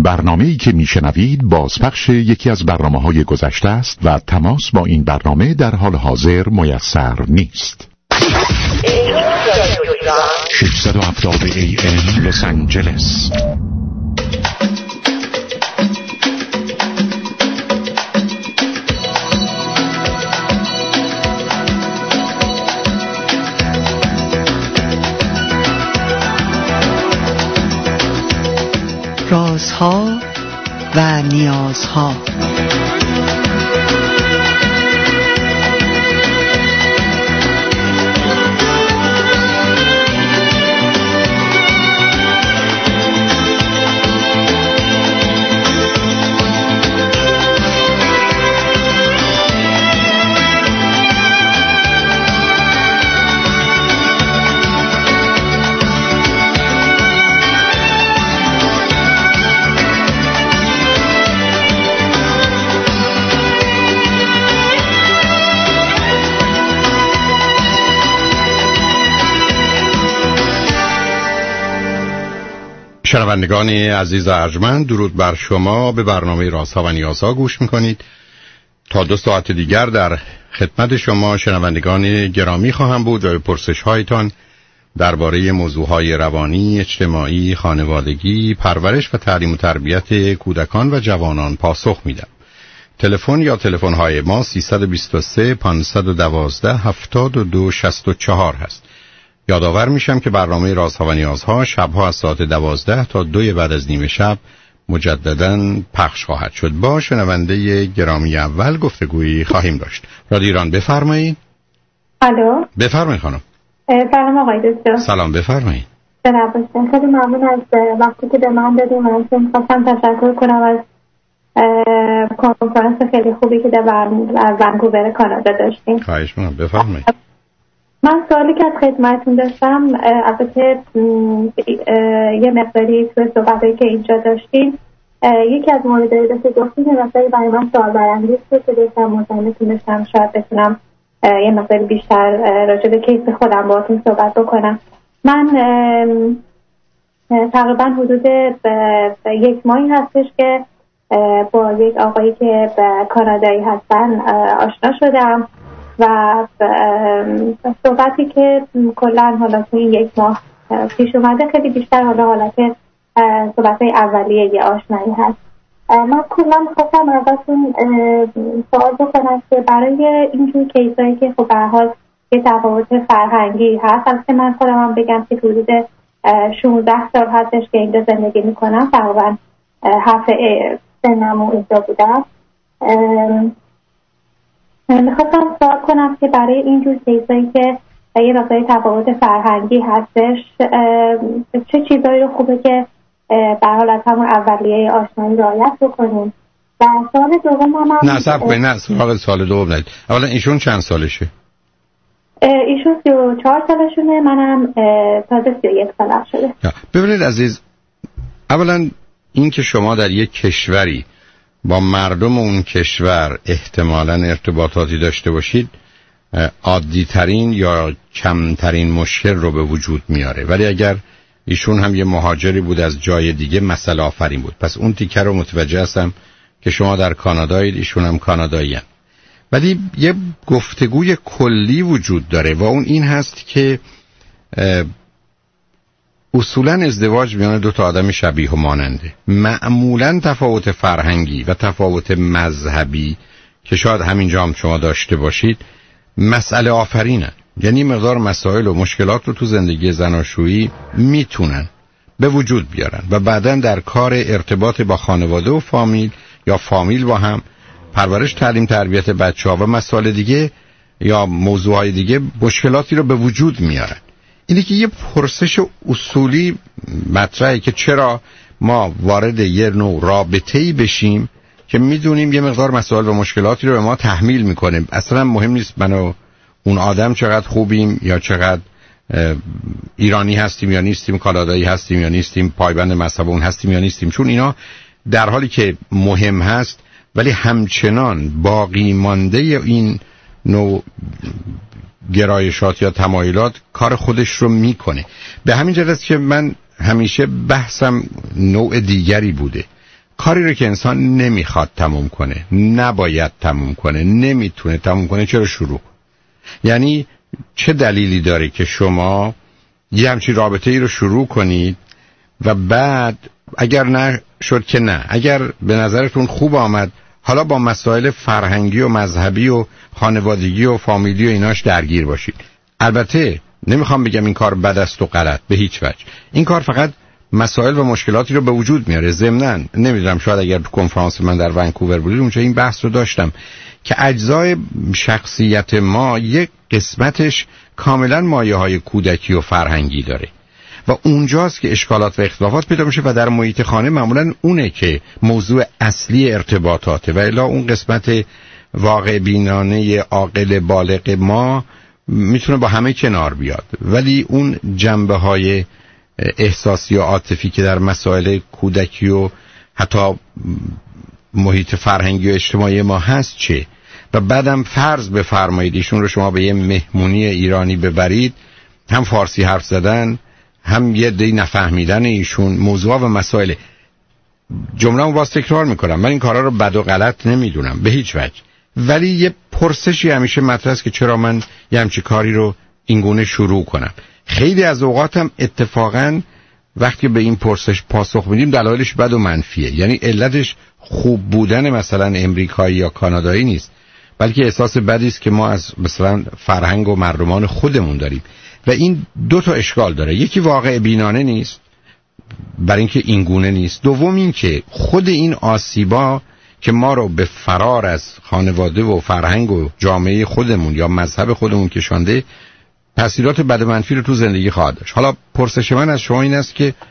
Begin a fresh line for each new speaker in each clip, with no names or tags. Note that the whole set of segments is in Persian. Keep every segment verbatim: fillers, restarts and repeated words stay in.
برنامه‌ای که میشنوید بازپخش یکی از برنامه‌های گذشته است و تماس با این برنامه در حال حاضر میسر نیست. ششصد و هفتاد ای ام لس آنجلس.
رازها و نیازها.
شنوندگان عزیز و ارجمند، درود بر شما. به برنامه رازها و نیازها گوش میکنید. تا دو ساعت دیگر در خدمت شما شنوندگان گرامی خواهم بود و به پرسش هایتان درباره موضوعهای روانی، اجتماعی، خانوادگی، پرورش و تعلیم و تربیت کودکان و جوانان پاسخ میدم. تلفن یا تلفن های ما سیصد و بیست و سه پانصد و دوازده هفتاد و دو شصت و چهار هست. یادآور میشم که برنامه رازها و نیازها شبها از ساعت دوازده تا دوی بعد از نیمه شب مجدداً پخش خواهد شد. با شنونده گرامی اول گفتگویی خواهیم داشت. رادیو ایران بفرمایید.
الو.
بفرمایید خانم.
سلام آقای دکتر.
سلام بفرمایید.
جناب دکتر، خیلی ممنون از وقتی که به من دادید. من خواستم تشکر کنم از کنفرانس خیلی خوبی که در ونکوور کانادا داشتیم.
خواهش می‌کنم بفرمایید.
من سوالی که از خدمتتون داشتم، البته یه مقداری توی صحبتایی که اینجا داشتیم یکی از موردهایی که گفتیم یه مقداری برای من سوال برانگیز بود که داشتم مطمئنتون داشتم شاید بتونم یه مقداری بیشتر راجع به کیس خودم باهاتون صحبت بکنم. من تقریبا حدود یک ماهی هستش که با یک آقایی که کانادایی هستن آشنا شدم و صحبتی که کلن حالا توی یک ماه پیش اومده خیلی بیشتر حالا حالت صحبتهای اولیه یه آشنایی هست. من کلن خواستم ازتون سوال بکنم که برای اینجور کیسایی که خب به هر حال یه تفاوت فرهنگی هست، البته من خودم هم بگم که حدود شانزده سال هستش که اینجا زندگی میکنم، تقریبا هفت سنمو اینجا بودم. میخواستم سوال کنم که برای اینجور کیسایی که یه مقداری تفاوت فرهنگی هستش چه چیزایی رو خوبه که به حال از همون اولیه آشنایی رعایت بکنیم؟ و سوال دوم هم
نه صبر کنید، نه سراغ سوال دوم نید. اولا ایشون چند سالشه؟
ایشون سی و چهار سالشونه، منم تازه سی و یک سالم شده.
ببینید عزیز، اولا این که شما در یک کشوری با مردم اون کشور احتمالاً ارتباطاتی داشته باشید عادی ترین یا کمترین مشکل رو به وجود میاره، ولی اگر ایشون هم یه مهاجری بود از جای دیگه مسئله آفرین بود. پس اون تیکه رو متوجه هستم که شما در کانادایید، ایشون هم کانادایی‌ان. ولی یه گفتگوی کلی وجود داره و اون این هست که اصولاً ازدواج میان دو تا آدم شبیه و ماننده. معمولاً تفاوت فرهنگی و تفاوت مذهبی که شاید همینجا هم شما داشته باشید مسئله آفرینن، یعنی مقدار مسائل و مشکلات رو تو زندگی زناشویی میتونن به وجود بیارن و بعداً در کار ارتباط با خانواده و فامیل یا فامیل با هم، پرورش، تعلیم، تربیت بچه‌ها و مسائل دیگه یا موضوعهای دیگه مشکلاتی رو به وجود میارن. اینه که یه پرسش اصولی مطرحه که چرا ما وارد یه نوع رابطه‌ای بشیم که میدونیم یه مقدار مسائل و مشکلاتی رو به ما تحمیل میکنه. اصلا مهم نیست من و اون آدم چقدر خوبیم یا چقدر ایرانی هستیم یا نیستیم، کانادایی هستیم یا نیستیم، پایبند مذهب اون هستیم یا نیستیم، چون اینا در حالی که مهم هست ولی همچنان باقی مانده این نوع گرایشات یا تمایلات کار خودش رو میکنه. به همین جهت که من همیشه بحثم نوع دیگری بوده. کاری رو که انسان نمیخواد تموم کنه، نباید تموم کنه، نمیتونه تموم کنه، چرا شروع؟ یعنی چه دلیلی داره که شما یه همچین رابطه ای رو شروع کنید و بعد اگر نه شد که نه، اگر به نظرتون خوب آمد حالا با مسائل فرهنگی و مذهبی و خانوادگی و فامیلی و ایناش درگیر باشید. البته نمیخوام بگم این کار بد است و غلط، به هیچ وجه. این کار فقط مسائل و مشکلاتی رو به وجود میاره. ضمناً نمیدونم شاید اگر تو کنفرانس من در ونکوور بودید اونجا این بحث رو داشتم که اجزای شخصیت ما یک قسمتش کاملا مایه‌های کودکی و فرهنگی داره و اونجاست که اشکالات و اختلافات پیدا میشه و در محیط خانه معمولا اونه که موضوع اصلی ارتباطاته و الا اون قسمت واقع بینانه عاقل بالغ ما میتونه با همه کنار بیاد، ولی اون جنبه های احساسی و عاطفی که در مسائل کودکی و حتی محیط فرهنگی و اجتماعی ما هست چه؟ و بعدم فرض بفرمایید ایشون رو شما به یه مهمونی ایرانی ببرید، هم فارسی حرف زدن هم یه دی نفهمیدن ایشون موضوع و مسائل. جمله رو باز تکرار میکنم، من این کارا رو بد و غلط نمیدونم به هیچ وجه، ولی یه پرسشی همیشه مطرح است که چرا من یه همچی کاری رو اینگونه شروع کنم. خیلی از اوقاتم اتفاقاً وقتی به این پرسش پاسخ میدیم دلایلش بد و منفیه، یعنی علتش خوب بودن مثلا امریکایی یا کانادایی نیست، بلکه احساس بدی است که ما از مثلا فرهنگ و مردمان خودمون داریم و این دو تا اشکال داره. یکی واقع بینانه نیست برای اینکه اینگونه نیست، دوم این که خود این آسیبا که ما رو به فرار از خانواده و فرهنگ و جامعه خودمون یا مذهب خودمون کشانده تأثیرات بد و منفی رو تو زندگی خواهد داشت. حالا پرسش من از شما این است که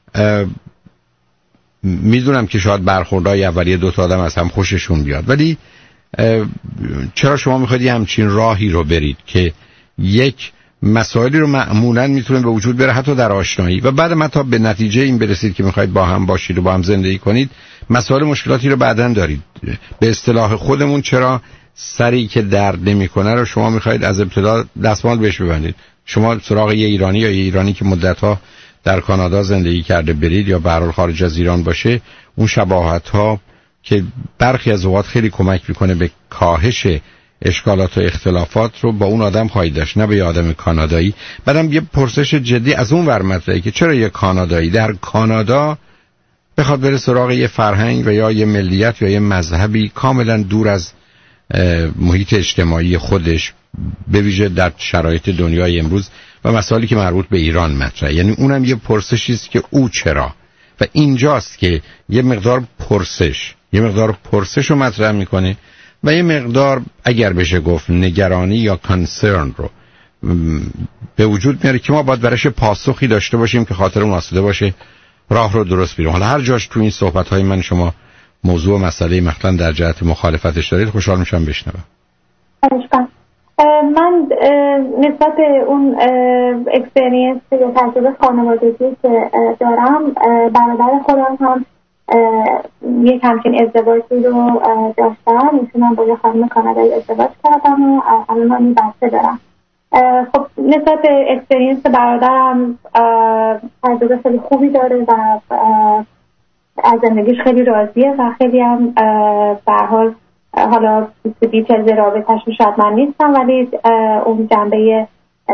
میدونم که شاید برخوردهای اولیه دو تا آدم از هم خوششون بیاد، ولی چرا شما میخواید یه همچین راهی رو برید که یک مسائلی رو معمولاً میتونه به وجود بره حتی در آشنایی و بعد حتی به نتیجه این برسید که میخواید با هم باشید و با هم زندگی کنید، مسائل مشکلاتی رو بعداً دارید. به اصطلاح خودمون چرا سری که درد نمیکنه رو شما میخواید از ابتدا دستمال بهش ببندید؟ شما سراغ یه ایرانی یا یه ایرانی که مدت‌ها در کانادا زندگی کرده برید یا به هر حال خارج از ایران باشه، اون شباهت‌ها که برخی از اوقات خیلی کمک میکنه به کاهش اشکالات و اختلافات رو با اون آدم خواهید داشت، نه به یه آدم کانادایی. بعدم یه پرسش جدی از اون ور مطرحه که چرا یه کانادایی در کانادا بخواد بره سراغ یه فرهنگ و یا یه ملیت یا یه مذهبی کاملا دور از محیط اجتماعی خودش، به ویژه در شرایط دنیای امروز و مسائلی که مربوط به ایران مطرحه. یعنی اونم یه پرسشی است که او چرا، و اینجاست که یه مقدار پرسش یه مقدار پرسش رو مطرح میکنه و یه مقدار اگر بشه گفت نگرانی یا کانسرن رو به وجود میاره که ما باید برایش پاسخی داشته باشیم که خاطرمون آسوده باشه، راه رو درست بریم. حالا هر جاش تو این صحبت‌های من شما موضوع و مسئله مختلف در جهت مخالفتش دارید، خوشحال میشم بشنوم.
من نسبت به اون اکسپریانس یا تجربه خانوادگی که دارم، برادر خودم هم یک همچین ازدواجی رو داشتم. ایشون با یه خانم کانادایی ازدواج کردم و الان هم یه بچه دارم. خب نسبت به اکسپریانس برادرم تجربه خیلی خوبی داره و از زندگیش خیلی راضیه و خیلی هم به هر حال حالا دیتیلز رابطه‌اش شاید من نیستم، ولی اون جنبه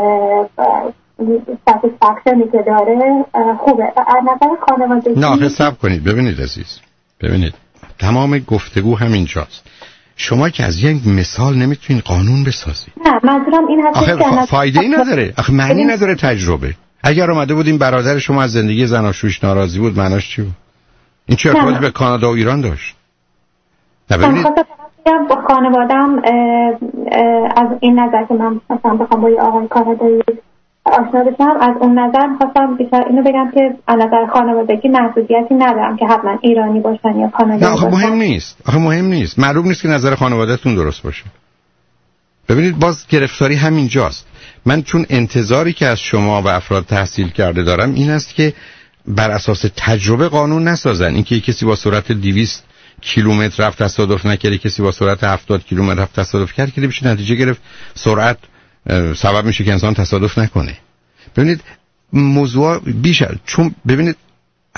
ساتیسفکشنی که داره خوبه. از نظر خانوادگی
نه آخه صبر کنید ببینید عزیز، ببینید تمام گفتگو همینجاست. شما که از یک مثال نمیتونین قانون بسازید.
نه منظورم این هست
آخه
که
فایده ای نداره، آخه معنی نداره تجربه. اگر اومده بودیم برادر شما از زندگی زناشویش ناراضی بود، معناش چی بود؟ این چه ارتباطی به کانادا و ایران داشت؟
من خواستم با خانوادم از این نظر که من مثلا بخوام با یه آقای کانادایی آشنا بشم، از اون نظر خواستم بیشتر اینو بگم که از نظر خانوادگی محدودیتی ندارم که حتما ایرانی باشن یا کانادایی
نه آخه
باشن.
مهم نیست، آخه مهم نیست، معلوم نیست که نظر خانواده‌تون درست باشه. ببینید باز گرفتاری همینجاست. من چون انتظاری که از شما و افراد تحصیل کرده دارم این است که بر اساس تجربه قانون نسازن. اینکه کسی با سرعت دویست کیلومتر رفت تصادف نکرده، کسی با سرعت هفتاد کیلومتر رفت تصادف کرد که بشه نتیجه گرفت سرعت سبب میشه که انسان تصادف نکنه. ببینید موضوع بیشتر، چون ببینید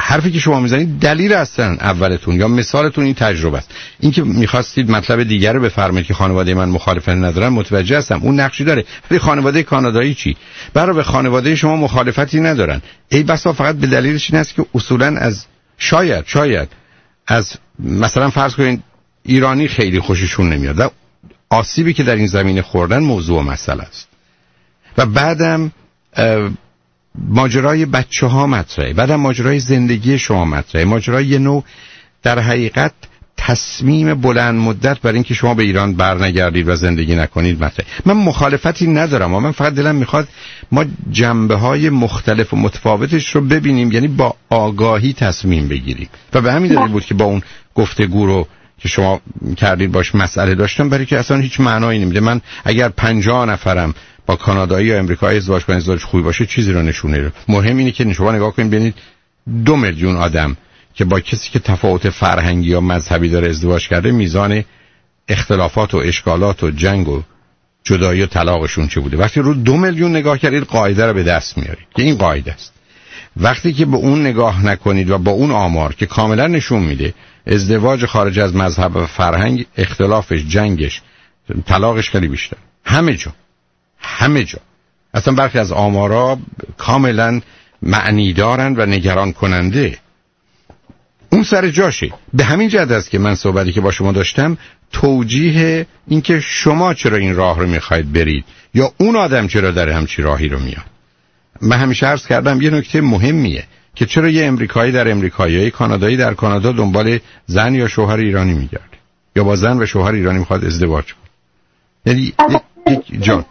حرفی که شما میزنید دلیل هستن اولتون یا مثالتون این تجربه است. این که میخواستید مطلب دیگر رو بفرمایید که خانواده من مخالفت ندارن، متوجه هستم اون نقشی داره، ولی خانواده کانادایی چی؟ برای به خانواده شما مخالفتی ندارن. ای بسا فقط به دلیلش این است که اصولا از شاید شاید از مثلا فرض کنید ایرانی خیلی خوششون نمیاد و آسیبی که در این زمینه خوردن موضوع و مسئله است. و بعدم ماجرای بچه ها مطرحه، بعدم ماجرای زندگی شما مطرحه، ماجرای یه نوع در حقیقت تصمیم بلند مدت برای اینکه شما به ایران برنگردید و زندگی نکنید مطرحه. من مخالفتی ندارم، من فقط دلم میخواد ما جنبه های مختلف و متفاوتش رو ببینیم، یعنی با آگاهی تصمیم بگیریم. و به همین دلیل بود که با اون گفتگو رو که شما کردید باش مسئله داشتم، برای که اصلا هیچ معنایی نمیده. من اگر پنجاه نفرم با کانادایی یا امریکایی ازدواج کنن، ازدواج خوبی باشه، چیزی رو نشونه. مهم اینه که شما نگاه کنید ببینید دو میلیون آدم که با کسی که تفاوت فرهنگی یا مذهبی داره ازدواج کرده، میزان اختلافات و اشکالات و جنگ و جدایی و طلاقشون چه بوده. وقتی رو دو میلیون نگاه کردید قاعده رو به دست میارید که این قاعده است. وقتی که به اون نگاه نکنید و با اون آمار که کاملا نشون میده ازدواج خارج از مذهب و فرهنگ اختلافش، جنگش، طلاقش خیلی بیشتر، همه جا همه جا اصلا برخی از آمارا کاملا معنی دارن و نگران کننده. اون سر جاشه. به همین جهت است که من صحبتی که با شما داشتم توجیه این که شما چرا این راه رو میخواید برید یا اون آدم چرا در همچی راهی رو میاد. من همیشه عرض کردم یه نکته مهمیه که چرا یه امریکایی در امریکایی یا یه کانادایی در کانادا دنبال زن یا شوهر ایرانی میگرده یا با زن و شوهر ایرانی میخواد ازدواج کنه. یعنی یک جان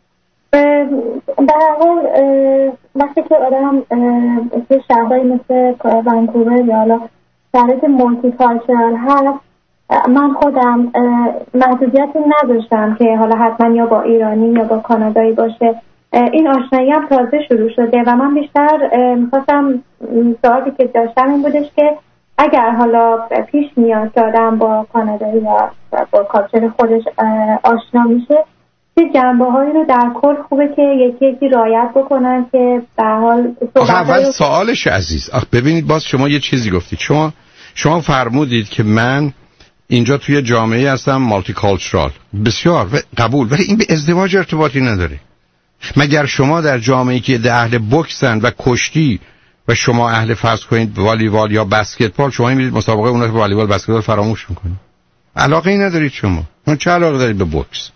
در حال وقتی که آدم توی شهرهایی مثل ونکوور یا حالا شهرهای مولتی کالچرال هست، من خودم محدودیتی نداشتم که حالا حتما یا با ایرانی یا با کانادایی باشه. این آشنایی هم تازه شروع شده و من بیشتر میخواستم سوالی که داشتم این بودش که اگر حالا پیش میاد که آدم با کانادایی یا با کالچر خودش آشنا میشه، چه جنبه هایی رو در کل خوبه که یکی یکی رعایت بکنن که به حال
آخه اول رو... سوالش عزیز آخ ببینید باز شما یه چیزی گفتید. شما شما فرمودید که من اینجا توی جامعه هستم مالتی کالچرال، بسیار و قبول، ولی این به ازدواج ارتباطی نداره. مگر شما در جامعه‌ای که ده اهل بوکسن و کشتی و شما اهل فرض کنید والیبال یا بسکتبال، شما میرید مسابقه اونها که والیبال بسکتبال فراموش میکنید؟ علاقه ای ندارید شما. شما چه علاقه دارید به بوکس؟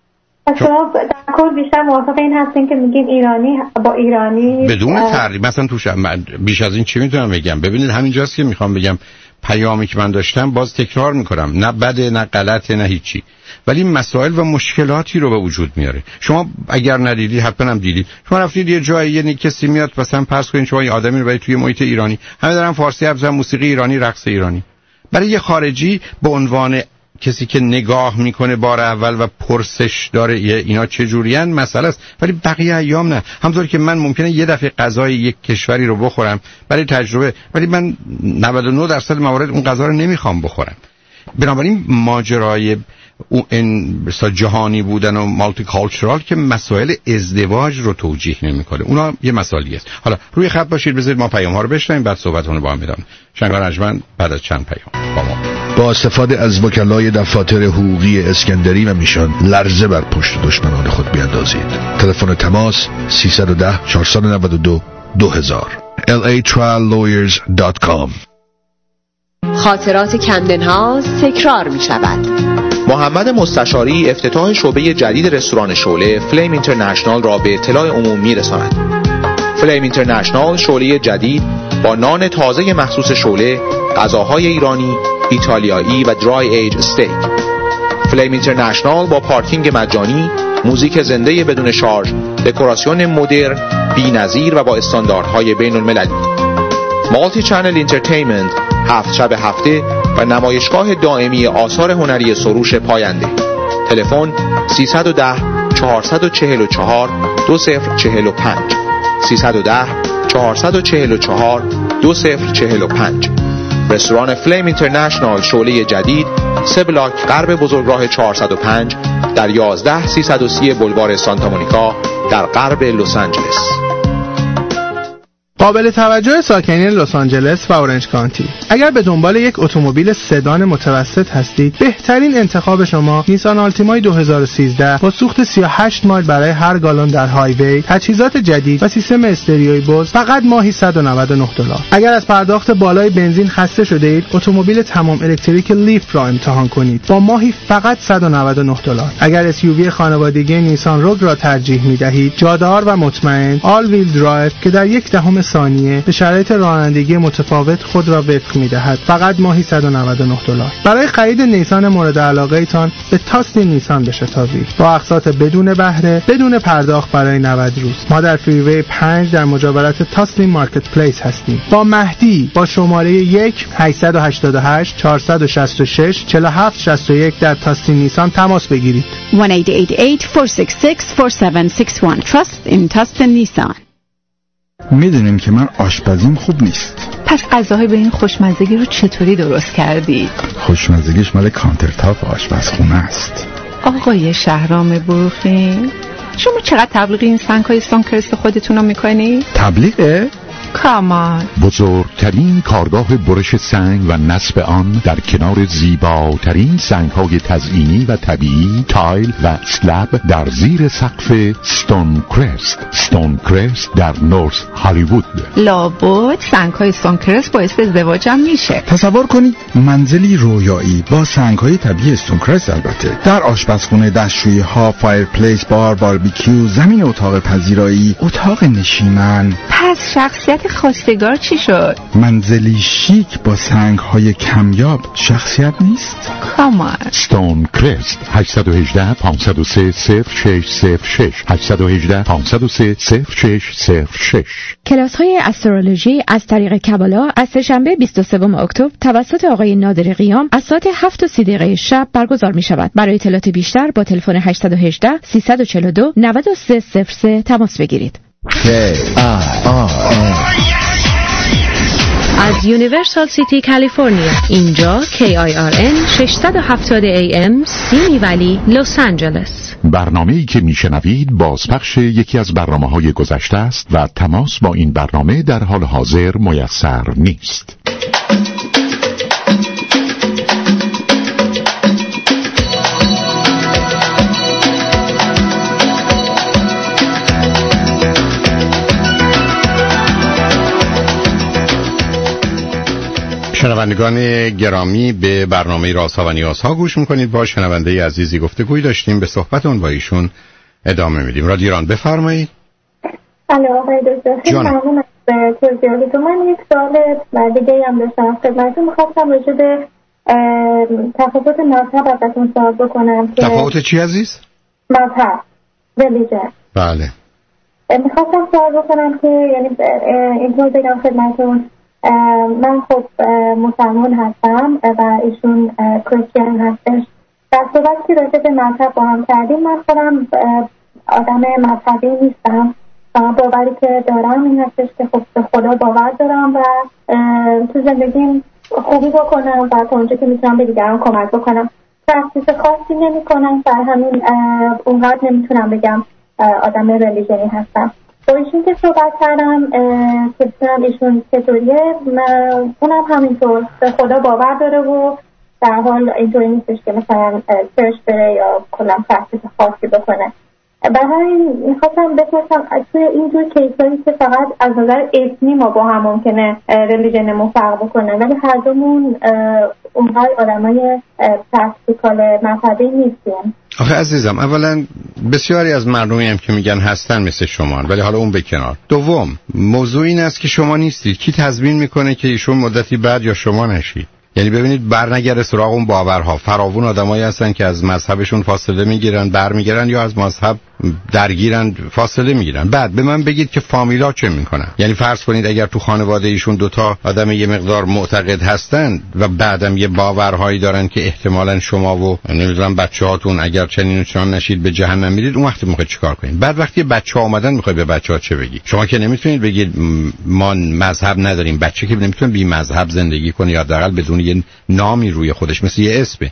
شما در کل بیشتر موافق این هستین که میگین ایرانی با ایرانی
بدون تعریف مثلا توش بیش از این چی میتونم بگم؟ ببینید همینجاست که میخوام بگم پیامی که من داشتم باز تکرار میکنم، نه بده نه غلطه نه هیچی، ولی مسائل و مشکلاتی رو به وجود میاره. شما اگر ندیدی حتما هم دیدید. شما رفتید یه جایی یه کسی میاد مثلا فرض کنید شما یه آدمی رو برید توی محیط ایرانی، همه دارن فارسی حرف میزنن، موسیقی ایرانی، رقص ایرانی. برای یه خارجی به عنوان کسی که نگاه میکنه بار اول و پرسش داره اینا چجورین مسئله است، ولی بقیه ایام نه. همونطور که من ممکنه یه دفعه غذای یک کشوری رو بخورم برای تجربه، ولی من نود و نه درصد موارد اون غذا رو نمیخوام بخورم. بنابراین ماجرای این جهانی بودن و مالتی کالچرال که مسائل ازدواج رو توجیه نمیکنه، اونا یه مسائلی است. حالا روی خط باشید، بذارید ما پیام ها رو بشنویم بعد صحبتون رو با هم ادامه. شنگار نجمن بعد از چند پیام با ما.
با استفاده از وکلای دفاتر حقوقی اسکندری و میشان لرزه بر پشت دشمنان خود بیاندازید. تلفن تماس سیصد و ده چهارصد و نود و دو دو هزار ال ای ترایل لاwyers دات کام.
خاطرات کمدن هاوس تکرار می شود.
محمد مستشاری افتتاح شعبه جدید رستوران شعله فلیم اینترنشنال را به اطلاع عموم می رساند. فلیم اینترنشنال شعله جدید با نان تازه مخصوص شعله، غذاهای ایرانی، ایتالیایی و درای ایج استیک. فلیم اینترنشنال با پارکینگ مجانی، موزیک زنده بدون شارژ، دکوراسیون مدرن، بی‌نظیر و با استانداردهای بین المللی. مالتی چنل اینترتینمنت، هفت شب هفته و نمایشگاه دائمی آثار هنری سروش پاینده. تلفن سیصد و ده چهارصد و چهل و چهار دو صفر چهل و پنج سیصد و ده چهارصد و چهل و چهار دو صفر چهل و پنج. رستوران فلیم اینترنشنال شعله جدید، سه بلاک غرب بزرگراه چهارصد و پنج در یازده سیصد و سی بولوار سانتا مونیکا در غرب لس آنجلس.
قابل توجه ساکنین لس آنجلس و اورنج کانتی، اگر به دنبال یک اتومبیل سدان متوسط هستید، بهترین انتخاب شما نیسان آلتیمای دو هزار و سیزده با سوخت سی و هشت مایل برای هر گالن در هایوی، تجهیزات جدید و سیستم استریوی بوز، فقط ماهی صد و نود و نه دلار. اگر از پرداخت بالای بنزین خسته شده اید، اتومبیل تمام الکتریک لیف را امتحان کنید با ماهی فقط صد و نود و نه دلار. اگر اس یو وی خانوادگی نیسان روگ را ترجیح می‌دهید، جاده‌دار و مطمئن آل ویل درایو که در یک دهم ثانیه به شرایط رانندگی متفاوت خود را وفق می‌دهد، فقط ماهی صد و نود و نه دلار. برای خرید نیسان مورد علاقه‌تان به تاسلین نیسان بشتابید با اقساط بدون بهره، بدون پرداخت برای نود روز. ما در فریوی پنج در مجاورت تاسلین مارکت پلیس هستیم. با مهدی با شماره یک هشت هشت هشت چهار شش شش چهار هفت شش یک در تاسلین نیسان تماس بگیرید.
one eight eight eight four six six four seven six one Trust in Tustin Nissan.
میدونیم که من آشپزیم خوب نیست.
پس غذاهای به این خوشمزگی رو چطوری درست کردی؟
خوشمزگیش مال کانتر تاپ آشپزخونه است.
آقای شهرام بروخیم، شما چقدر تبلیغ این سنگ‌های استونکرست خودتون رو میکنی؟
تبلیغه؟
کامان.
بزرگترین کارگاه برش سنگ و نصب آن در کنار زیباترین سنگ‌های تزئینی و طبیعی، تایل و اسلب در زیر سقف ستون کرست. ستون کرست در نورث هالیوود.
لابد سنگ‌های ستون کرست باعث ازدواجم میشه.
تصور کنید منزلی رویایی با سنگ‌های طبیعی ستون کرست، البته در آشپزخونه، دستشویی‌ها، فایرپلیس، بار، باربیکیو، زمین اتاق پذیرایی، اتاق نشیمن.
پس شخصیت خواستگار چی شد؟
منزلی شیک با سنگ‌های کمیاب شخصیت نیست؟
کامان.
ستون کرست. هشت یک هشت پنج صفر سه صفر شش صفر شش هشت یک هشت پنج صفر سه صفر شش صفر شش.
کلاس‌های استرولوژی از طریق کبالا از سه‌شنبه بیست و سوم اکتبر توسط آقای نادر قیام از ساعت هفت و سی دقیقه شب برگزار می‌شود. برای اطلاعات بیشتر با تلفن هشت یک هشت سه چهار دو نه سه صفر سه تماس بگیرید.
از یونیورسال سیتی کالیفرنیا، اینجا کی آی آر ان ششصد و هفتاد ای ام سیمی ولی لس آنجلس.
برنامه‌ای که میشنوید بازپخش یکی از برنامه‌های گذشته است و تماس با این برنامه در حال حاضر میسر نیست.
شنوندگان گرامی، به برنامه رازها و نیازها گوش میکنید. با شنونده عزیزی گفتگوی داشتیم، به صحبتون با ایشون ادامه میدیم. رادیو ایران، بفرمایید.
الو آقای دکتر، ممنون از توضیحاتتون. من یک سوال دیگه هم داشتم خدمتتون. میخواستم راجع به تفاوت مذهب ازتون سوال بکنم.
تفاوت چی عزیز؟
مذهب، ریلیجن.
بله.
میخواستم سوال بکنم که یعنی اینطور بگم خدمتتون، من خب مسلمان هستم و ایشون کریستین هستش. در صحبت که راجع به مذهب با هم کردیم، من خودم آدم مذهبی نیستم. باوری که دارم این هستش که خب به خدا باور دارم و تو زندگیم خوبی بکنم و تا اونجا که میتونم به دیگران کمک بکنم. تخصیص خاصی نمی کنم، در همین اونقدر نمیتونم بگم آدم ریلیجنی هستم. با ایشون که صحبت کردم که بسیارم ایشون چطوریه، اونم همینطور به خدا باور داره و در حال اینطوری نیستش که مثلا چرچ بره یا کلم تخصیص خاصی بکنه. برای میخواستم بپرسم توی اینجور کیسایی که فقط از نظر اسمی ما با هم ممکنه ریلیجنمون فرق بکنه، ولی هر دومون اونقدر آدمای پرکتیکال مذهبی نیستیم.
آخه عزیزم، اولا بسیاری از مردمی هم که میگن هستن مثل شما، ولی حالا اون به کنار. دوم، موضوع این است که شما نیستید. کی تضمین میکنه که ایشون مدتی بعد یا شما نشید؟ یعنی ببینید، برنگره سراغ اون باورها. فراوون آدمایی هستن که از مذهبشون فاصله میگیرن، برمیگردن، یا از مذهب درگیرن، فاصله میگیرن. بعد به من بگید که فامیلا چه میکنن؟ یعنی فرض کنید اگر تو خانواده ایشون دوتا آدم یه مقدار معتقد هستن و بعدم یه باورهایی دارن که احتمالاً شما و نمیدونم بچه‌هاتون اگر چنین و چنان نشید به جهنم میرید، اون وقت میخواید چیکار کنید؟ بعد وقتی بچه‌ها اومدن میخواید به بچه‌ها چه بگید؟ شما که نمیتونید بگید ما مذهب نداریم. بچه که نمیتونه بی مذهب زندگی کنه، یا حداقل بدون یه نامی روی خودش، مثل یه اسم.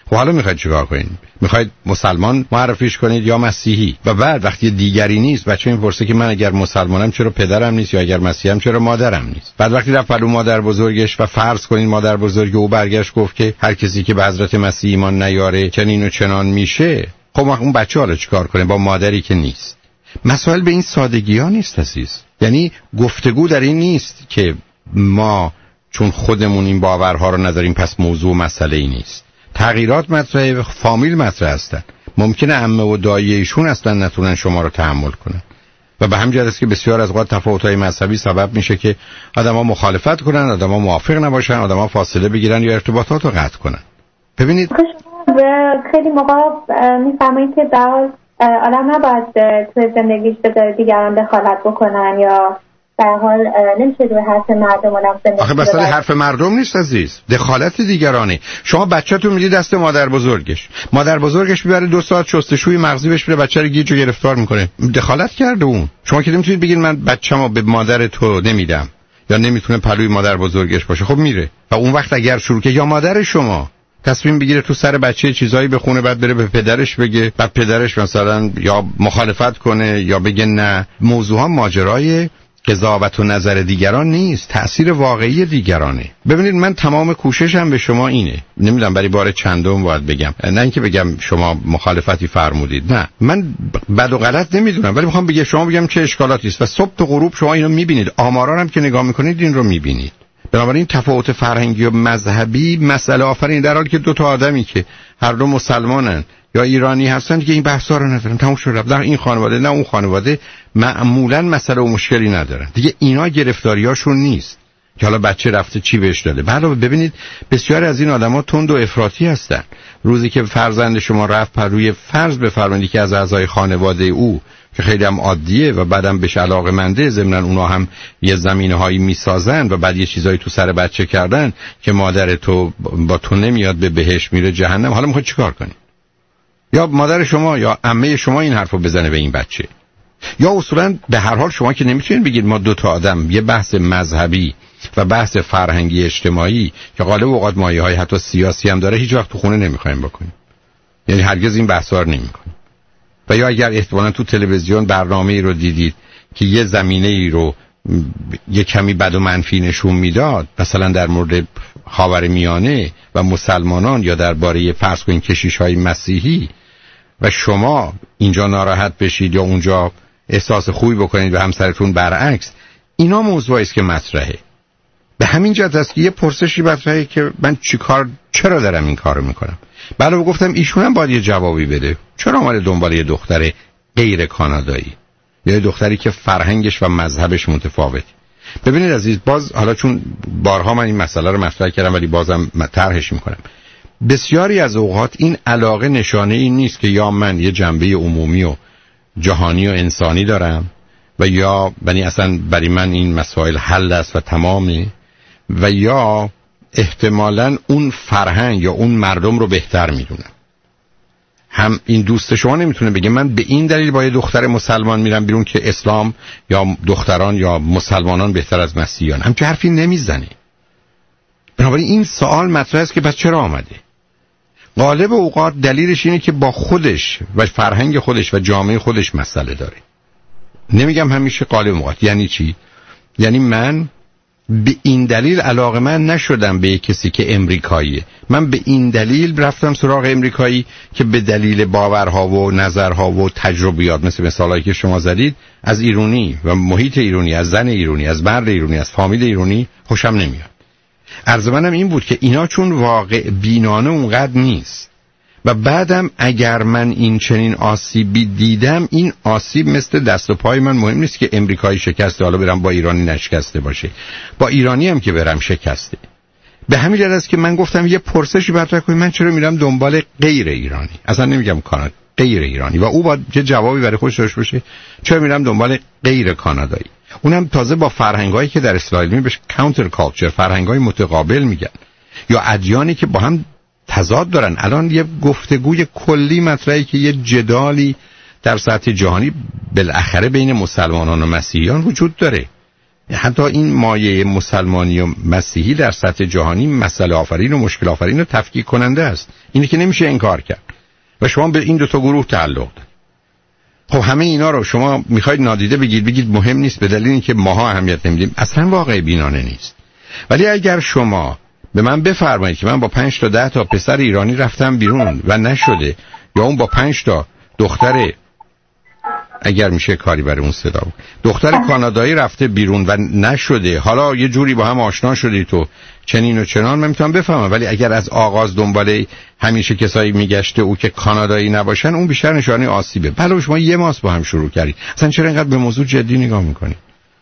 خب حالا میخواید چیکار کنید؟ میخواید مسلمان معرفیش کنید یا مسیحی؟ و بعد وقتی دیگری نیست بچه میپرسه که من اگر مسلمانم چرا پدرم نیست، یا اگر مسیحیم چرا مادرم نیست؟ بعد وقتی رفت پلو مادر بزرگش و فرض کنید مادر بزرگ او برگشت گفت که هر کسی که به حضرت مسیح ایمان نیاره چنین و چنان میشه، خب اون بچه حالا چیکار کنه با مادری که نیست؟ مسائل به این سادگی ها نیست عزیز. یعنی گفتگو در این نیست که ما چون خودمون این باورها رو نداریم پس موضوع مسئله ای نیست. تغییرات مطرحه، فامیل مطرح هستن. ممکنه عمه و دایی ایشون اصلا نتونن شما رو تحمل کنن و به همین جهت است که بسیار از اوقات تفاوت‌های مذهبی سبب میشه که آدما مخالفت کنن، آدما موافق نباشن، آدما فاصله بگیرن یا ارتباطات رو قطع کنن. ببینید
خیلی موقع میفهمید که در آدم نباید توی زندگیش بذاره دیگران دخالت بکنن یا در حال نمیشه روی حرف مردم آدم زندگی.
آخه مسئله حرف مردم نیست عزیز، دخالت دیگرانه. شما بچه‌تون میدی دست مادر بزرگش، مادر بزرگش میبره دو ساعت شستشوی مغزی بهش میده، بچه رو گیج و گرفتار میکنه، دخالت کرده اون. شما که نمیتونید بگید من بچه‌مو به مادر تو نمیدم یا نمیتونه پلوی مادر بزرگش باشه. خب میره و اون وقت اگر شروع که یا مادر شما تصمیم بگیره تو سر بچه چیزایی بخونه بعد بره به پدرش بگه، بعد پدرش مثلا یا مخالفت کنه یا بگه نه، موضوع ها ماجرای قضاوت و نظر دیگران نیست، تأثیر واقعی دیگرانه. ببینید من تمام کوششم به شما اینه، نمیدونم برای بار چندم باید بگم، نه اینکه بگم شما مخالفتی فرمودید، نه من بد و غلط نمیدونم، ولی میخوام بگم شما بگم چه اشکالاتی است و صبح تا غروب شما اینو میبینید، آمارا هم که نگاه میکنید این رو میبینید. بنابراین تفاوت فرهنگی و مذهبی مسئله آفرین، در حالی که دو تا آدمی که هر دو مسلمانن یا ایرانی هستن که این بحثا رو ندارن، تموم شد رفت، نه این خانواده نه اون خانواده معمولا مسئله و مشکلی ندارن دیگه، اینا گرفتاریاشون نیست که حالا بچه رفته چی بهش داده. علاوه ببینید بسیاری از این آدما تند و افراطی هستن. روزی که فرزند شما رفت پر روی فرض بفرمایید که از اعضای خانواده او که خیلی هم عادیه و بعدم بهش علاقه‌منده، ضمن اونا هم یه زمینه‌هایی میسازن و بعد یه چیزایی تو سر بچه کردن که مادر تو با تو نمیاد به بهش میره جهنم، حالا میخواد چیکار کنی؟ یا مادر شما یا عمه شما این حرفو بزنه به این بچه، یا اصولا به هر حال شما که نمیتونید بگید ما دو تا آدم یه بحث مذهبی و بحث فرهنگی اجتماعی که غالب اوقات مایه‌های حتی سیاسی هم داره هیچ وقت تو خونه نمیخوایم بکنیم، یعنی هرگز این بحثا رو نمی‌کنیم. و یا اگر احتمالاً تو تلویزیون برنامه‌ای رو دیدید که یه زمینه‌ای رو یه کمی بد و منفی نشون میداد، مثلا در مورد خاورمیانه و مسلمانان یا درباره فرض کنید کشیش‌های مسیحی، و شما اینجا ناراحت بشید یا اونجا احساس خوبی بکنید و همسرتون برعکس، اینا موضوعی است که مطرحه. به همین جهت است که یه پرسشی مطرحه که من چیکار چرا دارم این کارو میکنم. بله گفتم ایشون هم باید یه جوابی بده، چرا اومده دنبال یه دختر غیر کانادایی یا یه دختری که فرهنگش و مذهبش متفاوته. ببینید عزیز، باز حالا چون بارها من این مسئله رو مطرح کردم ولی بازم طرحش میکنم، بسیاری از اوقات این علاقه نشانه این نیست که یا من یه جنبه عمومی و جهانی و انسانی دارم و یا بنی اصلا برای من این مسائل حل است و تمامه، و یا احتمالاً اون فرهنگ یا اون مردم رو بهتر میدونم. هم این دوست شما نمیتونه بگه من به این دلیل با یه دختر مسلمان میرم بیرون که اسلام یا دختران یا مسلمانان بهتر از مسیحیان، همچه حرفی نمیزنه. بنابراین این سوال مطرح است که پس چرا آمده؟ غالب اوقات دلیلش اینه که با خودش و فرهنگ خودش و جامعه خودش مسئله داره. نمیگم همیشه، غالب اوقات. یعنی چی؟ یعنی من به این دلیل علاقه من نشدم به کسی که امریکاییه، من به این دلیل رفتم سراغ امریکایی که به دلیل باورها و نظرها و تجربیات مثل مثالایی که شما زدید از ایرانی و محیط ایرانی، از زن ایرانی، از مرد ایرانی، از فامیل ایرانی خوشم نمیاد. عرض منم این بود که اینا چون واقع بینانه اونقدر نیست و بعدم اگر من این چنین آسیبی دیدم، این آسیب مثل دست و پای من مهم نیست که امریکایی شکسته حالا برم با ایرانی نشکسته باشه، با ایرانی هم که برم شکسته. به همین جهت است که من گفتم یه پرسشی مطرح کنیم، من چرا میرم دنبال غیر ایرانی، اصلا نمیگم کانادا، غیر ایرانی، و او باید یه جوابی برای خودش داشته باشه چرا میرم دنبال غیر کانادایی. اونم تازه با فرهنگایی که در اسرائیل می بهش کانتر کالچر، فرهنگای متقابل میگن، یا ادیانی که با هم تضاد دارن. الان یه گفتگوی کلی مطرحه که یه جدالی در سطح جهانی بالاخره بین مسلمانان و مسیحیان وجود داره حتی این مایه مسلمانی و مسیحی در سطح جهانی مسئله آفرین و مشکل آفرین و تفکیک کننده است. اینه که نمیشه انکار کرد و شما به این دو تا گروه تعلق دارید. خب همه اینا رو شما میخواید نادیده بگید، بگید مهم نیست به دلیل اینکه ماها اهمیت نمیدیم، اصلا واقع بینانه نیست. ولی اگر شما به من بفرمایید که من با پنج تا ده تا پسر ایرانی رفتم بیرون و نشده، یا اون با پنج تا دختر، اگر میشه کاری برای اون صدا بود، دختر کانادایی رفته بیرون و نشده، حالا یه جوری با هم آشنا شدی تو چنین و چنان، من میتونم بفهمم. ولی اگر از آغاز دنباله همیشه کسایی میگشته او که کانادایی نباشن، اون بیشتر نشانه آسیبه. بله شما یه ماست با هم شروع کردید، اصلا چرا اینقدر به موضوع جدی نگاه میکنید؟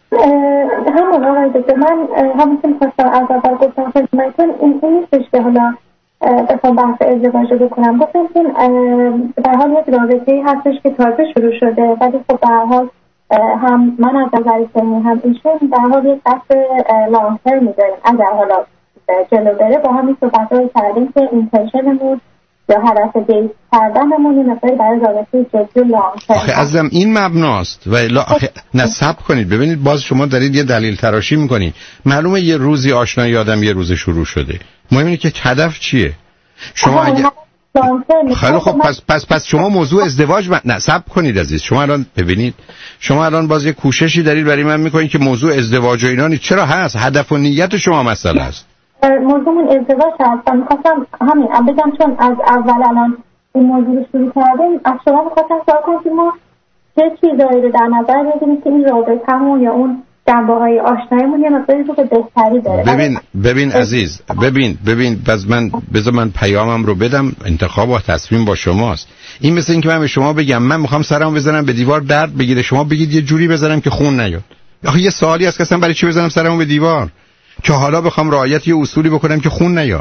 همون آقای دکتر، من همون که میخواستم از اول گفتم خدمتتون این نیستش که حالا بخوام بحث ازدواج رو بکنم. گفتم که در حال یک رابطه‌ای هستش که تازه شروع شده، ولی خب در حال هم من از نظر سنی هم ایشون در حال یک بحث لانگ ترم می‌داریم. اگر حالا جلو بره با همین صحبت‌های کردیم که اینتنشنمون یا هدف دیت کردنمون این مقداری برای رابطه جدی لانگ ترم.
آخه عزیزم این مبناست و الا آخه نصب کنید. ببینید باز شما دارید یه دلیل تراشی می‌کنید. معلومه یه روزی آشنایی آدم یه روز شروع شده. مهم اینه که هدف چیه. شما اگه خیلی خب پس پس پس شما موضوع ازدواج من... نه صبر کنید عزیز. شما الان ببینید شما الان باز یه کوششی دارید برای من میکنید که موضوع ازدواج و اینا چرا هست. هدف و نیت شما مسئله است.
موضوعمون ازدواج هست. من می‌خواستم همین بگم چون از اول الان این موضوع رو شروع کردیم، از شما می‌خواستم سوال کنم که ما چه چیزایی رو در نظر بگیریم که این رابطه‌مون یا اون جنبه‌های آشناییمون یه مقداری رو به بهتری بره.
ببین ببین عزیز ببین ببین باز من بذار من پیامم رو بدم. انتخاب و تصمیم با شماست. این مثل این که من به شما بگم من میخوام سرمو بزنم به دیوار درد بگیره، شما بگید یه جوری بزنم که خون نیاد. آخه یه سوالی هست که اصلا برای چی بزنم سرمو به دیوار که حالا بخوام رعایت یه اصولی بکنم که خون نیاد؟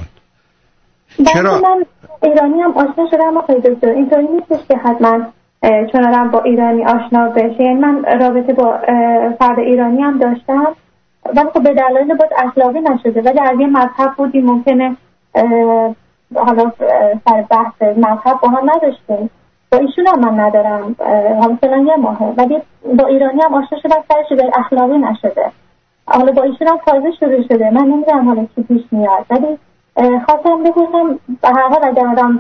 چرا من ایرانی هم آشنا شدم اما خیلی دکتر اینطوری نیستش که حتما چون آدم با ایرانی آشنا بشه. یعنی من رابطه با فرد ایرانی هم داشتم ولی خب به دلایل بود اخلاقی نشده، ولی از یه مذهب بودی ممکنه حالا سر بحث مذهب با هم نداشتیم. با ایشون هم من ندارم مثلا یه ماهه، ولی با ایرانی هم آشنا شدم سرش به اخلاقی نشده. حالا با ایشون هم تازه شروع شده. من نمیدونم حالا چی پیش میاد، ولی خواستم بگوشم به هر حال اگر آدم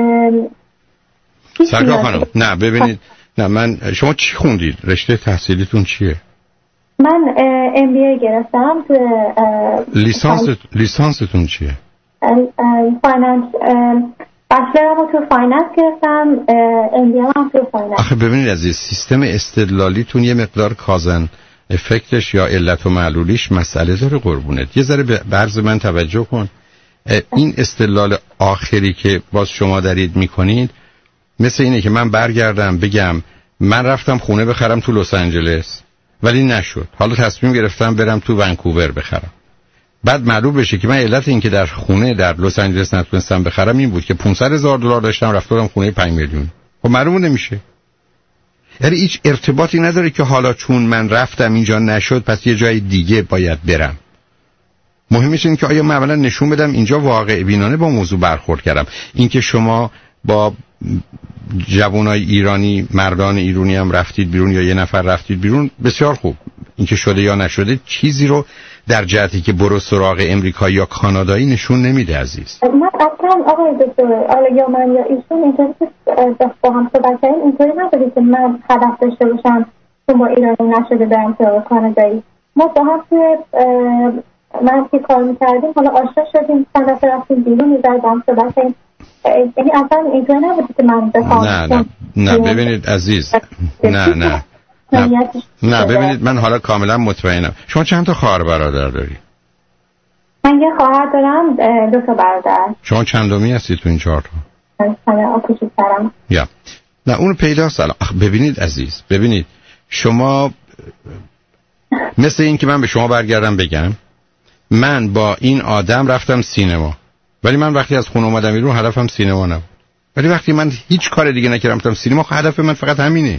سرکار خانم نه ببینید نه من شما چی خوندید؟ رشته تحصیلیتون چیه؟
من ام بی ای گرفتم. تو
لیسانس لیسانستون چیه؟
فایننس. بچلرم تو فایننس گرفتم، ام بی ای هم تو فایننس.
آخه ببینید عزیز سیستم استدلالیتون یه مقدار کازن افکتش یا علت و معلولیش مسئله داره قربونت. یه ذره به عرض من توجه کن. این استدلال آخری که باز شما دارید میکنید مثل اینه که من برگردم بگم من رفتم خونه بخرم تو لس آنجلس ولی نشد، حالا تصمیم گرفتم برم تو ونکوور بخرم. بعد معلوم بشه که من علت این که در خونه در لس آنجلس نتونستم بخرم این بود که پانصد هزار دلار داشتم رفتم خونه پنج میلیون. خب معلوم نمیشه. یعنی هیچ ارتباطی نداره که حالا چون من رفتم اینجا نشد پس یه جای دیگه باید برم. مهمش اینه که آیا من اولا نشون بدم اینجا واقع بینانه با موضوع برخورد کردم. اینکه شما با جوانای ایرانی مردان ایرانی هم رفتید بیرون یا یه نفر رفتید بیرون بسیار خوب. اینکه شده یا نشده چیزی رو در جهتی که برو سراغ امریکایی یا کانادایی نشون نمیده عزیز.
من اصلا آقای دکتر حالا یا من یا ایشون اینطوری که با هم صحبت کردیم اینطوری نبوده که من هدف داشته باشم چون با ایرانی نشده برم سراغ کانادایی. ما با هم که من که کار میکردیم حالا آشنا شدیم چند دفعه رفتیم بیرون میزد با هم صحبت کردیم. یعنی اصلا اینطوری نبوده که من بخوام.
نه نه نه ببینید عزیز نه نه نه نه ببینید من حالا کاملا مطمئنم. شما چند تا خواهر برادر داری؟
من یه خواهر دارم دو تا برادر.
شما چندمی هستی تو این چهار تا؟
من کوچیک‌ترم.
یا نه اون پیداست. ببینید عزیز ببینید شما مثل این که من به شما برگردم بگم من با این آدم رفتم سینما ولی من وقتی از خونه اومدم بیرون هدفم سینما نبود. ولی وقتی من هیچ کار دیگه نکردم رفتم سینما هدف من فقط همینه.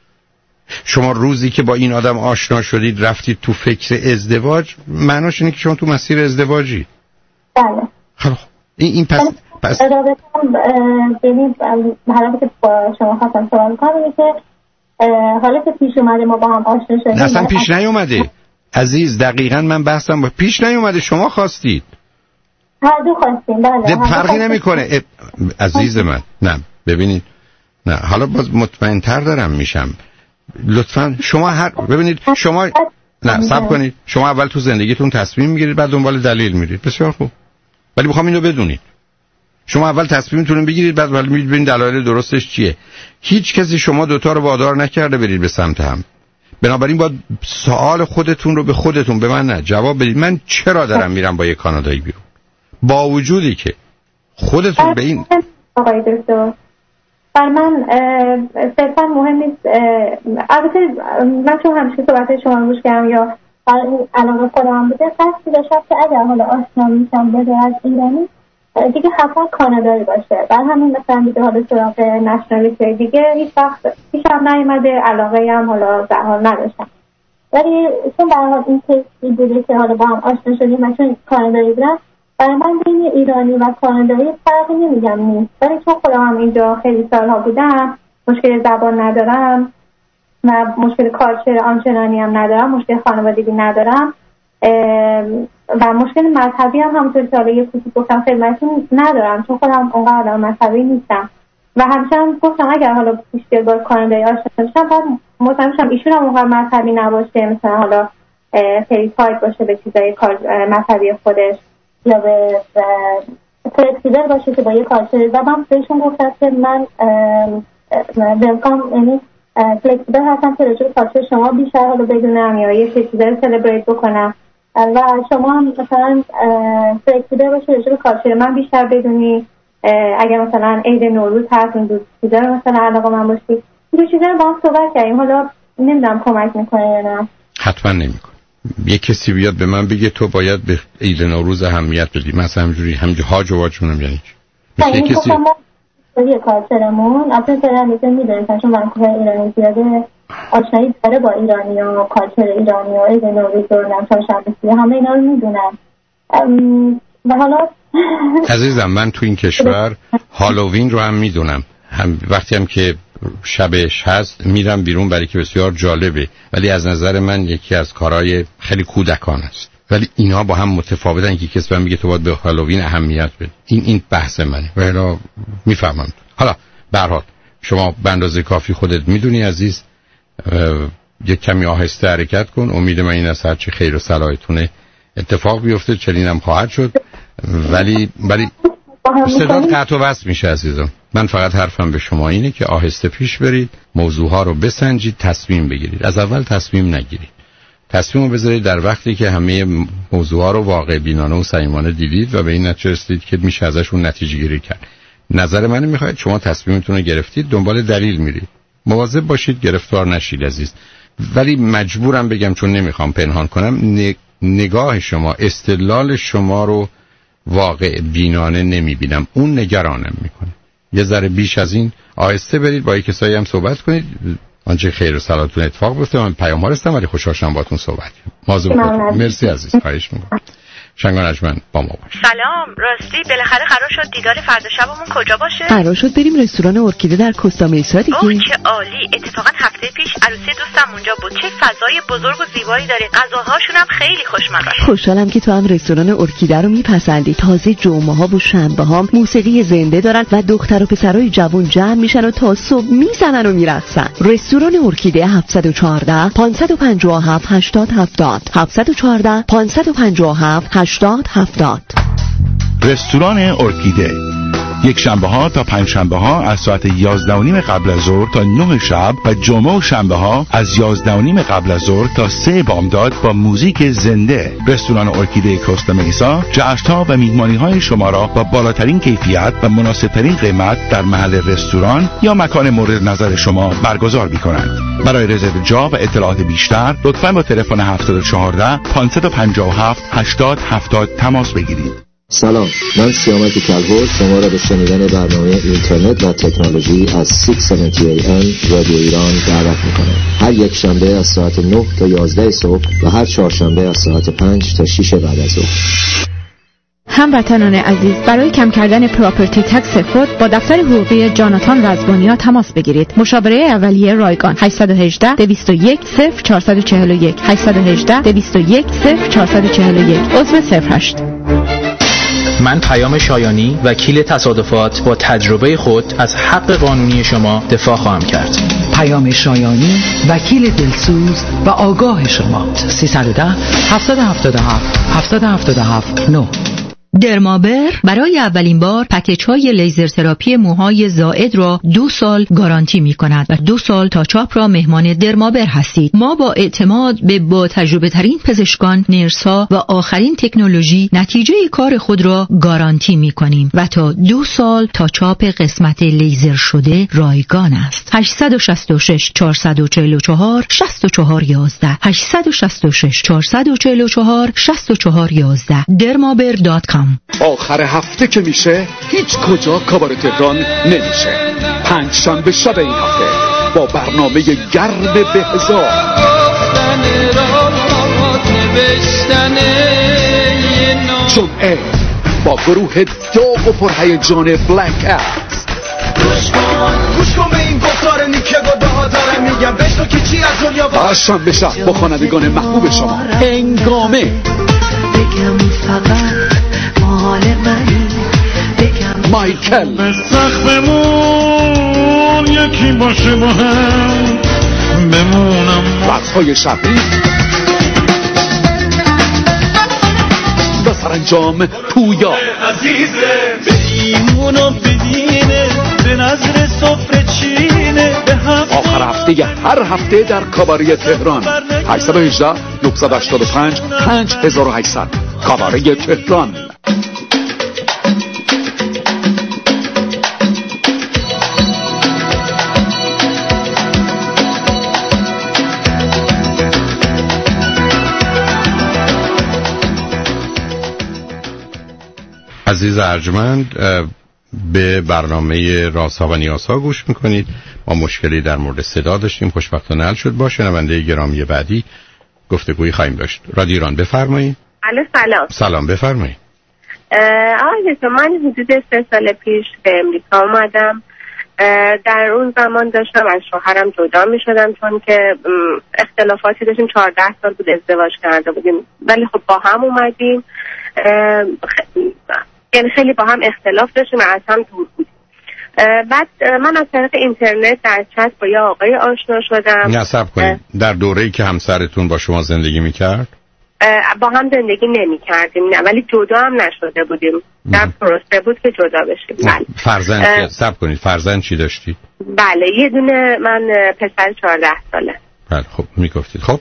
شما روزی که با این آدم آشنا شدید رفتید تو فکر ازدواج معناش اینه که شما تو مسیر ازدواجی.
بله.
خب این این پس پس
رابطه‌ام یعنی حالا که با شما خواستم سوال کنم که حالا که پیش اومده ما با هم آشنا شدیم
اصلا پیش نیومده عزیز دقیقاً من بحثم با پیش نیومده، شما خواستید.
هر دو خواستیم. بله.
فرقی نمیکنه عزیز من. نه ببینید، نه حالا باز مطمئن‌تر دارم میشم. لطفاً شما هر ببینید شما نه صبر کنید، شما اول تو زندگیتون تصمیم میگیرید بعد دنبال دلیل میرید. بسیار خوب. ولی میخوام اینو بدونید. شما اول تصمیمتون رو بگیرید بعد ولی میبینید دلایل درستش چیه. هیچ کسی شما دوتا رو وادار نکرده برید به سمت هم. بنابراین باید سوال خودتون رو به خودتون، به من نه، جواب بدید. من چرا دارم میرم با یه کانادایی بیرون؟ با وجودی که خودتون به این
آقای دکتر بر من صرفا مهم نیست. البته من چون همیشه صحبت شما رو گوش کردم یا علاقه خودم بوده، قصدی داشتم که اگر حالا آشنا میشم بده از ایرانی دیگه حتما کانادایی باشه. بر همین مثلا دیگه حالا سراغ نشنالیتی دیگه هیچ وقت پیشم نیومده، علاقه هم حالا در حال نداشتم. ولی چون در حال این کسی بوده که حالا با هم آشنا شدیم و چون کانادایی بودم، برای من بین ایرانی و کانادایی فرقی نمیگم نیست. ولی چون خودم هم اینجا خیلی سالها بودم، مشکل زبان ندارم و مشکل کارچر آنچنانی هم ندارم، مشکل خانوادگی ندارم و مشکل مذهبی هم همونطور که حالا یه کوچیک گفتم خدمتتون ندارم، چون خودم اونقدر مذهبی نیستم و همیشه هم گفتم اگر حالا پیش با کانادایی آشنا بشم باید مطمئن شم ایشون هم اونقدر مذهبی نباشه، مثلا حالا خیلی تایپ باشه به چیزای مذهبی خودش یا به فلکسیبل باشه که با یه کارچر زبان. بهشون گفتم که من ویلکام، یعنی فلکسیبل هستم که رجوع کارچر شما بیشتر حالا بدونم یا یه چیزی رو سلبریت بکنم و شما هم مثلا فلکسیبل باشه رجوع کارچر من بیشتر بدونی. اگر مثلا عید نوروز هست اون دو چیزا رو مثلا علاقه من باشی، دو چیزا رو با هم صحبت کردیم. حالا نمیدونم کمک میکنه یا نه.
حتما نمیکنه. یه کسی بیاد به من بگه تو باید به عید نوروز اهمیت بدی، مثلا همجوری همجوری هاج و واجمونم یعنی چی؟ یه کسی
یه کالچرمون اصلا ترنیزه میدونید چون ونکوور ایرانی زیاده آشنایی داره با ایرانی و کالچر ایرانی و عید نوروز و چهارشنبه همه اینا رو میدونم. و حالا
عزیزم من تو این کشور هالووین رو هم میدونم، هم وقتی هم که شبش هست میرم بیرون برای که بسیار جالبه، ولی از نظر من یکی از کارهای خیلی کودکانه است. ولی اینا با هم متفاوتن که کسی بهم میگه تو باید به هالووین اهمیت بدی. این این بحث منه و الا میفهمم. حالا به هر حال شما به اندازه کافی خودت میدونی عزیز، یک کمی آهسته حرکت کن. امید من این است هرچی خیر و صلاحتونه اتفاق بیفته، چنینم خواهد شد. ولی ولی صدات قطع و وصل میشه عزیزم. من فقط حرفم به شما اینه که آهسته پیش برید، موضوعها رو بسنجید، تصمیم بگیرید. از اول تصمیم نگیرید. تصمیم رو بذارید در وقتی که همه موضوعها رو واقع بینانه و صمیمانه دیدید و به این نتیجه رسیدید که میشه ازشون نتیجه گیری کرد. نظر من میخواد شما تصمیمتون رو گرفتید، دنبال دلیل میرید. مواظب باشید گرفتار نشید عزیز. ولی مجبورم بگم چون نمیخوام پنهان کنم، نگاه شما، استدلال شما رو واقع بینانه نمیبینم. اون نگرانم میکنه. یه ذره بیش از این آهسته برید، با کسایی هم صحبت کنید. آنچه خیر و صلاحتون اتفاق بیفته. من پیام ها رستم ولی خوشحال شدم باهاتون صحبت کردم. مواظب خودتون. مرسی عزیز. خواهش میکنم. شنگان اجمن با ما باش.
سلام، راستی بالاخره قرار شد دیدار فردا شبمون کجا باشه؟
قرار شد بریم رستوران ارکیده در کوستا میسا دیگه.
اوه چه عالی. اتفاقا هفته پیش عروسی دوستم اونجا بود. چه فضای بزرگ و زیبایی داره. غذاهاشون هم خیلی خوشمزه.
خوشحالم که تو هم رستوران ارکیده رو میپسندی. تازه جمعه ها و شنبه ها موسیقی زنده دارن و دختر و پسرای جوون جمع میشن و تا صبح میزنن و میرقصن. رستوران ارکیده هفت یک چهار پنج پنج هفت هشتاد هفتاد هفت یک چهار پنج پنج هفت هشتاد هفتاد.
رستوران ارکیده یک شنبه ها تا پنج شنبه ها از ساعت یازده و نیم قبل از ظهر تا نه شب و جمعه و شنبه ها از یازده و نیم قبل از ظهر تا سه بامداد با موزیک زنده. رستوران ارکیده کوستا میسا جشن‌ها و میهمانی‌های شما را با بالاترین کیفیت و مناسب‌ترین قیمت در محل رستوران یا مکان مورد نظر شما برگزار می‌کنند. برای رزرو جا و اطلاعات بیشتر لطفاً با تلفن هفت یک چهار پنج پنج هفت هشتاد هفتاد تماس بگیرید.
سلام، من سیامک کلهور شما را به شنیدن برنامه اینترنت و تکنولوژی از ششصد و هفتاد ای ام رادیو ایران دعوت می‌کنم. هر یک شنبه از ساعت نه تا یازده صبح و هر چهارشنبه از ساعت پنج تا شش بعد از ظهر.
هموطنان عزیز، برای کم کردن پراپرتی تکس خود با دفتر حقوقی جاناتان رزوانیا تماس بگیرید. مشاوره اولیه رایگان هشت یک هشت دویست و یک صفر چهارصد و چهل و یک هشت یک هشت دویست و یک صفر چهارصد و چهل و یک عضو صفر هشت.
من پیام شایانی، وکیل تصادفات، با تجربه خود از حق قانونی شما دفاع خواهم کرد.
پیام شایانی، وکیل دلسوز و آگاه شما. سیصد و ده هفتصد و هفتاد و هفت هفتصد و هفتاد و هفت نه.
درمابر برای اولین بار پکیج‌های لیزر تراپی موهای زائد را دو سال گارانتی می‌کند و دو سال تا چاپ را مهمان درمابر هستید. ما با اعتماد به با تجربه ترین پزشکان، نرس‌ها و آخرین تکنولوژی نتیجه کار خود را گارانتی می‌کنیم و تا دو سال تا چاپ قسمت لیزر شده رایگان است. هشت شش شش چهار چهار چهار شش چهار یک یک هشت شش شش چهار چهار چهار شش چهار یک یک درمابر دات کام.
آخر هفته که میشه هیچ کجا کابار تهران نمیشه. پنج شنبه شب این هفته با برنامه گرم به هزار، جمعه با گروه داغ و پرهیجان بلک اکس. گوش کن گوش کن به این گفتار نیکه گداها دارم میگم بشنو که چی از دنیا با شنبه شب با خوانندگان محبوب شما هنگامه. بگم فقط مال منی، بگم مایکل سخفمون یکی باشه با هم بمونم وقتهای شبی و سرانجام پویا عزیزه بدیمونو بدینه به نظر صفر چینه به هم آخر هفته هر هفته در کاباره تهران. هشت یک هشت نه هشت پنج پنج هزار و هشتصد کاباره تهران.
عزیز ارجمند، به برنامه رازها و نیازها گوش میکنید. ما مشکلی در مورد صدا داشتیم، خوشبختانه حل شد. با شنونده گرامی بعدی گفتگویی خواهیم داشت. رادیو ایران بفرمایید.
الو سلام.
سلام بفرمایید.
آقای دکتر، من حدود سه سال پیش به امریکا اومدم. در اون زمان داشتم از شوهرم جدا می شدم چون که اختلافاتی داشتیم. چهارده سال بود ازدواج کرده بودیم، ولی خب با هم اومدیم. یعنی خیلی با هم اختلاف داشتیم و از هم دور بودیم. بعد من از طریق اینترنت در چت با یه آقای آشنا شدم.
نصب کنید در دوره‌ای که همسرتون با شما زندگی میکرد؟
با هم زندگی نمی کردیم، نه، ولی جدا هم نشده بودیم. در پروسه بود که جدا بشیم. بله.
فرزند نصب کنید فرزند چی داشتید؟
بله، یه دونه من پسر چهارده ساله.
بله خب میگفتید. خب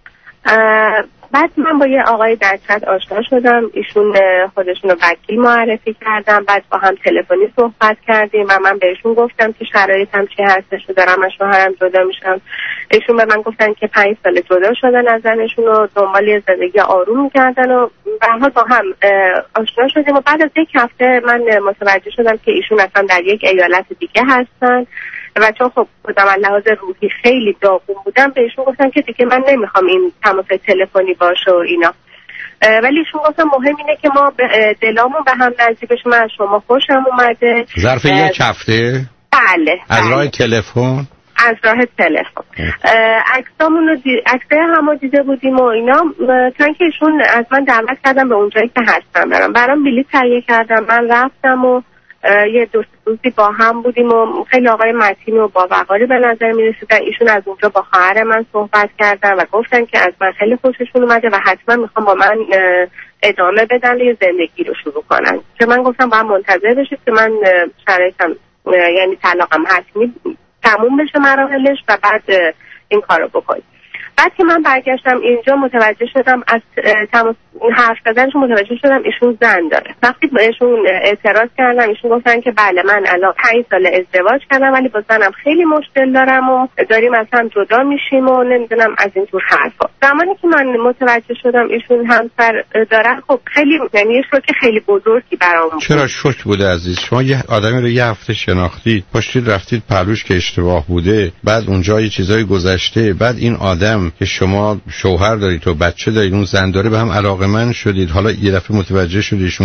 بعد من با یه آقای در چت آشنا شدم. ایشون خودشون رو وکیل معرفی کردم. بعد با هم تلفنی صحبت کردیم و من بهشون گفتم که شرایطم چی هستش و دارم از شوهرم جدا میشم. ایشون به من گفتن که پنج سال جدا شدن از زنشون و دنبال یه زندگی آروم میکردن و به هر حال با هم آشنا شدیم. و بعد از یک هفته من متوجه شدم که ایشون اصلا در یک ایالت دیگه هستن و چون خب خودم از لحاظ روحی خیلی داغون بودم بهشون گفتم که دیگه من نمیخوام این تماس تلفنی باشه و اینا. ولی ایشون گفتم مهم اینه که ما دلامون به هم نزدیک بشه. من از شما خوشم اومده.
ظرف یک هفته؟
بله.
از راه تلفن؟
از راه تلفن. عکسامون رو دی... عکسای همو دیده بودیم و اینا. چون که ایشون از من دعوت کردم به اونجایی که هستم برام برام بلیط تهیه کردم. من رفتم و یه دو روزی با هم بودیم و خیلی آقای متین و با وقاری به نظر می رسیدن. ایشون از اونجا با خواهر من صحبت کردن و گفتن که از من خیلی خوششون اومده و حتما میخوام با من ادامه بدن و یه زندگی رو شروع کنن. که من گفتم باید منتظر بشید که من شرایطم یعنی طلاقم حتمی تموم بشه مراحلش و بعد این کارو بکنید. بعد که من برگشتم اینجا متوجه شدم از تماس حرف زدنشون متوجه شدم ایشون زن داره. وقتی بهشون اعتراض کردم ایشون گفتن که بله من الان پنج سال ازدواج کردم ولی با زنم خیلی مشکل دارم و داریم از هم جدا میشیم و نمیدونم از این جور حرفا. زمانی که من متوجه شدم ایشون همسر دارن خب خیلی یعنی شوک خیلی بزرگی برام بود.
چرا شوک بوده عزیز؟ شما یه آدمی رو یه هفته شناختید، پاشتید رفتید پلوش که اشتباه بوده، بعد اونجا یه چیزای گذشته، بعد این آدم که شما شوهر دارید و بچه دارید اون زن داره به هم علاقه‌مند شدید، حالا یه دفعه متوجه شدیشون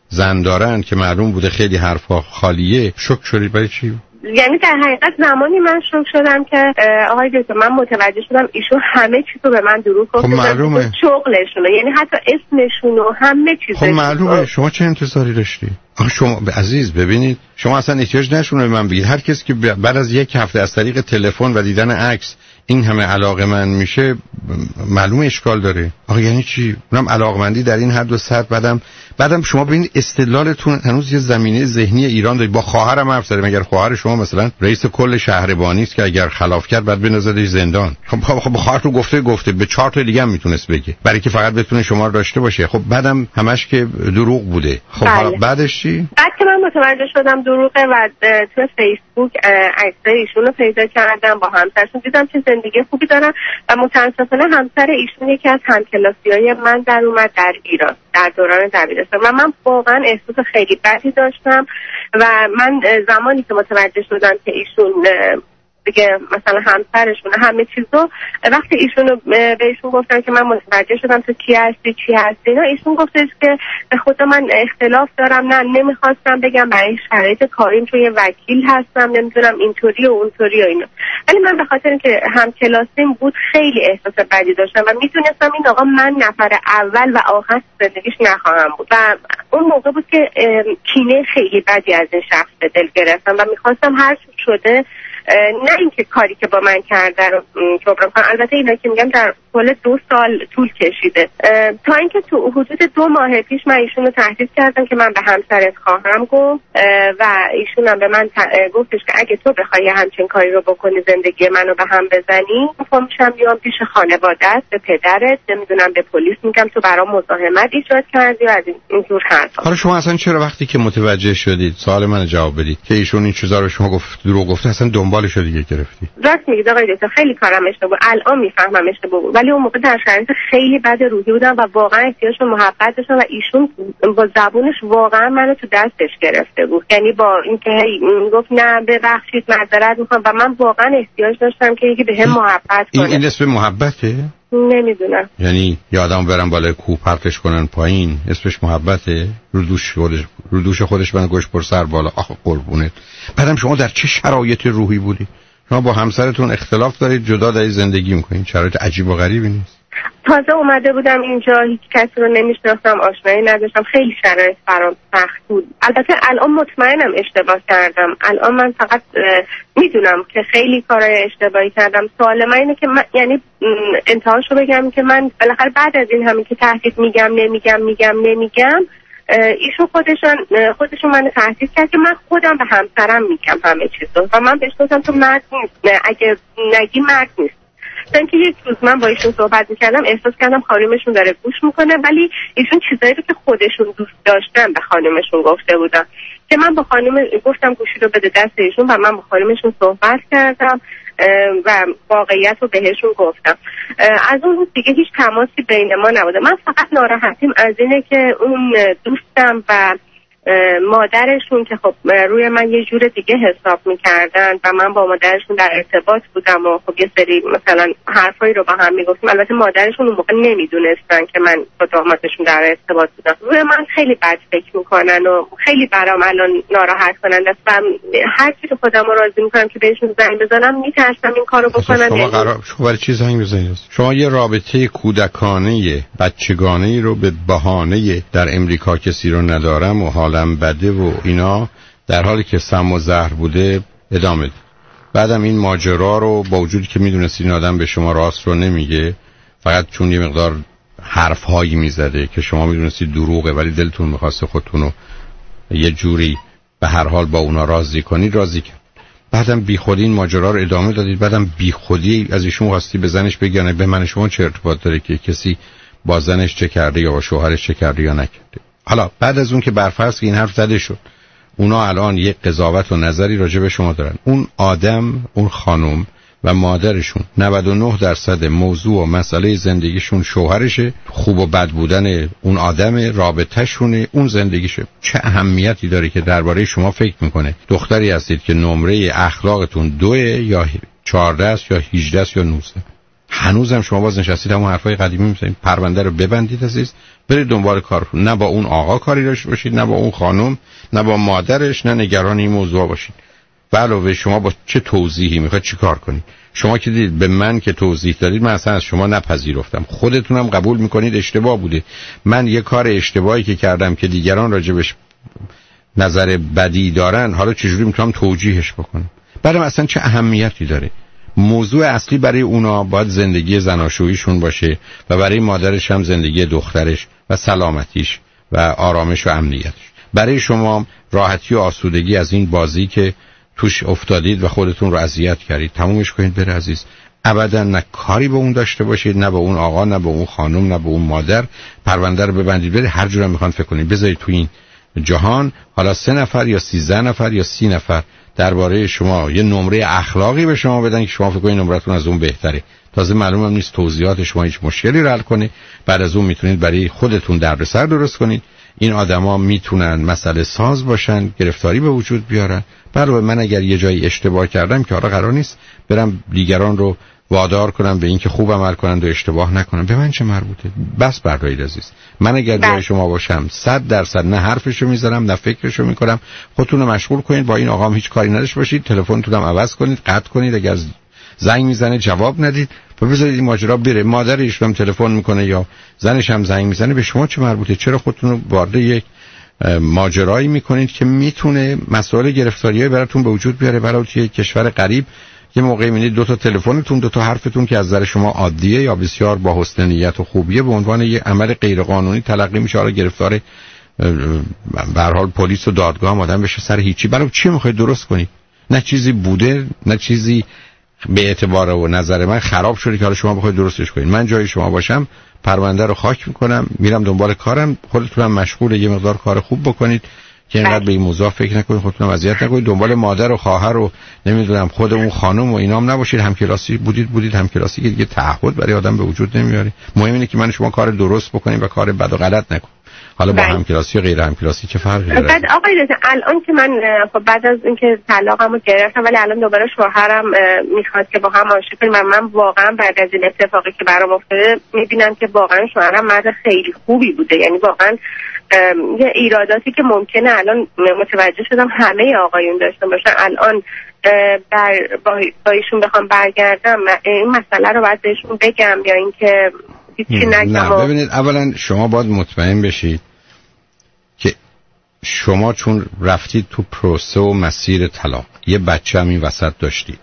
زن دارن که معلوم بوده خیلی حرفا خالیه، شوک شدید برای چی؟
یعنی در حقیقت زمانی من شوک شدم که آقای دکتر من متوجه شدم ایشون همه چیزو به من دروغ گفتن.
خب معلومه
شغلشونه، یعنی حتی اسمشون و همه چیزو.
خب معلومه. شما چه انتظاری داشتی؟ آخه شما عزیز ببینید، شما اصلا احتیاج نشونه به من بگید. هر کسی که بعد از یک هفته از طریق تلفن و دیدن عکس این همه علاقه‌مند میشه معلومه اشکال داره. آخه یعنی چی؟ اونم علاقه‌مندی در این حد و سطح. بعدم بعدم شما ببینید استدلالتون هنوز یه زمینه ذهنی ایران دارید. با خواهرم حرف زدم، اگر خواهر شما مثلا رئیس کل شهربانی است که اگر خلاف کرد بعد بنازدش زندان، خب خب خواهر تو گفته گفته به چهار تا دیگه هم میتونست بگه برای که فقط بتونه شما رو داشته باشه. خب بعدم همش که دروغ بوده. خب حالا بعدش چی؟
بعد که من متوجه شدم دروغه و تو فیسبوک عکسای ایشون رو پیدا کردم، با همسرشون دیدم چه زندگی خوبی دارن و متاسفانه همسر ایشون یکی از همکلاسیای من در اومد در ایران در دوران دبیرستان و من واقعا احساس خیلی بدی داشتم و من زمانی که متوجه شدم که ایشون دیگه مثلا همسرشون همه چیزو، وقتی ایشونو به ایشون گفتن که من متوجه شدم تو کی هستی چی هستی اینا، ایشون گفتش که به خدا من اختلاف دارم، نه نمیخواستم بگم برای شرایط کاریم چون یه وکیل هستم نمیدونم اینطوری و اونطوری و اینا، ولی من به خاطر اینکه هم کلاسیم بود خیلی احساس بدی داشتم و میدونستم این آقا من نفر اول و آخر زندگیش نخواهم بود و اون موقع بود که کینه خیلی بدی از این شخص به دل گرفتم و میخواستم هر چی شده نه اینکه کاری که با من کرده رو جبران کنم. البته اینا که میگم در طول دو سال طول کشیده تا اینکه تو حدود دو ماه پیش من ایشون رو تهدید کردم که من به همسرت خواهم گفت و ایشون هم به من گفتش که اگه تو بخوای همچین کاری رو بکنی زندگی منو به هم بزنی من میشم بیام پیش خانواده‌ات به پدرت نمیدونم به پلیس میگم تو برام مزاحمت ایجاد کردی و از این جور حرفا.
حالا شما اصلا چرا وقتی که متوجه شدید سوال من جواب بدید که ایشون این چیزا رو شما گفت دروغ گفته اصلا دنبالش دیگه گرفتی؟
راست میگید آقای دکتر، خیلی کارم اشتباه، الان میفهمم اشتباه بود ولی اون موقع در شرایط خیلی بد روحی بودم و واقعا احتیاج به محبت داشتم و ایشون با زبونش واقعا منو تو دستش گرفته بود، یعنی با اینکه گفت نه ببخشید معذرت میخوام و من واقعا احتیاج داشتم که یکی بهم محبت کنه.
این اسم محبته؟
نمیدونم.
یعنی یه آدم برن بالای کوه پرتش کنن پایین اسمش محبته؟ رو دوش خودش رو دوش خودش من گوش پر سر بالا. آخ قربونت. بعدم شما در چه شرایط روحی بودی؟ شما با همسرتون اختلاف دارید، جدا دارید زندگی میکنید، شرایط عجیب و غریبی نیست؟
تازه اومده بودم اینجا، هیچ کسی رو نمیشناختم، آشنایی نداشتم، خیلی شرایط برام سخت بود. البته الان مطمئنم اشتباه کردم، الان من فقط میدونم که خیلی کارهای اشتباهی کردم. سوال من اینه که من یعنی انتهاشو بگم که من بالاخره بعد از این همین که تهدید میگم نمیگم میگم نمیگم ایشون خودشون خودشون منو تهدید کرد که من خودم به همسرم میگم همه چیزو و من بهش گفتم تو مرد نیست، اگه نگی مرد نیست. چون که یک روز من با ایشون صحبت میکردم احساس کردم خانومشون داره گوش میکنه ولی ایشون چیزایی رو که خودشون دوست داشتن به خانومشون گفته بودن که من با خانوم گفتم گوشی رو بده دست ایشون و من با خانومشون صحبت کردم و واقعیت رو بهشون گفتم. از اون روز دیگه هیچ تماسی بین ما نبوده. من فقط ناراحتیم از اینه که اون دوستم و مادرشون که خب روی من یه جور دیگه حساب میکردن و من با مادرشون در ارتباط بودم و خب یه سری مثلا حرفایی رو با هم میگفتیم. البته مادرشون اون موقع نمیدونستن که من با دامادشون در ارتباط بودم. روی من خیلی بد فکر میکنن و خیلی برام الان ناراحت کننده است و هر چی که خودم رو راضی میکنم که بهشون زنگ بزنم میترسم این کارو بکنن.
شما قرار شما برای چی زنگ بزنید؟ شما یه رابطه کودکانه بچگانه رو به بهانه در امریکا کسی رو ندارم و حالم بده و اینا در حالی که سم و زهر بوده ادامه دید. بعدم این ماجرا رو با وجودی که میدونست این آدم به شما راست رو نمیگه فقط چون یه مقدار حرفهایی میزده که شما میدونستید دروغه ولی دلتون میخواسته خودتون رو یه جوری به هر حال با اونا راضی کنید راضی کرد. بعدم بی خودی این ماجرا رو ادامه دادید. بعدم بی خودی از ایشون خواستی به زنش بگی به من شما چه ارتباط داره که کسی با زنش چه کرده یا با شوهرش چه کرده یا نکرده. حالا بعد از اون که برفرض که این حرف زده شد اونا الان یک قضاوت و نظری راجع به شما دارن. اون آدم اون خانم و مادرشون نود و نه درصد موضوع و مسئله زندگیشون شوهرشه، خوب و بد بودن اون آدم، رابطه‌شونه، اون زندگیشه. چه اهمیتی داره که درباره شما فکر میکنه دختری هستید که نمره اخلاقتون دوه یا چهارده است یا هجده است یا نوزده؟ هنوزم شما باز نشستید همون حرفای قدیمی میزنید. پرونده رو ببندید عزیز، برید دنبال کار. نه با اون آقا کاری داشته باشید، نه با اون خانم، نه با مادرش، نه نگران این موضوع باشید. علاوه شما با چه توضیحی میخواید چیکار کنید؟ شما که دید به من که توضیح دادید، من اصلا از شما نپذیرفتم. خودتونم قبول میکنید اشتباه بوده. من یه کار اشتباهی که کردم که دیگران راجبش نظر بدی دارن، حالا چجوری میتونم توجیهش بکنم؟ برام اصلا چه اهمیتی داره؟ موضوع اصلی برای اونا باید زندگی زناشوییشون باشه و برای مادرش هم زندگی دخترش و سلامتیش و آرامش و امنیتش. برای شما راحتی و آسودگی از این بازی که توش افتادید و خودتون رو اذیت کردید تمومش کنید بره عزیز. ابدا نه کاری به اون داشته باشید، نه به اون آقا، نه به اون خانم، نه به اون مادر. پرونده رو ببندید بره. هر جوری میخوان فکر کنید بذارید تو این جهان حالا سه نفر یا سیزده نفر یا سی نفر درباره شما یه نمره اخلاقی به شما بدن که شما فکر کنید نمرتون از اون بهتره. تازه معلومه نیست توضیحات شما هیچ مشکلی رو حل کنه. بعد از اون میتونید برای خودتون دردسر درست کنید. این آدما میتونن مسئله ساز باشن، گرفتاری به وجود بیارن. برای من اگر یه جایی اشتباه کردم که حالا قرار نیست برم دیگران رو وادار کنم به اینکه خوب عمل کنن و اشتباه نکنن. به من چه مربوطه؟ بس بردارید عزیز. من اگر جای شما باشم صد درصد نه حرفشو میذارم نه فکرشو میکنم. خودتون رو مشغول کنید با این آقام هیچ کاری نداشته باشید. تلفنتون هم عوض کنید، قطع کنید. اگر زنگ میزنه جواب ندید و بذارید این ماجرا بره. مادرش هم تلفن میکنه یا زنش هم زنگ میزنه، به شما چه مربوطه؟ چرا خودتون رو وارد یک ماجرایی میکنید که میتونه مسائل گرفتاریای براتون به وجود بیاره؟ برای یک کشور غریب یه موقعی میبینید دو تا تلفنتون، دو تا حرفتون که از نظر شما عادیه یا بسیار با حسن نیت و خوبیه به عنوان یه عمل غیر قانونی تلقی میشه. حالا گرفتار به هر حال پلیس و دادگاه هم آدم بشه سر هیچی. برای چی میخواید درست کنید؟ نه چیزی بوده، نه چیزی به اعتبار و نظر من خراب شده که حالا شما بخواید درستش کنید. من جای شما باشم پرونده رو خاک میکنم، میرم دنبال کارم. خودتونم مشغول یه مقدار کار خوب بکنید که اینقدر به این موضوع فکر نکنید، خودتونم اذیت نکنید. دنبال مادر و خواهر و نمیدونم خود اون خانم و اینام نباشید. همکلاسی بودید بودید همکلاسی که دیگه تعهد برای آدم به وجود نمیاره. مهم اینه که من شما کار درست بکنید و کار بد و غلط نکنید. حالا با همکلاسی و غیر همکلاسی چه فرقی داره؟
بعد آقای رضا الان که من خب بعد از اینکه طلاقمو گرفتم ولی الان دوباره شوهرم میخواد که با هم عاشق کنیم و من واقعا بعد از این اتفاقی که برام افتاده میبینم که واقعا شوهرم مرد خیلی خوبی بوده. یعنی واقعا یه ایراداتی که ممکنه الان متوجه شدم همه آقایون داشته باشن، الان بر با ایشون بخوام برگردم این مسئله رو باید بهشون بگم یا اینکه هیچی نگم؟
نه ببینید، اولا شما باید مطمئن بشید که شما چون رفتید تو پروسه و مسیر طلاق، یه بچه هم این وسط داشتید،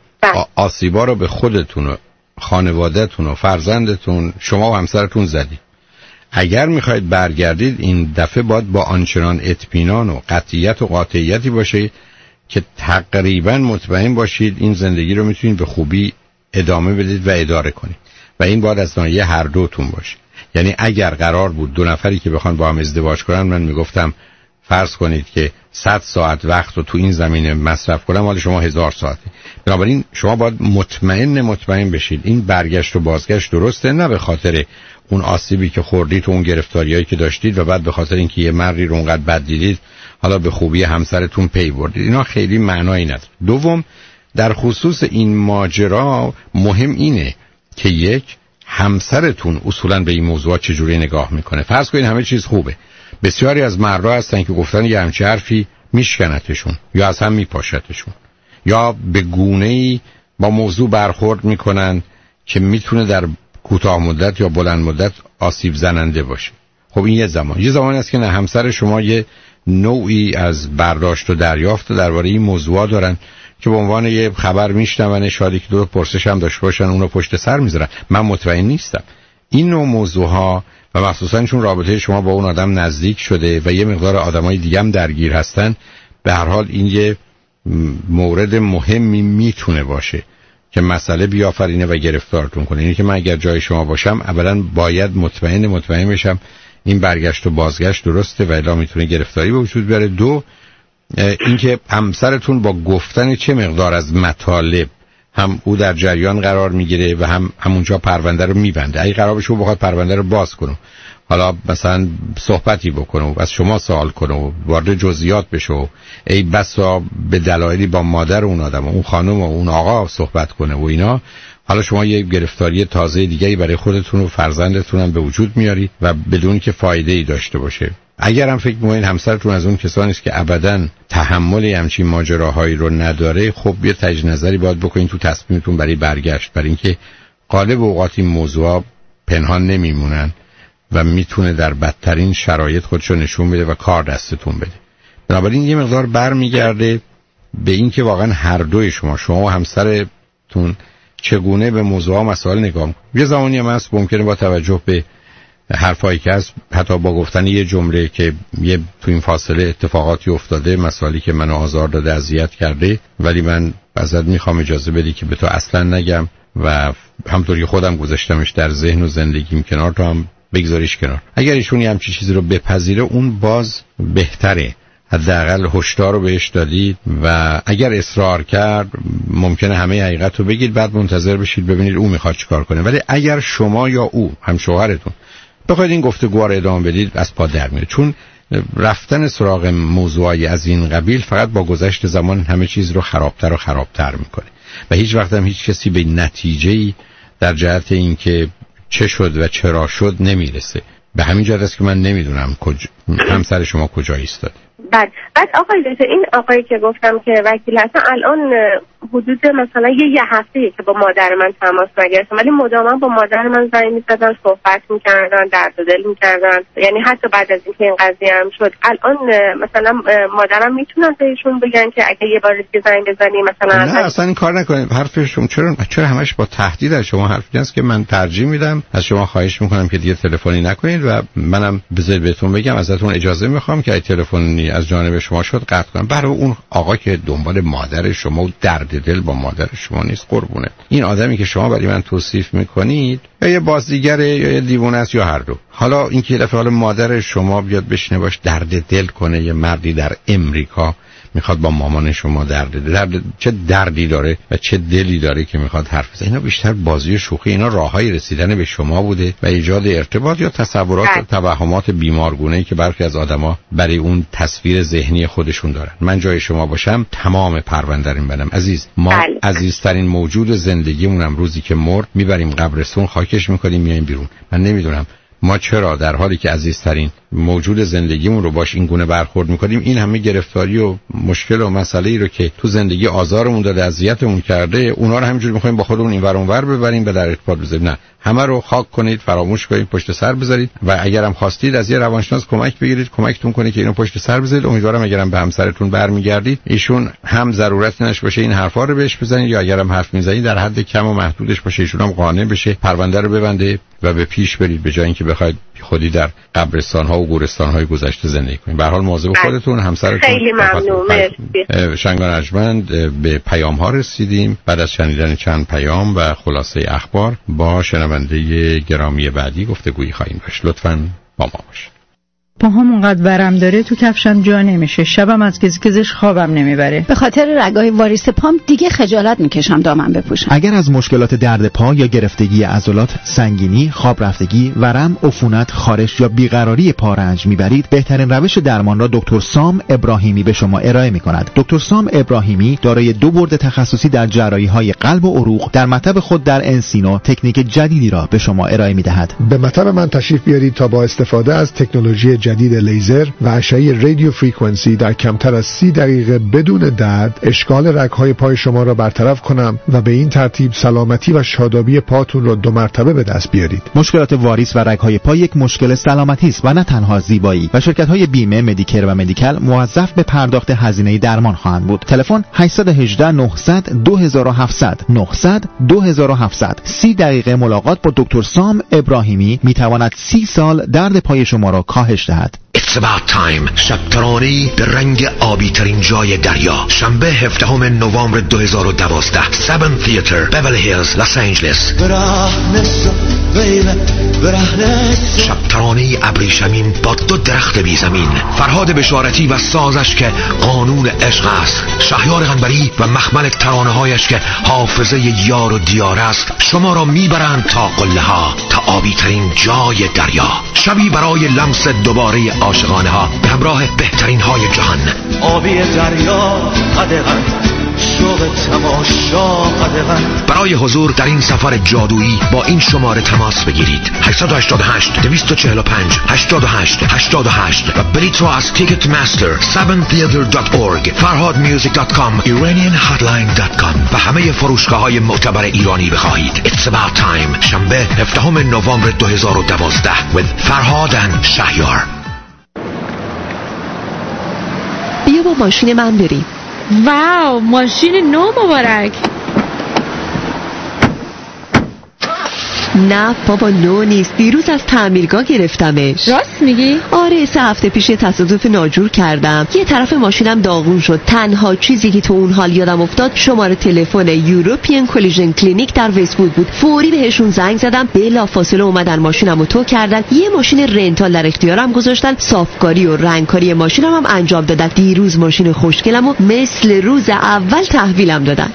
آسیبا رو به خودتون و خانوادهتون و فرزندتون شما و همسرتون زدید. اگر میخواید برگردید این دفعه باید با آنچنان اطمینان و قطعیت و قاطعیتی باشه که تقریبا مطمئن باشید این زندگی رو میتونید به خوبی ادامه بدید و اداره کنید و این باید از ناحیه هر دوتون باشه. یعنی اگر قرار بود دو نفری که بخوان با هم ازدواج کنن، من میگفتم فرض کنید که صد ساعت وقت رو تو این زمینه مصرف کنم، حالا شما هزار ساعته. بنابراین شما باید مطمئن مطمئن بشید این برگشت و بازگشت درسته، نه به خاطر اون آسیبی که خوردید و اون گرفتاریایی که داشتید و بعد به خاطر اینکه یه مردی رو اونقدر بد دیدید حالا به خوبی همسرتون پی بردید. اینا خیلی معنایی نداره. دوم، در خصوص این ماجرا مهم اینه که یک، همسرتون اصولاً به این موضوع چجوری نگاه میکنه. فرض کنید همه چیز خوبه. بسیاری از مردها هستن که گفتن یه همچه حرفی میشکنتشون یا از هم میپاشتشون یا به گونه‌ای با موضوع برخورد میکنن که میتونه در کوتاه مدت یا بلند مدت آسیب زننده باشه. خب این یه زمان یه زمان است که نه همسر شما یه نوعی از برداشت و دریافت درباره این موضوع دارن که به عنوان یه خبر میشنون، شاید که دو پرسش هم داشته باشن اونو پشت سر میذارن. من مطمئن نیستم این نوع موضوع ها و مخصوصا چون رابطه شما با اون آدم نزدیک شده و یه مقدار آدمای دیگه هم درگیر هستن، به هر حال این یه مورد مهمی میتونه باشه که مسئله بیافرینه و گرفتارتون کنه. اینه که من اگر جای شما باشم اولا باید مطمئن مطمئن بشم این برگشت و بازگشت درسته و الا میتونه گرفتاری به وجود بیاره. دو، اینکه همسرتون با گفتن چه مقدار از مطالب هم او در جریان قرار میگیره و هم همونجا پرونده رو میبنده. اگه قرار بشه بخواد پرونده رو باز کنه، حالا مثلا صحبتی بکنه و از شما سوال کنه و وارد جزئیات بشه و ای بسا به دلایلی با مادر اون آدم و اون خانم و اون آقا صحبت کنه و اینا، حالا شما یه گرفتاری تازه دیگه‌ای برای خودتون و فرزندتون هم به وجود میارید و بدون که فایده‌ای داشته باشه. اگر هم فکر می‌کنید همسرتون از اون کسانی است که ابداً تحمل همچین ماجراهایی رو نداره، خب یه تجدید نظری باید بکنید تو تصمیمتون برای برگشت، برای اینکه غالب اوقات این موضوعا پنهان نمیمونن و میتونه در بدترین شرایط خودشو نشون بده و کار دستتون بده. بنابراین یه مقدار برمیگرده به اینکه واقعا هر دوی شما شما و همسرتون چگونه به موضوع و مسائل نگاه می‌کنید. یه زمانی هم هست ممکنه با توجه به حرفایی که هست، حتی با گفتن یه جمله که یه تو این فاصله اتفاقاتی افتاده، مسائلی که منو آزار داده، اذیت کرده، ولی من ازت میخوام اجازه بدی که به تو اصلا نگم و همونطوری خودم گذاشتمش در ذهن و زندگیم کنار، تو هم بگذاریش کنار. اگر ایشون یه همچین چیزی رو بپذیره، اون باز بهتره، حداقل هشدار رو بهش دادید و اگر اصرار کرد ممکنه همه حقیقت رو بگید، بعد منتظر بشید ببینید او میخواد چیکار کنه. ولی اگر شما یا او هم شوهرتون بخواید این گفتگو رو ادامه بدید، از پا در میره، چون رفتن سراغ موضوعی از این قبیل فقط با گذشت زمان همه چیز رو خرابتر و خرابتر میکنه و هیچ وقت هم هیچ کسی به نتیجه‌ای در جهت اینکه چه شد و چرا شد نمیرسه. به همین جهت است که من نمیدونم کجا همسر شما کجا ایستاده.
بعد بعد آقای دکتر، این آقایی که گفتم که وکیل هستن الان حدود مثلا یه یه هفته‌ای که با مادر من تماس نگرفتم، ولی مدام با مادر من زنگ می‌زدن، صحبت می‌کردن، درد و دل می‌کردن. یعنی حتی بعد از اینکه این قضیه هم شد، الان مثلا مادرم میتونن بهشون بگن که اگه یه بار دیگه زنگ بزنی مثلا
نه اصلا این کار نکنید. حرفشون چرا چرا همش با تهدید از شما حرف می‌زنن که من ترجیح میدم از شما خواهش می‌کنم که دیگه تلفنی نکنید و منم بذارید بهتون بگم ازتون اجازه می‌خوام که اگه تلفنی از جانب شما شد قطع کنم. برای اون آقا که دنبال مادر شما و درد دل با مادر شما نیست قربونه. این آدمی که شما برای من توصیف میکنید یا یه بازیگره یا یه دیوونه است یا هر دو. حالا این که دفعه حالا مادر شما بیاد بشینه باش درد دل کنه، یه مردی در امریکا میخواد با مامان شما درد درد چه دردی داره و چه دلی داره که میخواد حرف بزنه، اینا بیشتر بازی و شوخی، اینا راههای رسیدن به شما بوده و ایجاد ارتباط یا تصورات و توهمات بیمارگونه‌ای که برخی از آدما برای اون تصویر ذهنی خودشون دارن. من جای شما باشم تمام پرونده رو میبرم. عزیز، ما بله. عزیزترین موجود زندگیمونم روزی که مرد میبریم قبرستون، خاکش میکنیم، میایم بیرون. من نمیدونم ما چرا در حالی که عزیزترین موجود زندگیمون رو باش این گونه برخورد میکنیم، این همه گرفتاری و مشکل و مسئله‌ای رو که تو زندگی آزارمون داده، اذیتمون کرده، اونا رو همینجوری میخوایم با خودمون اینور اونور ببریم و در ارتباط بذاریم. نه، همه رو خاک کنید، فراموش کنید، پشت سر بذارید و اگرم خواستید از یه روانشناس کمک بگیرید، کمکتون کنه که اینو پشت سر بذارید. امیدوارم اگرم به همسرتون برمیگردید ایشون هم ضرورت نش باشه این حرفا رو بهش بزنید، یا اگرم حرف میزنید در حد کم و محدودش باشه، ایشون هم قانع بشه، پرونده رو ببنده و به پیش برید، به جای اینکه بخواید خودی در قبرستان ها و گورستان های گذشته زندگی کنید. به هر حال مواظب خودتون، همسرتون.
خیلی ممنون.
شنگان ارجمند، به پیام ها رسیدیم. بعد از شنیدن چند پیام و خلاصه اخبار با شنونده گرامی بعدی گفتگویی خواهیم داشت. لطفاً با ما باشید.
پاهام اونقدر ورم داره تو کفشم جا نمیشه، شبم از گزگزش خوابم نمیبره.
به خاطر رگای واریس پام دیگه خجالت میکشم دامن بپوشم.
اگر از مشکلات درد پا یا گرفتگی عضلات، سنگینی، خواب رفتگی، ورم، عفونت، خارش یا بیقراری پا رنج میبرید، بهترین روش درمان را دکتر سام ابراهیمی به شما ارائه میکند. دکتر سام ابراهیمی دارای دو برد تخصصی در جراحی‌های قلب و عروق در مطب خود در انسینو تکنیک جدیدی را به شما ارائه میدهد.
به مطب من تشریف بیارید تا با استفاده از تکنولوژی جدید لیزر و اشعه رادیو فرکانسی در کمتر از سی دقیقه بدون درد اشکال رگ‌های پای شما را برطرف کنم و به این ترتیب سلامتی و شادابی پاتون را دو مرتبه به دست بیارید.
مشکلات واریس و رگ‌های پا یک مشکل سلامتی است و نه تنها زیبایی و شرکت‌های بیمه، مدیکر و مدیکال موظف به پرداخت هزینه درمان خواهند بود. تلفن هشت یک هشت نه صفر صفر دو هفت صفر صفر نه صفر صفر دو هفت صفر صفر. سی دقیقه ملاقات با دکتر سام ابراهیمی میتواند سی سال درد پای شما را کاهش دهد.
It's about time. شبترانی به رنگ آبی ترین جای دریا. شنبه هفدهم نوامبر دو هزار و دوازده. Seven Theater, Beverly Hills, Los Angeles. شبترانی ابریشمین با دو درخت بی زمین. فرهاد بشارتی و سازش که قانون عشق است. شهریار قنبری و مخمل ترانه‌هایش که حافظه یار و دیار است. شما را میبرند تا قله ها، تا آبی ترین جای دریا. شبی برای لمس دوباره عاشقانه ها به همراه بهترین های جهان.
آبی دریا قدغن شوق تماشا
برای حضور در این سفر جادویی با این شماره تماس بگیرید هشت هشت هشت دو چهار پنج هشت هشت هشت هشت و بلیط را از تیکت مستر سبن تئاتر دات اورگ فرهاد میوزیک دات کام ایرانیان هاتلاین دات کام و همه فروشگاه‌های معتبر ایرانی بخواهید. It's about time. شنبه هفدهم نوامبر دو هزار و دوازده with فرهاد و شهیار.
بیا با ماشین من بریم.
واو، ماشین نو مبارک.
نه بابا نو نیست، دیروز از تعمیرگاه گرفتمش.
راست میگی؟
آره، سه هفته پیش تصادف ناجور کردم، یه طرف ماشینم داغون شد. تنها چیزی که تو اون حال یادم افتاد شماره تلفن یوروپین کلیژن کلینیک در وست‌وود بود. فوری بهشون زنگ زدم، بلافاصله اومدن ماشینمو تو کردن، یه ماشین رنتال در اختیارم گذاشتن، صافکاری و رنگکاری ماشینم هم انجام دادن. دیروز ماشین خوشگلمو مثل روز اول تحویلم دادن.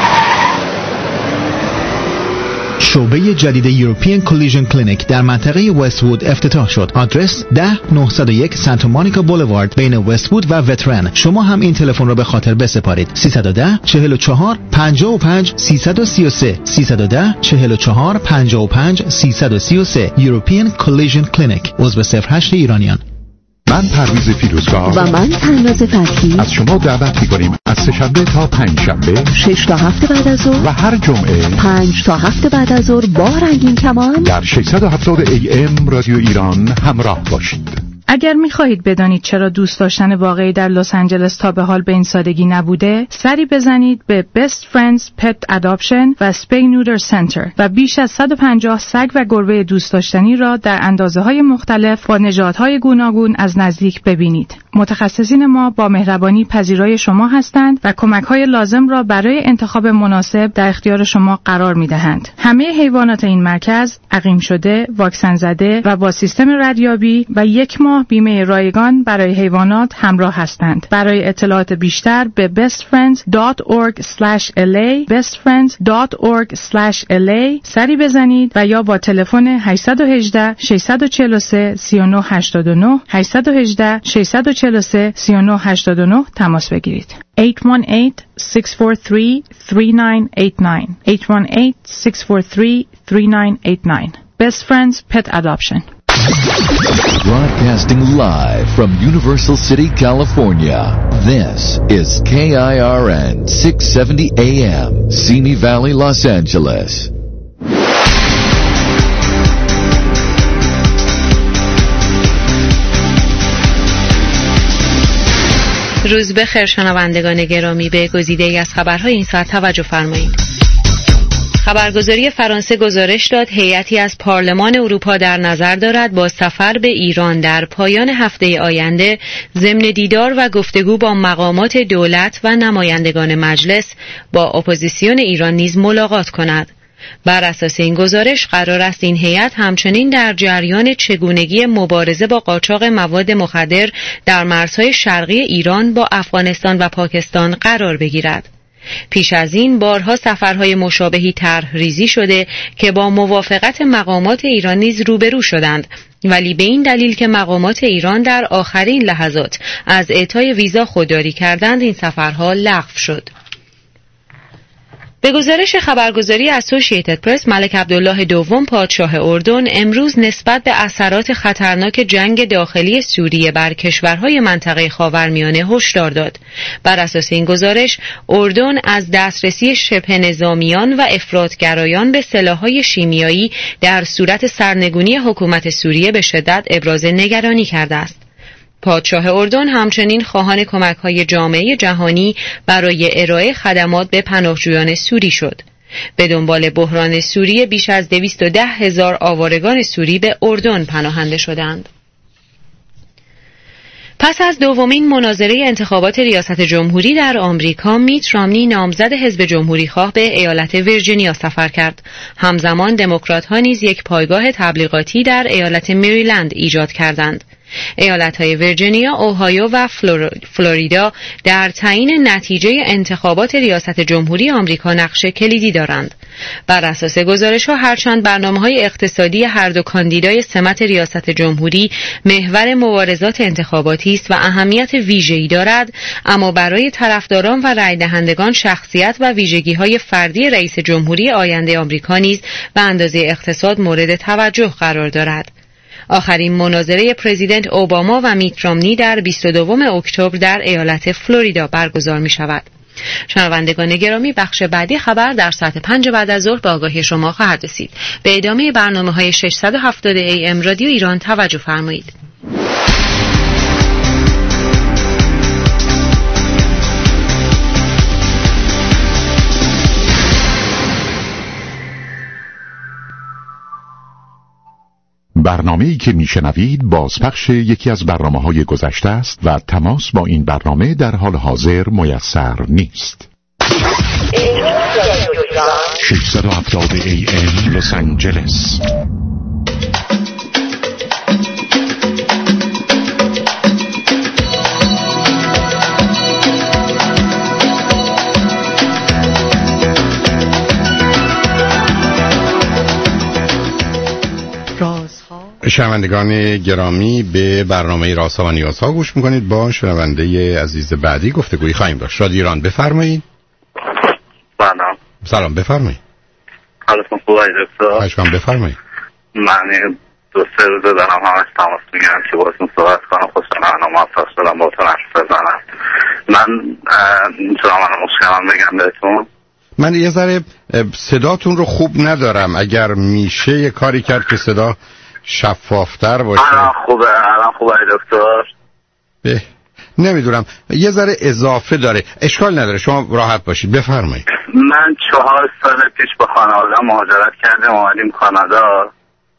شعبه جدید یوروپین کلیژن کلینیک در منطقه وست‌وود افتتاح شد. آدرس ده نهصد و یک سانتا مونیکا بولوارد بین وست‌وود و وترن. شما هم این تلفن رو به خاطر بسپارید. سیصد و ده چهل و چهار پنجاه و پنج سیصد و سی و سه سیصد و ده چهل و چهار پنجاه و پنج سیصد و سی و سه یوروپین کلیژن کلینیک. عضو صفر هشت ایرانیان.
من پرویز پیروزگار
و من تناز فتحی
از شما دعوت می‌کنیم از سه‌شنبه تا پنجشنبه
شش تا هفت بعد از ظهر
و هر جمعه
پنج تا هفت بعد از ظهر با رنگین کمان
در ششصد و هفتاد ای ام رادیو ایران همراه باشید.
اگر می‌خواهید بدانید چرا دوست داشتن واقعی در لس آنجلس تا به حال به این سادگی نبوده، سری بزنید به Best Friends Pet Adoption و Spay Neuter Center و بیش از صد و پنجاه سگ و گربه دوست داشتنی را در اندازه‌های مختلف با نژادهای گوناگون از نزدیک ببینید. متخصصین ما با مهربانی پذیرای شما هستند و کمک‌های لازم را برای انتخاب مناسب در اختیار شما قرار می‌دهند. همه حیوانات این مرکز عقیم شده، واکسن زده و با سیستم ردیابی و یک ماه بیمه رایگان برای حیوانات همراه هستند. برای اطلاعات بیشتر به best friends dot org slash l a best friends dot org slash l a سری بزنید و یا با تلفن هشت یک هشت شش چهار سه سه نه هشت نه هشت یک هشت شش چهار سه سه نه هشت نه تماس بگیرید. هشت یک هشت شش چهار سه سه نه هشت نه هشت یک هشت شش چهار سه سه نه هشت نه Best Friends Pet Adoption.
Broadcasting live from Universal City, California. This is K I R N six seventy A M, Simi Valley, Los Angeles.
روز بخیر شنوندگان گرامی، به گزیده‌ای از خبرهای این ساعت توجه فرمایید. خبرگزاری فرانسه گزارش داد هیئتی از پارلمان اروپا در نظر دارد با سفر به ایران در پایان هفته آینده ضمن دیدار و گفتگو با مقامات دولت و نمایندگان مجلس با اپوزیسیون ایران نیز ملاقات کند. بر اساس این گزارش قرار است این هیئت همچنین در جریان چگونگی مبارزه با قاچاق مواد مخدر در مرزهای شرقی ایران با افغانستان و پاکستان قرار بگیرد. پیش از این بارها سفرهای مشابهی طرح ریزی شده که با موافقت مقامات ایران نیز روبرو شدند، ولی به این دلیل که مقامات ایران در آخرین لحظات از اعطای ویزا خودداری کردند این سفرها لغو شد. به گزارش خبرگزاری اسوسییتد پرس، ملک عبدالله دوم پادشاه اردن امروز نسبت به اثرات خطرناک جنگ داخلی سوریه بر کشورهای منطقه خاورمیانه هشدار داد. بر اساس این گزارش اردن از دسترسی شبه نظامیان و افراطگرایان به سلاح‌های شیمیایی در صورت سرنگونی حکومت سوریه به شدت ابراز نگرانی کرده است. پادشاه اردن همچنین خواهان کمک‌های جامعه جهانی برای ارائه خدمات به پناهجویان سوری شد. به دنبال بحران سوریه بیش از دویست و ده هزار آوارگان سوری به اردن پناهنده شدند. پس از دومین مناظره انتخابات ریاست جمهوری در آمریکا، میت رامنی نامزد حزب جمهوریخواه به ایالت ویرجینیا سفر کرد. همزمان دموکرات‌ها نیز یک پایگاه تبلیغاتی در ایالت مریلند ایجاد کردند. ایالت‌های ویرجینیا، اوهایو و فلور... فلوریدا در تعیین نتیجه انتخابات ریاست جمهوری آمریکا نقش کلیدی دارند. بر اساس گزارش‌ها هرچند برنامه‌های اقتصادی هر دو کاندیدای سمت ریاست جمهوری محور مبارزات انتخاباتی است و اهمیت ویژه‌ای دارد، اما برای طرفداران و رای دهندگان شخصیت و ویژگی‌های فردی رئیس جمهوری آینده آمریکا نیز به اندازه اقتصاد مورد توجه قرار دارد. آخرین مناظره پرزیدنت اوباما و میت رامنی در بیست و دوم اکتبر در ایالت فلوریدا برگزار می شود. شنوندگان گرامی، بخش بعدی خبر در ساعت پنج بعد از ظهر به آگاهی شما خواهد رسید. به ادامه برنامه‌های ششصد و هفتاد ای ام رادیو ایران توجه فرمایید.
برنامه‌ای که میشنوید بازپخش یکی از برنامه‌های گذشته است و تماس با این برنامه در حال حاضر میسر نیست. ششصد و هفتاد ای ام لس آنجلس.
شنوندگان گرامی، به برنامه رازها و نیازها گوش میکنید. با شنونده عزیز بعدی گفتگویی خواهیم داشت. رادیو ایران، بفرمایید.
سلام.
سلام، بفرمایید.
حالتون خوبه دکتر؟
خواهش بفرمایید.
من دو سه روز دارم همش تماس میگیرم که باهاتون صحبت کنم. خوشحالم من موفق شدم باهاتون حرف بزنم. من میتونم الان مشکلم بگم بهتون؟
من یه ذره صداتون رو خوب ندارم. اگر میشه یه کاری کرد که صدا شفافتر باشه.
الان خوبه، الان خوبه دکتر.
به نمیدونم، یه ذره اضافه داره. اشکال نداره، شما راحت باشید، بفرمایید.
من چهار سال پیش با خانواده مهاجرت کردم، اومدیم کانادا.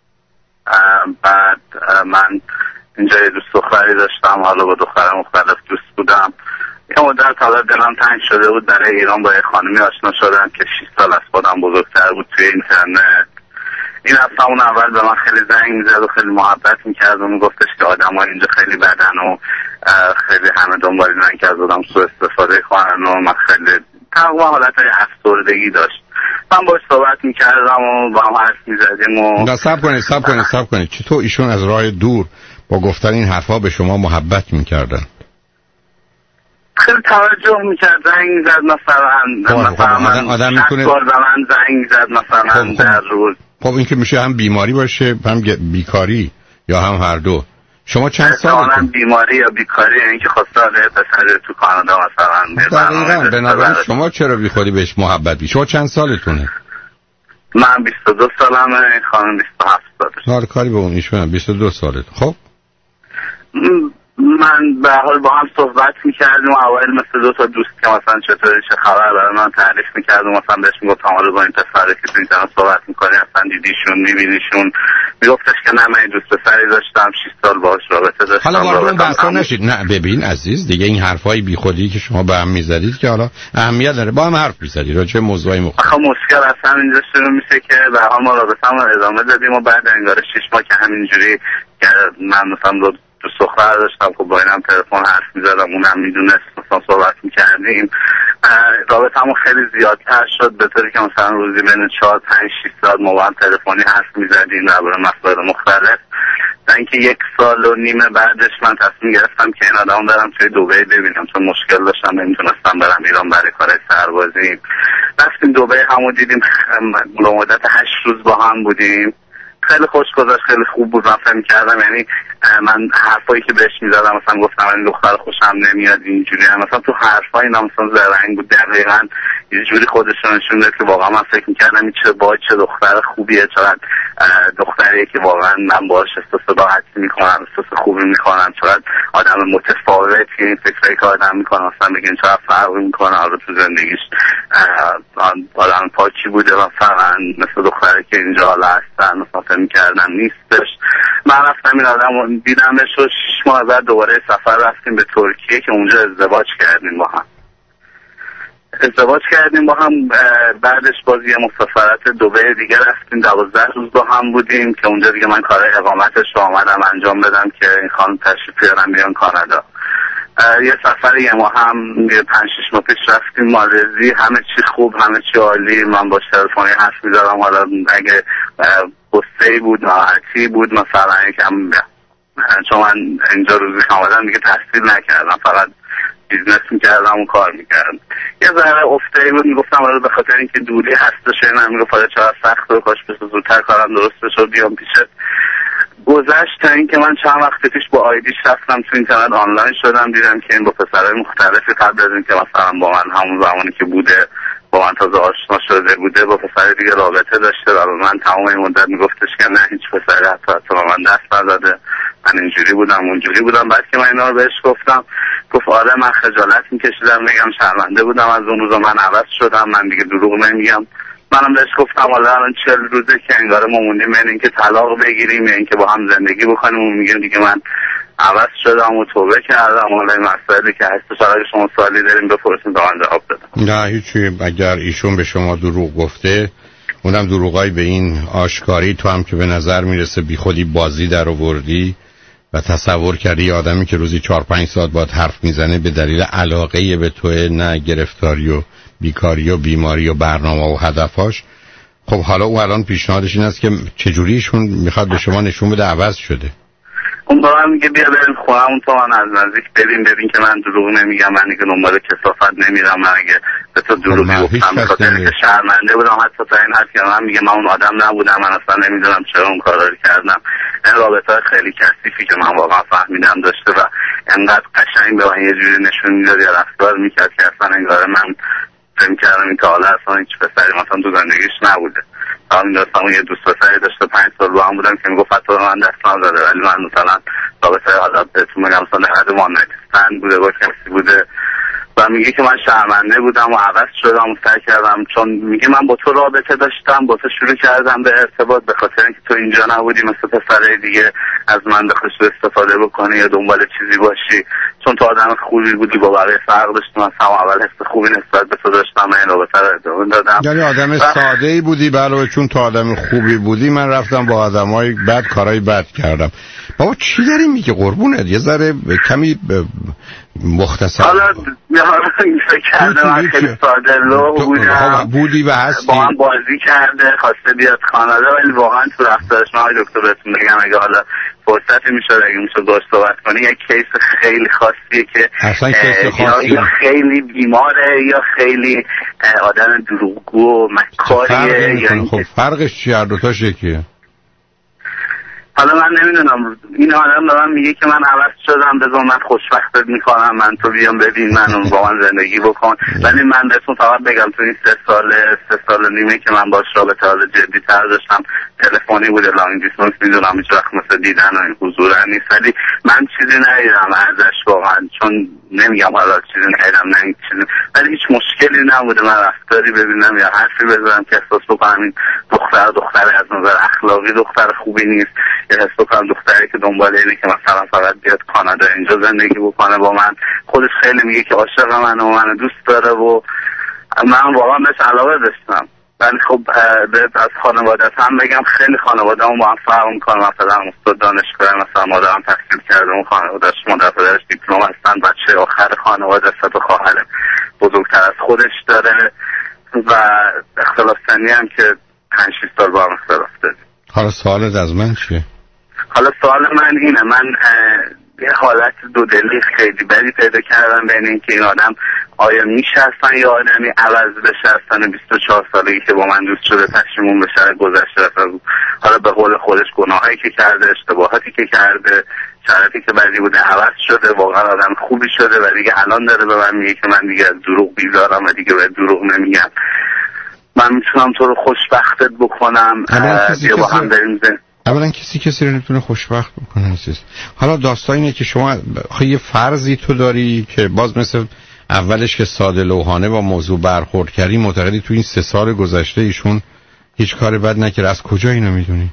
بعد من اینجا یه دوست دختری داشتم، حالا با دختر مختلف دوست بودم. یه مدت حالا دلم تنگ شده بود برای ایران، با یه خانمی آشنا شدم که شش سال از خودم بزرگتر بود توی اینترنت. این اصلا اون اول به من خیلی زنگ میزد و خیلی محبت میکرد و میگفتش که آدم ها اینجا خیلی بدن و خیلی همه دنبال من که از آدم سوء استفاده کنن و من خیلی تقریبا حالت های افسردگی داشت. من باش صحبت میکردم و با هم حرف میزدیم و
نه صبر کنید صبر کنید صبر کنید چطور ایشون از راه دور با گفتن این حرفا به شما محبت میکردن؟
خیلی توجه میکرد، زنگ میزد مثلا مثلا
آدم, آدم میتونه
بار به من زنگ میزد مثلا
خب خب.
در روز.
خب این که میشه هم بیماری باشه هم بیکاری یا هم هر دو. شما چند سالتون؟
من بیماری یا بیکاری، یعنی که خواسته آده پسر تو کانادا مثلا.
دقیقا به نظر شما چرا بی خودی بهش محبت بی؟ شما چند سالتونه؟
من بیست و دو سالمه، خانم بیست و هفت سالشه.
هر کاری به اون ایشون بیست و دو سالت. خب
من به حال با هم صحبت میکردیم، اول مثل دو تا دوست که مثلا چطوری چه خبر برای من تعریف میکردم، مثلا بهش میگفتم حالا با این پسره که تو اینترنت صحبت میکنی اصلا دیدیشون میبینیشون؟ میگفتش که نه من دوست پسری داشتم شش سال باهاش رابطه داشتم.
حالا وارد اون بحثا نشید. نه ببین عزیز، دیگه این حرفای بیخودی که شما به هم میزدید که حالا اهمیت داره، با هم حرف میزدید راجع به موضوعی مختلف.
آخه مشکل اصلا اینجا شروع میشه که به حال ما رابطه‌مون ادامه دادیم و بعد انگار شش ماه که همینجوری که من مثلا تو سخره داشتم که با اینم تلفن حرف میزدم، اونم میدونست، مثلا صحبت میکردیم، رابطه‌مون خیلی زیادتر شد به طوری که مثلا روزی بین چهار پنج شش ساعت ما با هم تلفنی حرف میزدیم درباره مسائل مختلف. تا اینکه یک سال و نیمه بعدش من تصمیم گرفتم که این آدم برم توی دبی ببینم، چون مشکل داشتم نمیتونستم برم ایران برای کار سربازی. رفتیم دبی، همو دیدیم، مدت هشت روز با هم بودیم. خیلی خوش گذشت، خیلی خوب بود. من فهم کردم، یعنی من حرفایی که بهش میزدم مثلا گفتم این دختر خوشم نمیاد اینجوری، مثلا تو حرفای اینا مثلا زرنگ بود، دقیقاً یه جوری خودشون نشون داد که واقعا من فکر میکردم این چه با چه دختر خوبیه، چقدر دختریه که واقعا من باهاش احساس راحتی میکنم، احساس خوبی میکنم، چقدر آدم متفاوتی، این فکرایی که آدم میکنه مثلا بگین چقدر فرق میکنه حالا تو زندگیش، آدم پاکی بوده و فقط مثل دختری که اینجا حالا هستن مثلا فکر میکردم نیستش. من رفتم این آدم دیدمش و شش ماه بعد دوباره سفر رفتیم به ترکیه که اونجا ازدواج کردیم با هم. ازدواج کردیم با هم. بعدش باز یه مسافرت دبی دیگه رفتیم، دوازده روز با هم بودیم که اونجا دیگه من کار اقامتش رو آمدم انجام بدم که این خانم تشریف بیارم بیان کانادا. یه سفر یه ماه هم یه پنج شش ماه پیش رفتیم مالزی، همه چی خوب، همه چی عالی. من با تلفنی حرف می‌زدم، حالا اگه قصه‌ای بود ناراحتی بود مثلا یکم، چون من اینجا روزی که آمدم دیگه تحصیل نکردم، فقط بیزنس میکردم و کار میکردم. یه ذره افتایی بود، میگفتم آره به خاطر اینکه دوری هستش اینا، میگفت آره چقدر سخت و کاش بس زودتر کارم درست بشه بیام پیشت. گذشت تا اینکه من چند وقت پیش با آیدیش رفتم تو اینترنت آنلاین شدم، دیدم که این با پسرای مختلفی قبل از اینکه مثلا با من همون زمانی که بوده با من تازه آشنا شده بوده با پسر دیگه رابطه داشته و من تمام این مدت میگفتش که نه هیچ پسری حتی حتی با من دست نزده، من اینجوری بودم اونجوری بودم. بعد که من اینا رو بهش گفتم گفت آره من خجالت میکشیدم میگم شرمنده بودم از اون روزا، من عوض شدم، من دیگه دروغ نمیگم. منم بهش گفتم حالا الان چهل روزه که انگار ما موندیم بین اینکه طلاق بگیریم یا اینکه با هم زندگی بکنیم و میگیم دیگه من عوض شدم و توبه کردم. حالا این مسائلی که هستش اگه شما سوالی داریم بپرسید تا من جواب بدم.
نه هیچی، اگر ایشون به شما دروغ گفته اونم دروغای به این آشکاری، تو هم که به نظر میرسه بی خودی بازی در آوردی و تصور کردی آدمی که روزی چهار پنج ساعت باید حرف میزنه به دلیل علاقه به توه، نه گرفتاری و بیکاری و بیماری و برنامه و هدفاش. خب حالا او الان پیشنهادش این است که چجوریشون میخواد به شما نشون بده عوض شده.
اون با من میگه بیا بریم خونمون تو من از نزدیک ببین ببین که من دروغ نمیگم، من دیگه دنبال کثافت نمیرم، من اگه به تو دروغی گفتم به خاطر اینکه شرمنده بودم حتی تا این حد که من میگه من اون آدم نبودم، من اصلا نمیدونم چرا اون کارا رو کردم. این رابطه خیلی کثیفی که من واقعا فهمیدم داشته و انقدر قشنگ به من یه جوری نشون میداد یا رفتار میکرد که اصلا انگار من فکر می‌کردم این تا حالا اصلا هیچ پسری مثلا تو زندگیش نبوده. همین داستان یه دوست پسری داشته پنج سال با هم بودم که میگفت حتی من دست نزده، ولی من مثلا رابطه حالا بهتون میگم مثلا در حد وان نایت استند بوده با کسی بوده و میگه که من شرمنده بودم و عوض شدم و سعی کردم، چون میگه من با تو رابطه داشتم با تو شروع کردم به ارتباط به خاطر اینکه تو اینجا نبودی مثل پسرای دیگه از من به خصوص استفاده بکنی یا دنبال چیزی باشی، چون تو آدم خوبی بودی با بقیه فرق داشتیم، از هم اول حس خوبی نسبت به تو داشتم، من این رابطه رو ادامه دادم.
یعنی آدم ساده‌ای بودی علاوه چون تو آدم خوبی بودی من رفتم با آدمای بد کارهای بد کردم. بابا چی داری میگه قربونت؟ یه ذره کمی مختصر.
حالا حالا این فکر کرده من خیلی ساده لو بودم
بودی و هستی
با هم بازی کرده خواسته بیاد کانادا، ولی واقعا تو رفتارش من های دکتر بهتون بگم اگه حالا فرصتی میشد اگه میشد باش صحبت کنی، یک کیس خیلی خاصیه که
اصلا کیس خاصی
یا خیلی بیماره یا خیلی آدم دروغگو و مکاریه یا
خب فرقش چیه؟ هر دوتاش یکیه.
حالا من نمیدونم این آدم به من میگه که من عوض شدم بذار من خوشبختت میکنم من تو بیام ببین من با من زندگی بکن، ولی من بهتون فقط بگم تو این سه ساله سه سال نیمه که من باش رابطه حال جدی تر داشتم تلفنی بوده لانگ دیستانس، میدونم هیچ وقت مثل دیدن و این حضور نیست، ولی من چیزی ندیدم ازش واقعا، چون نمیگم حالا چیزی ندیدم نه این چیزی، ولی هیچ مشکلی نبوده من رفتاری ببینم یا حرفی بزنم که احساس بکنم این دختر دختر از نظر اخلاقی دختر خوبی نیست، یا حس بکنم دختری که دنبال اینه که مثلا فقط بیاد کانادا اینجا زندگی بکنه با من. خودش خیلی میگه که عاشق منه و منو دوست داره و من واقعا بهش علاقه داشتم، ولی خب از خانوادت هم بگم خیلی خانواده هم با هم فرق میکنه. من پدرم استاد دانشگاه مثلا مادرم تحصیل کرده و خانواده‌اش مادر پدرش دیپلم هستن، بچه آخر خانواده است و خواهر بزرگتر از خودش داره و اختلاف سنی هم که پنج شش سال با هم اختلاف داریم.
حالا سوالت از من چیه؟
حالا سوال من اینه، من یه حالت دودلی خیلی بدی پیدا کردم بین این که این آدم آیا میشه اصلا یه آدمی عوض بشه اصلا بیست و چهار سالگی که با من دوست شده پشیمون بشه گذشته اصلا، حالا به قول خودش گناهایی که کرده اشتباهاتی که کرده شرایطی که بدی بوده عوض شده واقعا آدم خوبی شده و دیگه الان داره به من میگه که من دیگه از دروغ بیزارم و دیگه به دروغ نمیگم، من میتونم تو رو خوشبختت بکنم بیا با هم بریم زن.
اولا کسی کسی رو نمیتونه خوشبخت بکنه عزیز. حالا داستان اینه که شما یه فرضی تو داری که باز مثل اولش که ساده لوحانه با موضوع برخورد کردی معتقدی تو این سه سال گذشته ایشون هیچ کار بد نکرد. از کجا اینو میدونی؟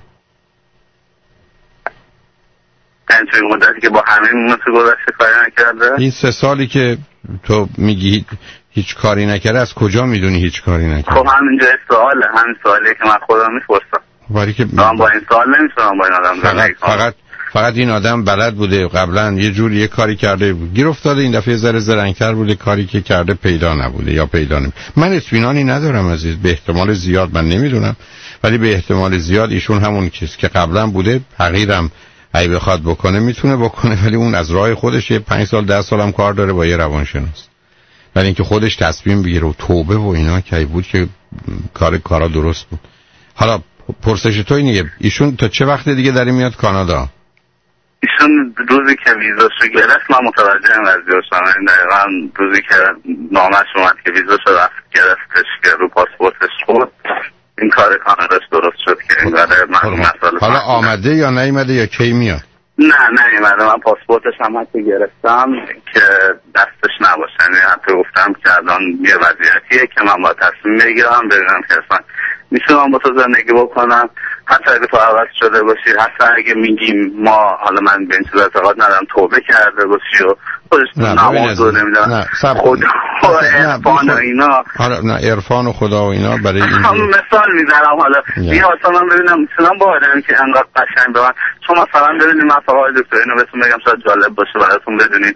این توی مدتی که با همین مثل گذشته کاری نکرده؟
این سه سالی که تو میگی هیچ کاری نکرده، از کجا میدونی هیچ کاری نکرده؟
خب همینجا سواله، همین سوالیه که من خودم میپرسم.
ولی که
من با این سوال نمیتونم با این آدم
فقط فقط فقط این آدم بلد بوده قبلا یه جوری یه کاری کرده بود، گیر افتاده، این دفعه ذره زرنگ‌تر بوده، کاری که کرده پیدا نبوده یا پیدا نمی. من اطمینانی ندارم عزیز، به احتمال زیاد، من نمیدونم، ولی به احتمال زیاد ایشون همون کسی که قبلا بوده، تغییرم اگه بخواد بکنه میتونه بکنه، ولی اون از راه خودش یه پنج سال ده سالم کار داره با یه روانشناس. ولی اینکه خودش تصمیم بگیره و توبه و اینا کی بود که کار کارا درست بود. حالا پرسش تو اینه ایشون تا چه وقت دیگه داره میاد کانادا؟
ایشون روزی که ویزاشو گرفت من متوجه این قضیه شدم، این دقیقا روزی که نامش اومد که ویزاشو رفت گرفتش که رو پاسپورتش خورد، این کار کاناداش درست شد که اینقدر من مسئله.
حالا آمده یا نیومده یا کی میاد؟
نه نیومده، من پاسپورتش هم حتی گرفتم که دستش نباشه، یعنی حتی گفتم که الان یه وضعیتیه که من باید تصمیم بگیرم ببینم که اصلا میتونم با تو زندگی بکنم، حتی اگه تو عوض شده باشی، حتی اگه میگیم ما، حالا من به این چیز اعتقاد ندارم، توبه کرده باشی و خودش نماز رو نمیدونم خدا و عرفان و اینا.
حالا نه عرفان و خدا و اینا برای این
مثال میزنم، حالا این اصلا من ببینم میتونم با آدمی که انقدر قشنگ به من، چون مثلا ببینید من فقط دکتر اینو بهتون بگم شاید جالب باشه براتون بدونید،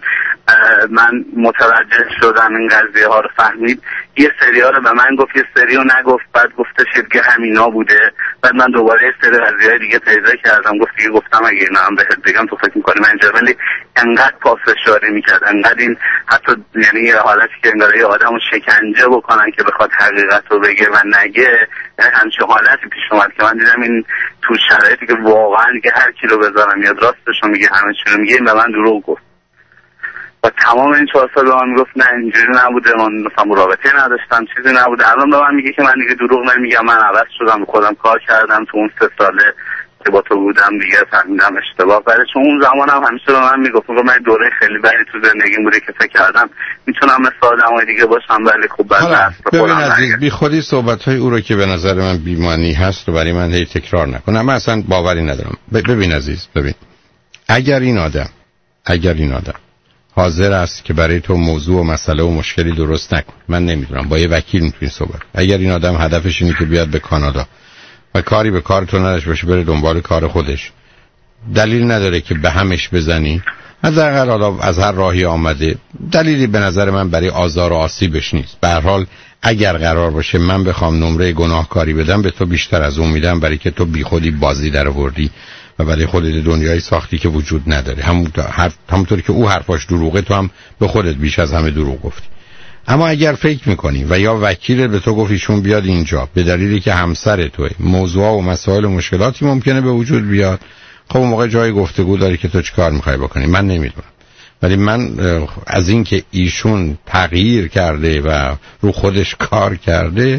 من متوجه شدم این قضیه ها رو فهمید، یه سری ها رو به من گفت، یه سری رو نگفت، بعد گفته شد که همینا بوده، بعد من دوباره یه سری قضیه دیگه پیدا کردم، گفت دیگه گفتم اگه اینا هم بهت بگم تو فکر می‌کنی من اینجا، ولی انقدر پافشاری میکرد، انقدر این حتی یعنی یه حالتی که انگار یه آدمو شکنجه بکنن که بخواد حقیقت رو بگه و نگه، یعنی همچین حالتی پیش اومد که من دیدم این تو شرایطی که واقعا دیگه هر کی رو بذارم میاد راستش رو میگه، همه چی رو میگه، این به من دروغ گفت. و تمام این چهار سال به من میگفت نه اینجوری نبوده، من مثلا رابطه نداشتم، چیزی نبوده. الان به من میگه که من دیگه دروغ نمیگم، من عوض شدم، به خودم کار کردم، تو اون سه ساله که با تو بودم دیگه فهمیدم اشتباه کرده. چون اون زمان هم همیشه به من میگفت، میگفت من دوره خیلی بدی تو زندگیم بوده که فکر کردم میتونم مثل آدمای دیگه باشم، ولی خب بعد
ببین عزیز، بی خودی صحبت‌های او رو که به نظر من بی‌معنی هست و برای من هی تکرار نکنم، من اصلا باوری ندارم. ببین عزیز، ببین اگر این آدم اگر این آدم حاضر است که برای تو موضوع و مسئله و مشکلی درست نکنه، من نمیدونم، با یه وکیل میتونی صحبت. اگر این آدم هدفش اینه که بیاد به کانادا و کاری به کار تو نداشته باشه، بره دنبال کار خودش، دلیل نداره که به همش بزنی. حداقل حالا از هر راهی آمده، دلیلی به نظر من برای آزار و آسیبش نیست. به هر حال اگر قرار باشه من بخوام نمره گناهکاری بدم به تو بیشتر از اون میدم، برای که تو بیخودی بازی در آوردی و برای خودت دنیای ساختی که وجود نداره. همونطور حرف همونطوری که او حرفاش دروغه، تو هم به خودت بیش از همه دروغ گفتی. اما اگر فکر میکنی و یا وکیل به تو گفت ایشون بیاد اینجا به دلیلی که همسر توئه، موضوع و مسائل و مشکلاتی ممکنه به وجود بیاد، خب اون موقع جای گفتگو داری که تو چیکار میخوای بکنی. من نمیدونم، ولی من از این که ایشون تغییر کرده و رو خودش کار کرده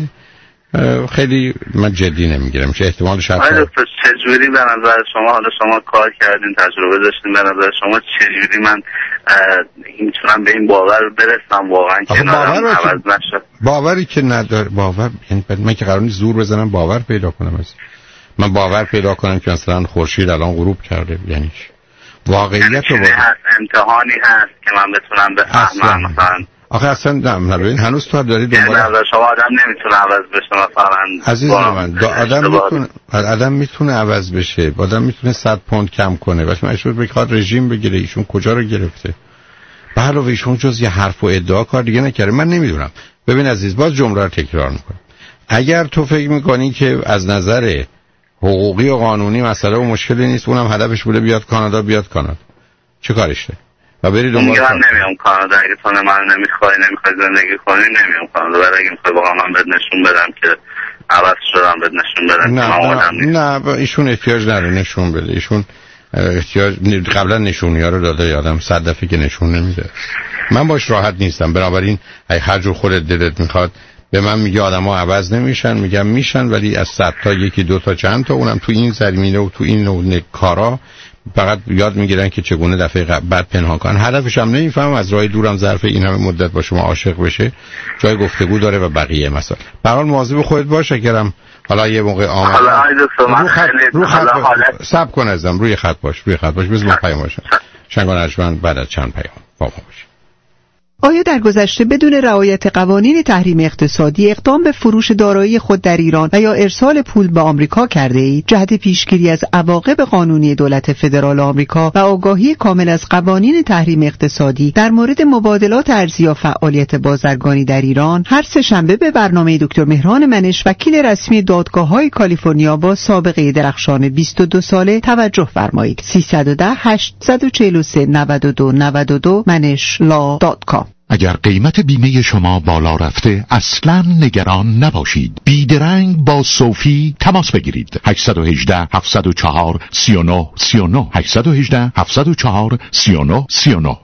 خیلی من جدی نمیگیرم. چه احتمال شرط
چجوری به نظر شما، حالا شما کار کردین، تجربه داشتین، به نظر شما چجوری من میتونم به این باور برسم واقعا که نادم عوض نشد؟
باوری که نداره، باور یعنی من که قرار نیست زور بزنم باور پیدا کنم. از من باور پیدا کنم که مثلا خورشید الان غروب کرده، یعنی واقعیت
یعنی چیزی هست، امتحانی هست که من بتونم بفهمم مثلا؟
آخه اصلا نه نبین هنوز تو داری دنبال
یعنی شما آدم نمیتونه عوض بشه مثلا؟
عزیز من آدم میتونه آدم میتونه عوض بشه، آدم میتونه صد پوند کم کنه، ولی مشهور بخواد رژیم بگیره. ایشون کجا رو گرفته؟ به علاوه ایشون جز یه حرف و ادعا کار دیگه نکرده. من نمیدونم. ببین عزیز، باز جمله رو تکرار میکنم. اگر تو فکر میکنی که از نظر حقوقی و قانونی مسئله و مشکلی نیست، اونم هدفش بوده بیاد کانادا، بیاد کانادا، چه کارش ده؟ و بری دنبال
من نمیام کانادا. اگه تو من نمیخوای نمیخوای زندگی کنی نمیام کانادا، ولی اگه میخوای واقعا من بهت نشون بدم که عوض شدم، بهت نشون بدم
نه
که من آدم نیست.
نه ایشون احتیاج نداره نشون بده. ایشون احتیاج قبلا نشونی‌ها رو داده، یادم صد دفعه که نشون نمیده. من باش راحت نیستم. بنابراین ای هر جور خودت دلت میخواد به من میگه آدم‌ها عوض نمیشن، میگم میشن، ولی از صد تا یکی دو تا چند تا، اونم تو این زمینه و تو این نوع کارا فقط یاد میگیرن که چگونه دفعه بعد پنهان کنن. هدفش هم نمیفهمم، از راه دورم ظرف این همه مدت با شما عاشق بشه، جای گفتگو داره و بقیه مسائل. به هر حال مواظب خودت باش. اگرم حالا یه موقع آمد
حالا
رو خط رو خط صبر کن ازم، روی خط باش، روی خط باش، بذار پیام باشه. شنگان ارجمند بعد از چند پیام با ما باشه.
آیا در گذشته بدون رعایت قوانین تحریم اقتصادی اقدام به فروش دارایی خود در ایران و یا ارسال پول به آمریکا کرده اید؟ جهت پیشگیری از عواقب قانونی دولت فدرال آمریکا و آگاهی کامل از قوانین تحریم اقتصادی در مورد مبادلات ارزی و فعالیت بازرگانی در ایران، هر سه شنبه به برنامه دکتر مهران منش، وکیل رسمی دادگاه‌های کالیفرنیا با سابقه درخشان بیست و دو ساله توجه فرمایید. سیصد و ده هشت چهار سه نود و دو نود و دو منش لا دات کام.
اگر قیمت بیمه شما بالا رفته اصلاً نگران نباشید. بیدرنگ با صوفی تماس بگیرید. هشت یک هشت هفت صفر چهار سه نه سه نه هشت یک هشت هفت صفر چهار سه نه سه نه.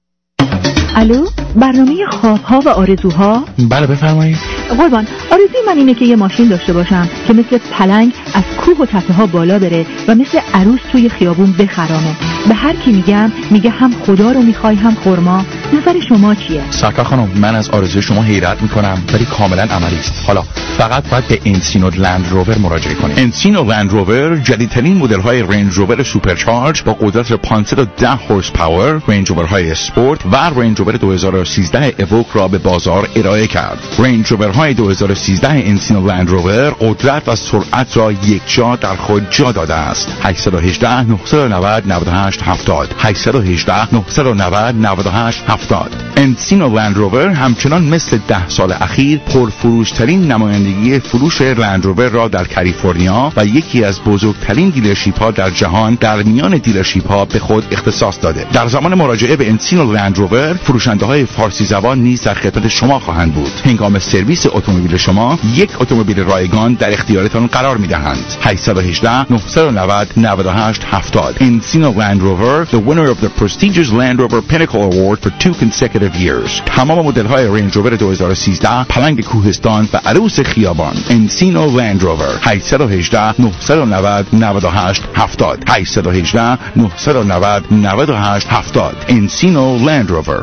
الو، برنامه خوابها و آرزوها؟
بله بفرمایید.
قربان، آرزوی من اینه که یه ماشین داشته باشم که مثل پلنگ از کوه و تپه ها بالا بره و مثل عروس توی خیابون بخرامه. به هر کی میگم میگه هم خدا رو میخوای هم خرما. نظر شما چیه؟
سرکار خانم، من از آرزوی شما حیرت میکنم ولی کاملا عملی است. حالا فقط باید به انسینو لند روور مراجعه کنید. انسینو لند روور جدیدترین مدل های رنج روور سوپرچارج با قدرت پانصد و ده هورس پاور، رنج روور های اسپورت و رنج روور دو هزار و سیزده اوک را به بازار ارائه کرد. رنج روور های دو هزار و سیزده انسینو لند روور قدرت و سرعت را یک جا در خود جا داده است. هشت یک هشت نه نه صفر نه هشت هفتاد هشت یک هشت نه صفر نه نه هشت هفتاد. انسینو لند روور همچنان مثل ده سال اخیر پرفروشترین نمایندگی فروش لند روور را در کالیفرنیا و یکی از بزرگترین دیلرشیپ ها در جهان در میان دیلرشیپ ها به خود اختصاص داده. در زمان مراجعه به انسینو لند روور فروشنده های فارسی زبان نیز در خدمت شما خواهند بود. هنگام سرویس اتومبیل شما یک اتومبیل رایگان در اختیارتان قرار می‌دهند. هشت یک هشت نه صفر نه صفر نه هشت هفتاد. Encino Land Rover, the winner of the prestigious Land Rover Pinnacle Award for two consecutive years. تمام مدل‌های رنج روور دو هزار و سیزده، پلنگ کوهستان و عروس خیابان. Encino Land Rover هشت یک هشت نه صفر نه صفر نه هشت هفتاد هشت یک هشت نه صفر نه صفر نه هشت هفتاد. Encino Land Rover.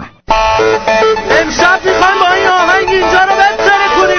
امشب میخوایم با این آهنگ اینجا رو بتره کنیم.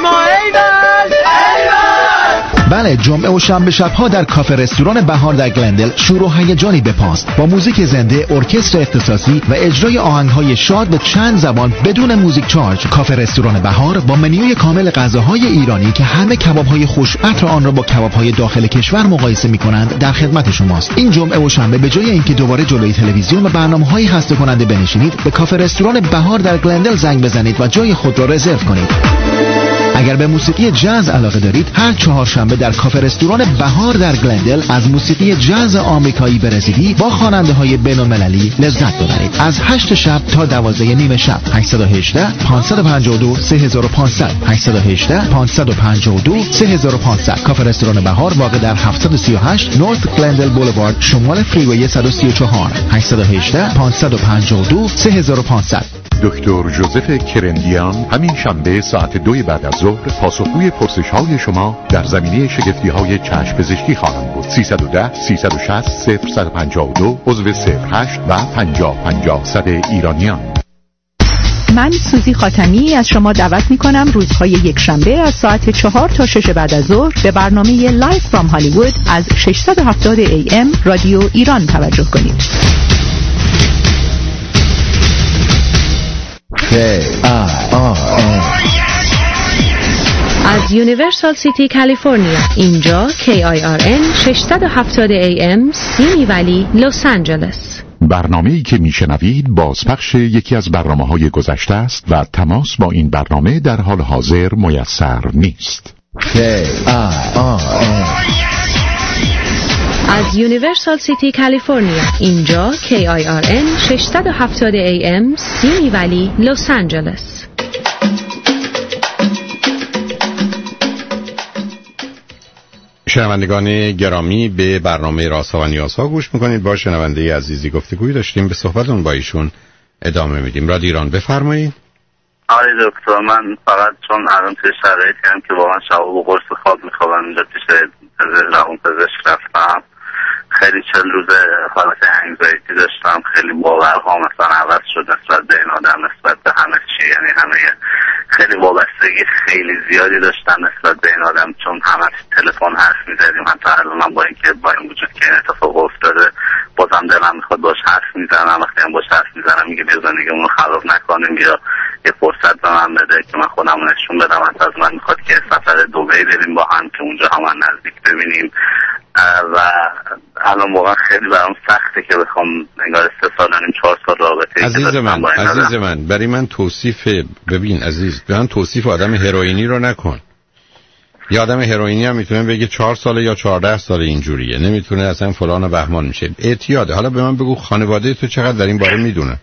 بله، جمعه و شنبه شب‌ها در کافه رستوران بهار در گلندل شور و هیجانی بپاست با موزیک زنده، ارکستر اختصاصی و اجرای آهنگ‌های شاد به چند زبان بدون موزیک چارج. کافه رستوران بهار با منوی کامل غذاهای ایرانی که همه کباب‌های خوش عطر آن را با کباب‌های داخل کشور مقایسه می‌کنند در خدمت شماست. این جمعه و شنبه به جای اینکه دوباره جلوی تلویزیون و برنامه‌های خسته کننده بنشینید، به کافه رستوران بهار در گلندل زنگ بزنید و جای خود را رزرو کنید. اگر به موسیقی جاز علاقه دارید، هر چهارشنبه در کافه رستوران بهار در گلندل از موسیقی جاز آمریکایی برزیلی با خواننده‌های بین‌المللی لذت ببرید. از هشت شب تا دوازده نیم شب. هشت یک هشت پنج پنج دو سه پانصد هشت یک هشت پنج پنج دو سه پانصد. کافه رستوران بهار واقع در هفتصد و سی و هشت نورث گلندل بولوارد شمال فریوی صد و سی و چهار. هشت یک هشت پنج پنج دو سه پانصد.
دکتر جوزف کرندیان همین شنبه ساعت دوی بعد از ظهر پاسخگوی پرسش‌های شما در زمینه شگفتی‌های چشم پزشکی خواهند بود. سیصد و ده سیصد و شصت صفر صد و پنجاه و دو عضو صفر هشت و پنجاه پنجاه صد ایرانیان.
من سوزی خاتمی از شما دعوت می‌کنم روزهای یک شنبه از ساعت چهار تا شش بعد از ظهر به برنامه لایو فرام هالیوود از ششصد و هفتاد ای ام رادیو ایران توجه کنید.
از یونیورسال سیتی کالیفرنیا، اینجا کی آی آر ان ششصد و هفتاد ای ام سیمی ولی لس آنجلس.
برنامه‌ای که میشنوید بازپخش یکی از برنامه‌های گذشته است و تماس با این برنامه در حال حاضر میسر نیست. کی آی آر ان
از یونیورسال سیتی کالیفرنیا، اینجا کی آی آر ان ششصد و هفتاد ای ام سیمی ولی لس آنجلس.
شنوندگان گرامی، به برنامه رازها و نیازها گوش میکنید. با شنونده عزیزی گفتگویی داشتیم، به صحبتون با ایشون ادامه میدیم. رادیو ایران بفرمایید.
آقای دکتر، من فقط چون الان توی شرایطی هم که واقعا شب و قرص خواب میخوابم، اینجا پیش روان پزشک رفتم، خیلی چند روز حالت انگزایتی داشتم، خیلی باورها مثلا عوض شد نسبت به این آدم، نسبت به همه چی، یعنی همه خیلی وابستگی خیلی زیادی داشتم نسبت به این آدم، چون همه تلفن حرف میزدیم. حتی الان با اینکه با این وجود که این اتفاق افتاده بازم دلم میخواد باش حرف میزنم. وقتی هم باش حرف میزنم میگه بیا زندگیمون رو خراب نکنیم، یا جاها من نزدیک ببینیم و الان واقعا خیلی برام سخته که بخوام انگار سه سال نیم چهار سال رابطه
عزیز من عزیز من برای من توصیف ببین عزیز من توصیف آدم هروئینی رو نکن. یه آدم هروئینی هم میتونه بگه چهار ساله یا چهارده ساله اینجوریه، نمیتونه اصلا فلان و بهمان میشه. اعتیاده. حالا به من بگو خانواده تو چقدر در این باره میدونه؟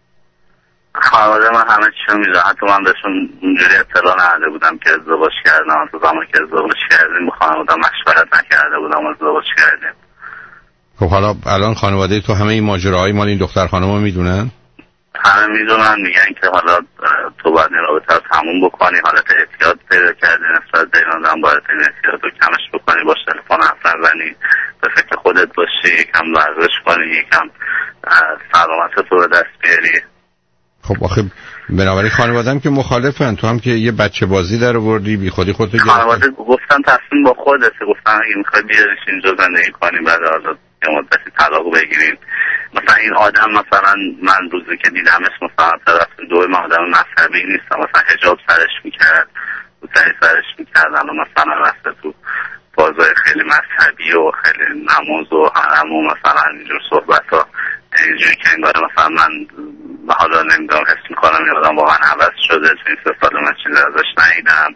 خانواده من همه چیو میدونه، حتی من بهشون اونجوری اطلاع نداده بودم که ازدواج کردم. تو زمانی که ازدواج کردیم با خانواده مشورت نکرده بودم ازدواج کردیم.
خب حالا الان خانواده تو همه این ماجراهای مال این دختر خانم‌ها میدونن؟
همه میدونن، میگن که حالا تو باید این رابطه رو تموم بکنی، حالت اعتیاد پیدا کردی نسبت به این آدم، باید این اعتیاد رو کمش بکنی، باش تلفن حرف نزنی، به فکر خودت باشی، یکم ورزش کنی، یکم سلامتت رو به دست بیاری.
خب آخه بنابراین خانواده‌ام که مخالفن، تو هم که یه بچه بازی در آوردی بی خودی خودتو گرفتی.
خانواده گفتن تصمیم با خودته، گفتن اگه میخوای بیاریش اینجا زندگی کنی بعد حالا یه مدتی طلاق بگیریم. مثلا این آدم مثلا من روزی که دیدمش مثلا طرف دو من آدم مذهبی نیستم، مثلا حجاب سرش میکرد و سری سرش میکردن و مثلا رفته تو بازای خیلی مذهبی و خیلی نماز و حرم و مثلا اینجور صحبت ها، اینجوری که این باره مثلا من حالا نمیدونم حس میکنم این آدم واقعا عوض شده. تو این سه سال من چیزی ازش ندیدم،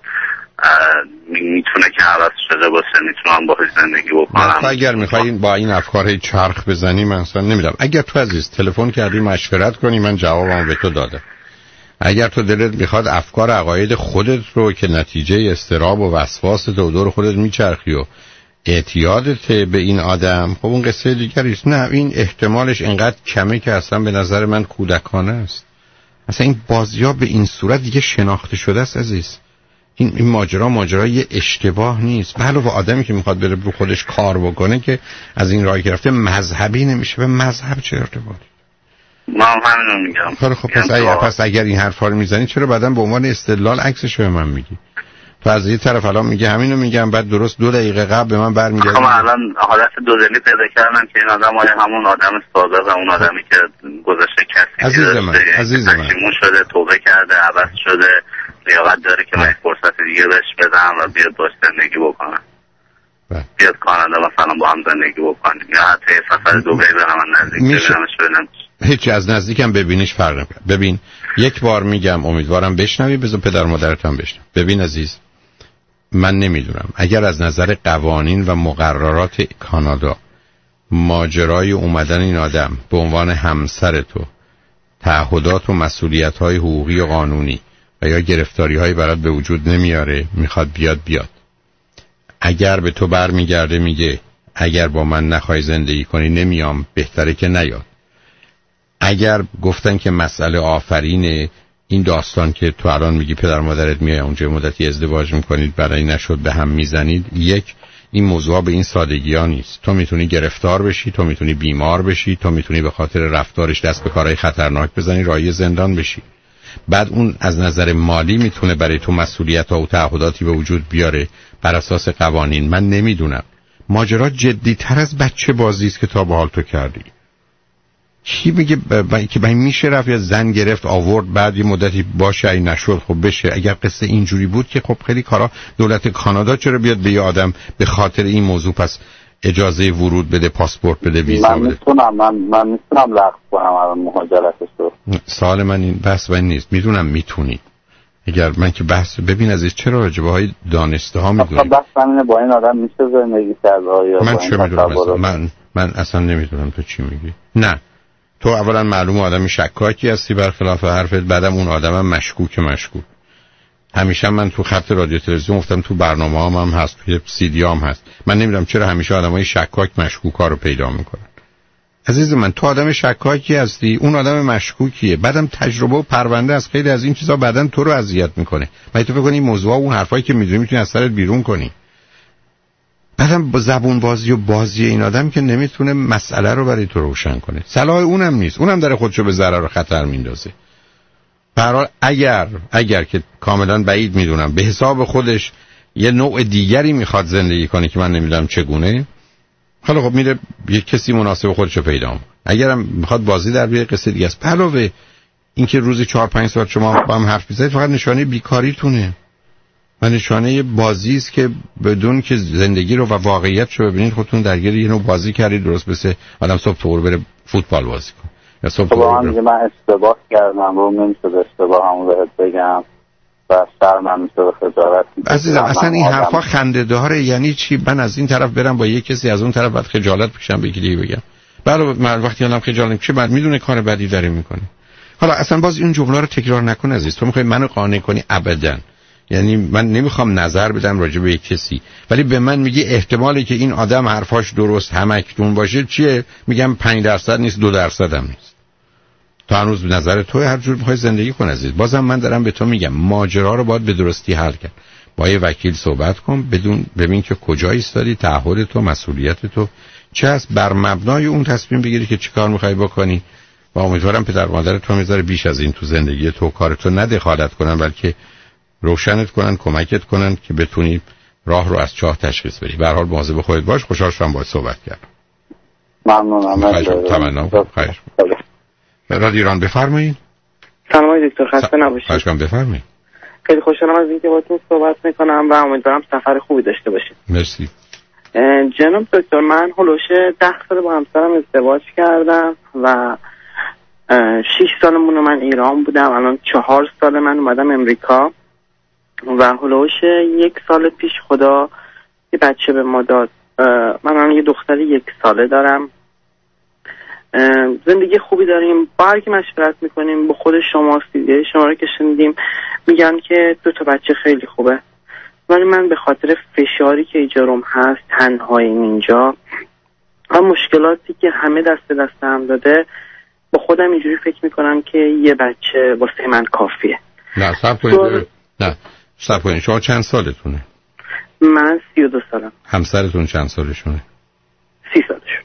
میتونه که عوض شده باشه، میتونم باهاش زندگی بکنم.
اگر میخوای با این افکار چرخ بزنی من اصلا نمیدونم. اگر تو عزیز تلفن کردی مشورت کنی من جوابمو به تو دادم. اگر تو دلت میخواد افکار عقاید خودت رو که نتیجه استراب و وسواس تو دور خودت میچرخی و اعتیادت به این آدم، خب اون قصه دیگری است. نه این احتمالش اینقدر کمه که اصلا به نظر من کودکانه است. اصلا این بازی‌ها به این صورت دیگه شناخته شده است عزیز. این این ماجرا ماجرای اشتباه نیست. بله و آدمی که میخواد بره رو خودش کار بکنه که از این راهی که رفته مذهبی نمیشه. به مذهب چه ارتباطی؟
من همین رو میگم.
خب خب پس اگر پس اگر این حرفا رو میزنی چرا بعداً به عنوان استدلال عکسش به من میگی؟ تو از یه طرف الان میگه همینو میگم، بعد درست دو دقیقه قبل به من برمیگردی.
خب الان حالت دودلی پیدا کردم که این آدم آیا همون آدم سابق، همون آدمی که گذشته کسی
عزیز من عزیز من
پشیمون شده، توبه کرده، عوض شده، لیاقت داره که من فرصت دیگه بهش بدم و بیاد باش زندگی بکنم. بیاد کانادا مثلا با هم زندگی بکنیم، یا حتی سفر دبی برم نزدیک ببینمش ببینم.
هیچ از نزدیکم ببینیش فرق نمیکنه. ببین یک بار میگم امیدوارم بشنوی، بذار پدر مادرت هم بشنو. ببین عزیز من نمیدونم اگر از نظر قوانین و مقررات کانادا ماجرای اومدن این آدم به عنوان همسر تو تعهدات و مسئولیت‌های حقوقی و قانونی و یا گرفتاری‌هایی برات به وجود نمیاره، میخواد بیاد بیاد. اگر به تو برمیگرده میگه اگر با من نخوای زندگی کنی نمیام، بهتره که نیاد. اگر گفتن که مسئله آفرینه، این داستان که تو الان میگی پدر مادرت میای اونجا مدتی ازدواج میکنید برای نشد به هم میزنید، یک این موضوع به این سادگی ها نیست. تو میتونی گرفتار بشی، تو میتونی بیمار بشی، تو میتونی به خاطر رفتارش دست به کارهای خطرناک بزنی، راهی زندان بشی. بعد اون از نظر مالی میتونه برای تو مسئولیت ها و تعهداتی به وجود بیاره بر اساس قوانین. من نمیدونم، ماجرا جدی تر از بچه بازی است که تا به حال تو کردی. کی میگه ب... که باید میشه رفت یا زن گرفت آورد بعد یه مدتی باشه ای نشد خب بشه. اگر قصه اینجوری بود که خب خیلی کارا دولت کانادا چرا بیاد به یه آدم به خاطر این موضوع پس اجازه ورود بده، پاسپورت بده، ویزا بده؟
من میتونم من من میتونم لغو کنم الان مهاجرتش رو.
سوال من این بحث این نیست. میدونم میتونی. اگر من که بحث ببین عزیز چرا راجبه های دانسته ها میدونی؟
بحث همینه با این آدم میشه زندگی کرد آیا
من چه میدونم؟ من من اصلا نمیدونم تو چی میگی. نه تو اولا معلوم آدمی شکاکی هستی برخلاف حرفت، بعدم اون آدمم مشکوک مشکوک. همیشه من تو خط رادیو تلویزیون گفتم، تو برنامه‌ام هم هست، توی سی دی هم هست. من نمیدونم چرا همیشه آدمای شکاک مشکوکا رو پیدا میکنن. عزیز من تو آدم شکاکی هستی، اون آدم مشکوکیه. بعدم تجربه و پرونده از خیلی از این چیزا بعدن تو رو اذیت میکنه. من تو فکر کنی این موضوع اون حرفایی که میدونی میتونی از سرت بیرون کنی. بعدم با زبون بازی و بازی این آدم که نمیتونه مسئله رو برای تو روشن کنه. صلاح اونم نیست، اونم داره خودشو به ضرر و خطر میندازه. به هر حال اگر اگر که کاملا بعید میدونم به حساب خودش یه نوع دیگری میخواد زندگی کنه که من نمیدونم چگونه، حالا خب میره یه کسی مناسب خودشو پیدا کنه. اگرم میخواد بازی در بیاره قصه دیگه است. علاوه اینکه روزی چهار پنج ساعت شما با هم حرف میزنید فقط نشانه بیکاریتونه. من نشانه بازی است که بدون که زندگی رو و واقعیت رو ببینید خودتون درگیر یه نوع بازی کردید، درست مثل آدم صبح طور بره فوتبال بازی کنه یا صبح طور بره.
من اشتباه کردم رو نمیشد اشتباهمو بهت بگم و شرمم میشه به خجالت.
عزیزم اصلا این حرفا خنده داره. یعنی چی؟ من از این طرف برم با یک کسی، از اون طرف بعد خجالت بکشم به یکی دیگه بگم. بعد من وقتی آدم خجالت میشه بعد میدونه کار بدی داره میکنه. حالا اصلا باز این جمله رو تکرار نکن عزیز. تو میخوای منو قانع کنی؟ ابداً. یعنی من نمیخوام نظر بدم راجع به کسی، ولی به من میگی احتمالی که این آدم حرفاش درست همکنون باشه چیه؟ میگم پنج درصد نیست، دو درصد هم نیست. تو هنوز به نظر تو هر جور میخوای زندگی کن عزیز. بازم من دارم به تو میگم ماجرا رو باید به درستی حل کرد. با یه وکیل صحبت کن، بدون ببین که کجا ایستادی، تعهد تو، مسئولیت تو چه است، بر مبنای اون تصمیم بگیری که چیکار میخوای بکنی. و امیدوارم پدر مادر تو میذاره بیش از این تو زندگی تو کار تو نه دخالت کنن، بلکه روشنت کنن، کمکت کنن که بتونی راه رو از چاه تشخیص بدی. به هر حال مواظب خودت باش. خوشحال شدم باهات صحبت کردم.
ممنونم.
تمام. خواهش می‌کنم. رادیو ایران بفرمایید.
سلام آقای دکتر، خسته نباشید.
خواهش می‌کنم بفرمایید.
خیلی خوشحالم از اینکه باهاتون صحبت می‌کنم و امیدوارم سفر خوبی داشته باشید.
مرسی.
جناب دکتر، من هولوش ده سال با همسرم ازدواج کردم و شش سالمون رو من ایران بودم. الان چهار سال من اومدم امریکا و هولوش یک سال پیش خدا یه بچه به ما داد. من الان یه دختر یک ساله دارم. زندگی خوبی داریم. با هر کی مشورت میکنیم با خود شما سیدی شما رو که شنیدیم میگن که دو تا بچه خیلی خوبه، ولی من به خاطر فشاری که ایجارم هست، تنهاییم اینجا و مشکلاتی که همه دست دست هم داده، با خودم اینجوری فکر میکنم که یه بچه واسه من کافیه.
نه صبر کنید دور... نه صبر کنید. شما چند سالتونه؟
من سی و دو سالم.
همسرتون چند سالشونه؟
سی سالشون.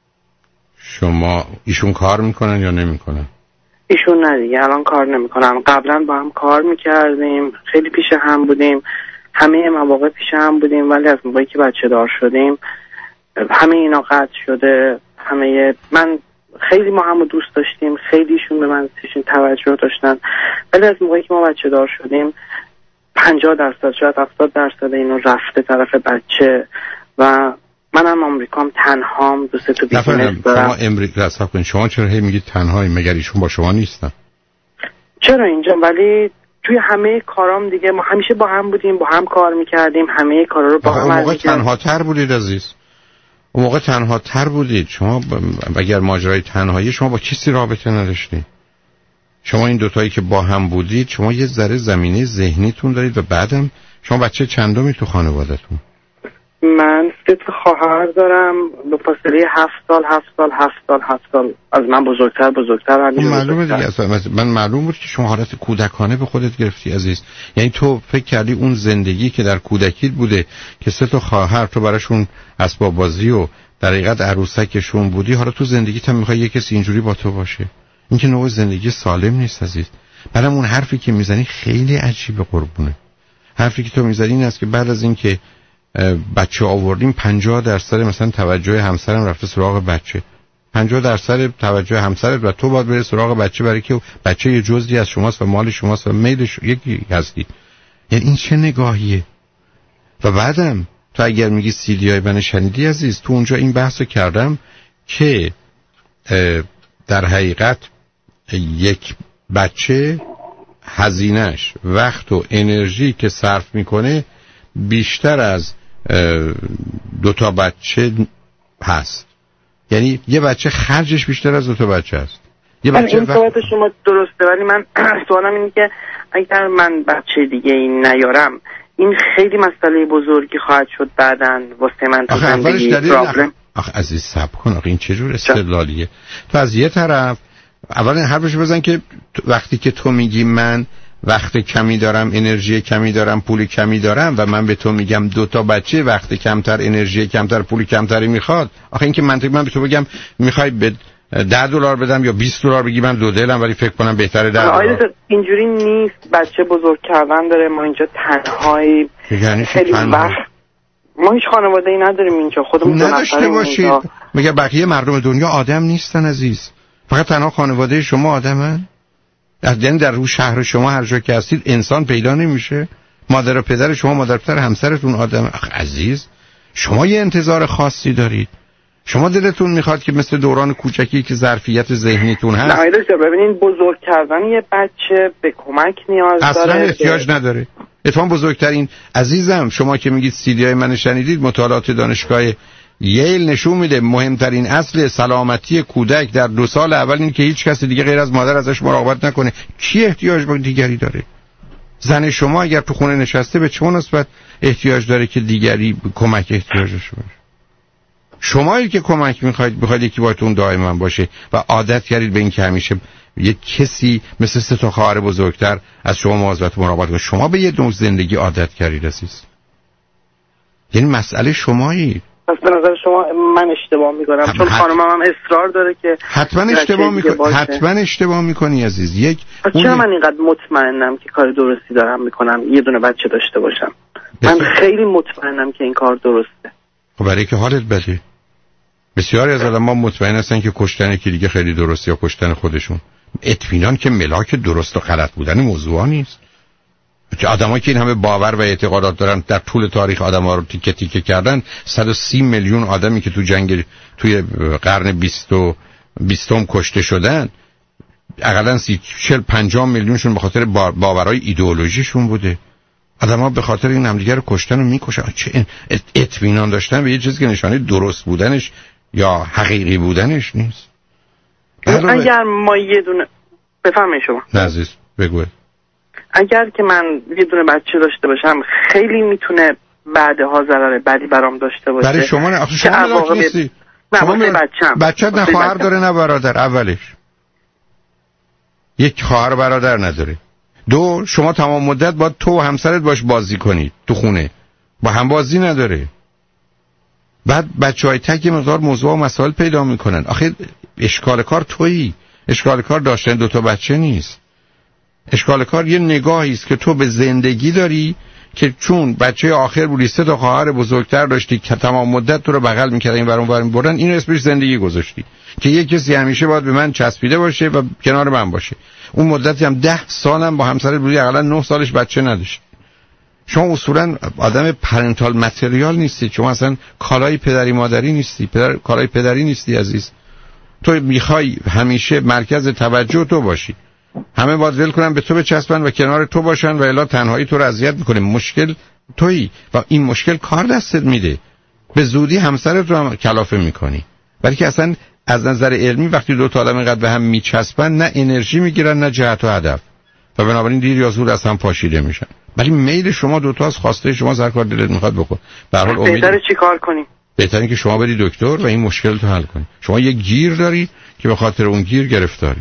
شما ایشون کار میکنن یا نمیکنن؟
ایشون نه دیگه الان کار نمیکنن. قبلا با هم کار میکردیم، خیلی پیش هم بودیم، همه مواقع پیش هم بودیم، ولی از موقعی که بچه دار شدیم همه اینا قطع شده. همه من خیلی ما همو دوست داشتیم، خیلیشون به من توجه داشتن، ولی از موقعی که ما بچه دار شدیم پنجاه درصد شاید هفتاد درصد اینو رفته طرف بچه و منم آمریکام تنهام، دوست تو بیزنس دارم.
شما امریکا حساب کنید. شما چرا هی میگید تنهایی؟ مگر ایشون با شما نیستن؟
چرا اینجا؟ ولی توی همه کارام دیگه ما همیشه با هم بودیم، با هم کار میکردیم، همه کارا رو با هم.
اون موقع تنها تر بودید عزیز. اون موقع تنها تر بودید. شما ب... اگر ماجرای تنهایی شما با کسی رابطه نداشتید. شما این دوتایی که با هم بودید شما یه ذره زمینه ذهنیتون دارید و بعدم شما بچه چندمی تو خانواده‌تون؟
من سه تا خواهر دارم به فاصله هفت سال هفت سال هفت سال هفت سال از من بزرگتر بزرگتر
من معلومه دیگه اصلا من معلوم بود که شما حالت کودکانه به خودت گرفتی عزیز. یعنی تو فکر کردی اون زندگی که در کودکیت بوده که سه تا خواهر تو براشون اسباب بازی و در حقیقت عروسکشون بودی، حالا تو زندگیت هم میخوای یه کسی اینجوری با تو باشه. این که نوع زندگی سالم نیست عزیز. بعدم اون حرفی که میزنی خیلی عجیبه قربونه. حرفی که تو میزنی این است که بعد از این که بچه آوردیم پنجاه درصد مثلا توجه همسرم رفته سراغ بچه، پنجاه درصد توجه همسرت و تو باید بری سراغ بچه، برای که بچه یه جزئی از شماست و مال شماست و میلش یکی هستی. یعنی این چه نگاهیه؟ و بعدم تو اگر میگی سیدیای من شنیدی عزیز، تو اونجا این بحثو کردم که در حقیقت یک بچه هزینه‌اش وقت و انرژی که صرف میکنه بیشتر از دو تا بچه هست. یعنی یه بچه خرجش بیشتر از دو تا بچه هست. یه بچه
این صحبت وقت... شما درسته، ولی من سوالم اینه که اگر من بچه دیگه این نیارم این خیلی مسئله بزرگی خواهد شد بعداً واسه من تو زندگی پرابلم.
آخه عزیز صبر کن. آخه این چه جور استدلالیه؟ تو از یه طرف اولا حرفش بزن که وقتی که تو میگی من وقت کمی دارم، انرژی کمی دارم، پول کمی دارم و من به تو میگم دو تا بچه وقت کمتر، انرژی کمتر، پول کمتری میخواد، آخه این که منطق من به تو بگم میخوای به ده دلار بدم یا بیست دلار بگی من دو دلم ولی فکر کنم بهتره ده دلار.
اینجوری نیست. بچه بزرگ کردن داره. ما اینجا تنهایی.
یعنی
خیلی وقت ما هیچ خانواده‌ای نداریم اینجا. خودمون
نداشته باشید. مگه بقیه مردم دنیا آدم نیستن عزیز؟ فقط تنها خانواده شما آدمن؟ یعنی در رو شهر شما هر جا که هستید انسان پیدا نمیشه؟ مادر و پدر شما، مادر پدر همسرتون آدم اخ عزیز، شما یه انتظار خاصی دارید. شما دلتون میخواد که مثل دوران کوچکی که ظرفیت ذهنیتون هست.
نه دکتر ببینین بزرگ کردن یه بچه به کمک نیاز داره.
اصلا احتیاج نداره. اتفاقا بزرگترین عزیزم شما که میگید سیدیای من شنیدید، مطالعات دانشگاه ییل نشون میده مهمترین اصل سلامتی کودک در دو سال اول این که هیچ کس دیگه غیر از مادر ازش مراقبت نکنه. کی احتیاج به دیگری داره؟ زن شما اگر تو خونه نشسته به چه نسبت احتیاج داره که دیگری کمک احتیاجش باشه؟ شمایی که کمک میخواید بخواید یکی باهاتون دائما باشه و عادت کردید به این که همیشه یک کسی مثل سه تا خواهر بزرگتر از شما مواظبت و مراقبت کنه. شما به یه نوع زندگی عادت کردید عزیز. یعنی مسئله شمایی.
پس به نظر شما من اشتباه میکنم چون خانمم هم اصرار داره که
حتما اشتباه میکنی. حتما اشتباه میکنی عزیز. یک
چرا اون... من اینقدر مطمئنم که کار درستی دارم میکنم یه دونه بچه داشته باشم؟ من خیلی مطمئنم که این کار درسته.
خب برای که حالت بده. بسیاری از آدم‌ها مطمئن هستن که کشتن یکی دیگه خیلی درسته یا کشتن خودشون. اطمینان که ملاک درست و غلط بودن موضوع نیست. که آدمایی که این همه باور و اعتقادات دارن در طول تاریخ آدم‌ها رو تیکه تیکه کردن، صد و سی میلیون آدمی که تو جنگ توی قرن بیست و بیستم کشته شدن، حداقل سی چهل پنجاه میلیونشون به خاطر باورهای ایدئولوژیشون بوده. آدم‌ها به خاطر این همدیگه رو کشتن و میکشن. چه اطمینان داشتن به یه چیزی که نشانه درست بودنش یا حقیقی بودنش نیست.
اگر ما یه دونه بفهمید شما
نه عزیز بگو.
اگر که من یه دونه بچه داشته باشم خیلی میتونه بعدها ضرر بدی برام داشته باشه.
برای شما نه آخه شما ملاک نیستی.
شما بچه‌م
بچه‌ت نه خواهر داره نه برادر. اولش یک خواهر برادر نداره. دو شما تمام مدت باید تو و همسرت باش بازی کنید تو خونه، با هم بازی نداره. بعد بچه‌های تک مقدار موضوع و مسائل پیدا میکنن. آخه اشکال کار تویی. اشکال کار داشتن دو تا بچه نیست. اشکال کار یه نگاهی است که تو به زندگی داری که چون بچه آخر بودی سه تا خواهر بزرگتر داشتی که تمام مدت تو رو بغل می‌کردن این ور اون ور می‌بردن، اینو اسمش زندگی گذاشتی که یک کسی همیشه باید به من چسبیده باشه و کنار من باشه. اون مدتی هم ده سالم با همسرت بودی، حداقل نه سالش بچه نداشت. شما اصولا آدم پرنتال متریال نیستی. شما اصلا کالای پدری مادری نیستی. پدر کالای پدری نیستی عزیز. تو میخوای همیشه مرکز توجه تو باشی. همه باید ول کنن به تو بچسبن و کنار تو باشن و الا تنهایی تو رو اذیت میکنه. مشکل تویی و این مشکل کار دستت میده. به زودی همسرت رو هم کلافه میکنی. ولی که اصلا از نظر علمی وقتی دو تا آدم اینقدر به هم میچسبن نه انرژی میگیرن نه جهت و هدف و بنابراین دیر یا زود از هم پاشیده میشن. ولی میل شما دو تاست، خواسته شما هر کار دلت میخواد بکن. به هر حال امید
بهتره چیکار کنیم؟
بهتره که شما بری دکتر و این مشکل تو حل کنی. شما یه گیر داری که به خاطر اون گیر گرفتاری.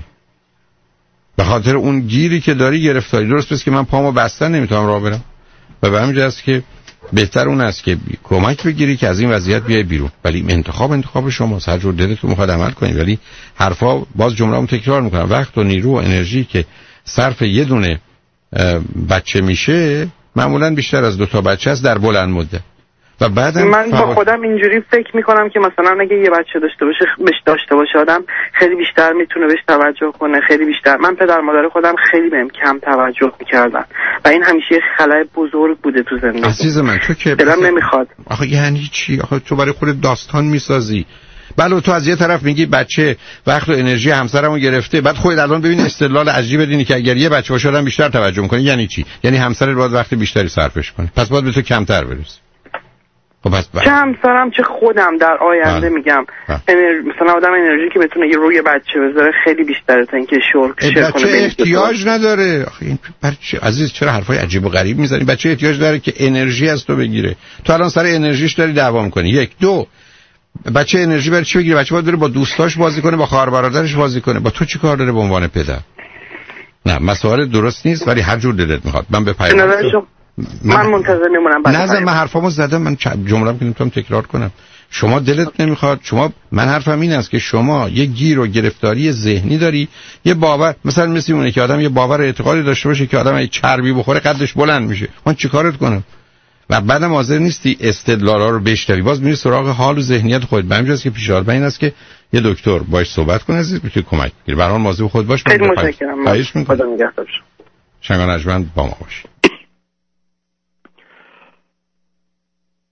به خاطر اون گیری که داری گرفتاری. درست پس که من پامو بستن نمیتونم راه برم و به همین جاست که بهتر اون است که کمک بگیری که از این وضعیت بیای بیرون. ولی انتخاب انتخاب شماست، هر جور دلتون میخواد عمل کنی. ولی حرفا باز جمله‌مو تکرار میکنم، وقت و نیرو و انرژی که صرف یه دونه بچه میشه معمولا بیشتر از دو تا بچه است در بلند مدت. و بعدم
من با فوا... خودم اینجوری فکر میکنم که مثلا اگه یه بچه داشته باشه بهش داشته باشه آدم خیلی بیشتر میتونه بهش توجه کنه، خیلی بیشتر. من پدر مادر خودم خیلی بهم کم توجه میکردن و این همیشه خلأ بزرگ بوده تو زندگی.
عزیز من تو که
دلم نمیخواد.
آخه یعنی چی؟ آخه تو برای خودت داستان میسازی. بله تو از یه طرف میگی بچه وقت و انرژی همسرمو گرفته، بعد خودت الان ببین استدلال عجیب دینی که اگر یه بچه باشه آدم بیشتر توجه میکنه. یعنی چی؟ یعنی همسرت باید وقت بیشتری صرفش کنه، پس باید به تو کمتر برسه. خب بس
چه همسرم چه خودم در آینده بله. میگم انر... مثلا آدم انرژی که بتونه یه روی بچه بذاره خیلی بیشتره تا اینکه شور شیر کنه.
بچه احتیاج نداره. آخه این بچه عزیز چرا حرفای عجیب و غریب میزنی؟ بچه احتیاج داره که انرژی از تو بگیره. تو الان سر انرژیش داری دعوا میکنی. یک دو بچه انرژی برای چی بگیره؟ بچه باید بره با دوستاش بازی کنه، با خواهر برادرش بازی کنه. با تو چی کار داره به عنوان پدر؟ نه مسائل درست نیست ولی هر جور دلت میخواد. من به پیام
من, من منتظر میمونم.
نه زن من حرفامو زدم، من جمله‌ام که نمیتونم تکرار کنم. شما دلت نمیخواد. شما من حرفم این است که شما یه گیر و گرفتاری ذهنی داری، یه باور مثلا مثل اونه که آدم یه باور و اعتقادی داشته باشه که آدم اگه چربی بخوره قدش بلند میشه. من چیکارت کنم؟ و بعدم حاضر نیستی استدلالا رو بشنوی، باز میری سراغ حال و ذهنیت خودت. به همین جاست که پیشنهاد من این است که یه دکتر باهاش صحبت کن، عزیز بتونی کمک بگیری. به هر حال مواظب خود باش.
خیلی متشکرم.
خواهش می‌کنم. خدا نگهدار. شنگان اجمن با ما باش.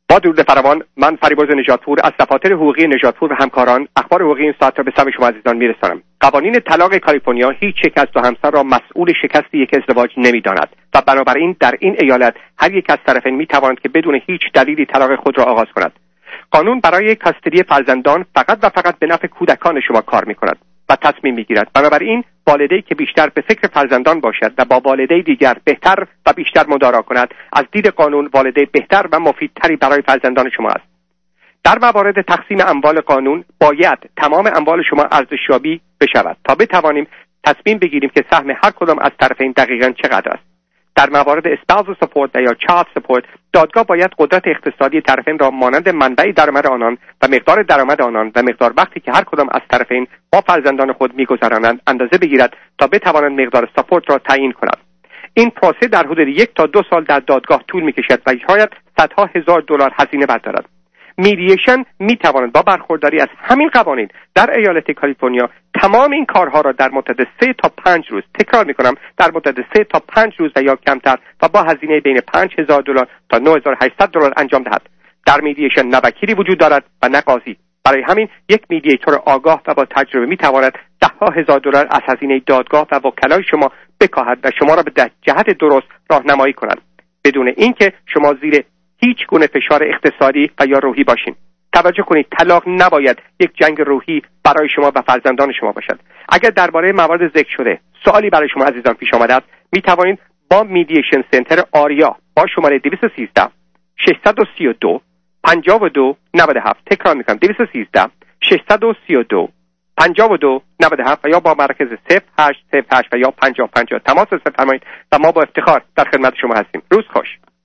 با درود فراوان، من فریبرز نژادپور از دفاتر حقوقی نژادپور و همکاران اخبار حقوقی این ساعت را به سمع شما عزیزان میرسانم. قوانین طلاق کالیفرنیا هیچ یک از دو همسر را مسئول شکست یک ازدواج نمیداند و بنابراین در این ایالت هر یک از طرفین میتواند که بدون هیچ دلیلی طلاق خود را آغاز کند. قانون برای کاستدی فرزندان فقط و فقط به نفع کودکان شما کار میکند و تصمیم میگیرد. بنابراین والده‌ای که بیشتر به فکر فرزندان باشد و با والده دیگر بهتر و بیشتر مدارا کند، از دید قانون والده بهتر و مفیدتری برای فرزندان شما است. در موارد تقسیم اموال قانون باید تمام اموال شما ارزشیابی بشود تا بتوانیم تصمیم بگیریم که سهم هر کدام از طرفین دقیقاً چقدر است. در موارد اسپاوزل سپورت یا چایلد سپورت، دادگاه باید قدرت اقتصادی طرفین را مانند منبع درآمد آنان و مقدار درآمد آنان و مقدار وقتی که هر کدام از طرفین با فرزندان خود می‌گذرانند اندازه بگیرد تا بتوانند مقدار سپورت را تعیین کند. این پروسه در حدود یک تا دو سال در دادگاه طول می‌کشد و شاید صدها هزار دلار هزینه بردارد. میدییشن میتواند با برخورداری از همین قوانین در ایالت کالیفرنیا تمام این کارها را در مدت سه تا پنج روز، تکرار میکنم در مدت سه تا پنج روز و یا کمتر و با هزینه بین پنج هزار دلار تا نه هزار و هشتصد دلار انجام دهد. در میدییشن نه وکیلی وجود دارد و نه قاضی. برای همین یک میدییتور آگاه و با تجربه میتواند ده ها هزار دلار از هزینه دادگاه و وکلای شما بکاهد و شما را به جهت درست راهنمایی کند بدون اینکه شما زیر هیچ گونه فشار اقتصادی و یا روحی باشین. توجه کنید، طلاق نباید یک جنگ روحی برای شما و فرزندان شما باشد. اگر درباره موارد ذکر شده سوالی برای شما عزیزان پیش آمده است، می توانید با میدییشن سنتر آریا با شماره دویست و سیزده ششصد و سی و دو پنجاه و دو نود و هفت، تکرار میکنم دویست و سیزده ششصد و سی و دو پنجاه و دو نود و هفت و یا با مرکز صفر هشت صفر هشت و یا پنجاه پنجاه تماس بفرمایید و ما با افتخار در خدمت شما هستیم. روز خوش.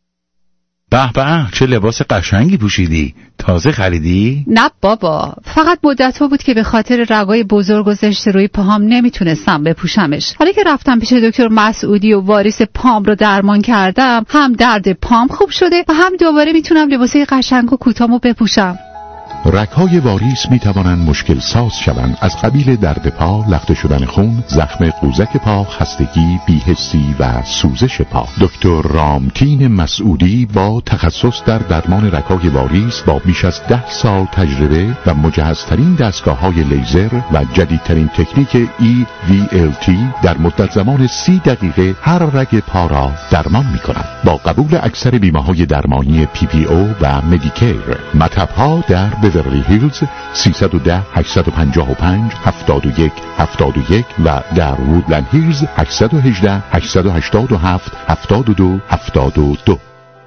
به به، چه لباس قشنگی پوشیدی. تازه خریدی؟
نه بابا، فقط مدت‌ها بود که به خاطر رگای بزرگ و زشت روی پاهام نمیتونستم بپوشمش. حالا که رفتم پیش دکتر مسعودی و واریس پام رو درمان کردم، هم درد پام خوب شده و هم دوباره میتونم لباسای قشنگ و کوتاه‌مو بپوشم.
رگ‌های واریس می توانند مشکل ساز شوند، از قبیل درد پا، لخته شدن خون، زخم قوزک پا، خستگی، بی‌حسی و سوزش پا. دکتر رامتین مسعودی با تخصص در درمان رگ‌های واریس با بیش از ده سال تجربه و مجهزترین دستگاه‌های لیزر و جدیدترین تکنیک ای وی ال تی در مدت زمان سی دقیقه هر رگ پا را درمان می‌کند. با قبول اکثر بیمه‌های درمانی پی پی او و مدیکیر. مطب‌ها در بیورولی هیلز سیصد و ده هشتصد و پنجاه و پنج هفتاد و یک هفتاد و یک و در وودلند هیلز هشتصد و هجده هشتصد و هشتاد و هفت هفتاد و دو هفتاد و دو.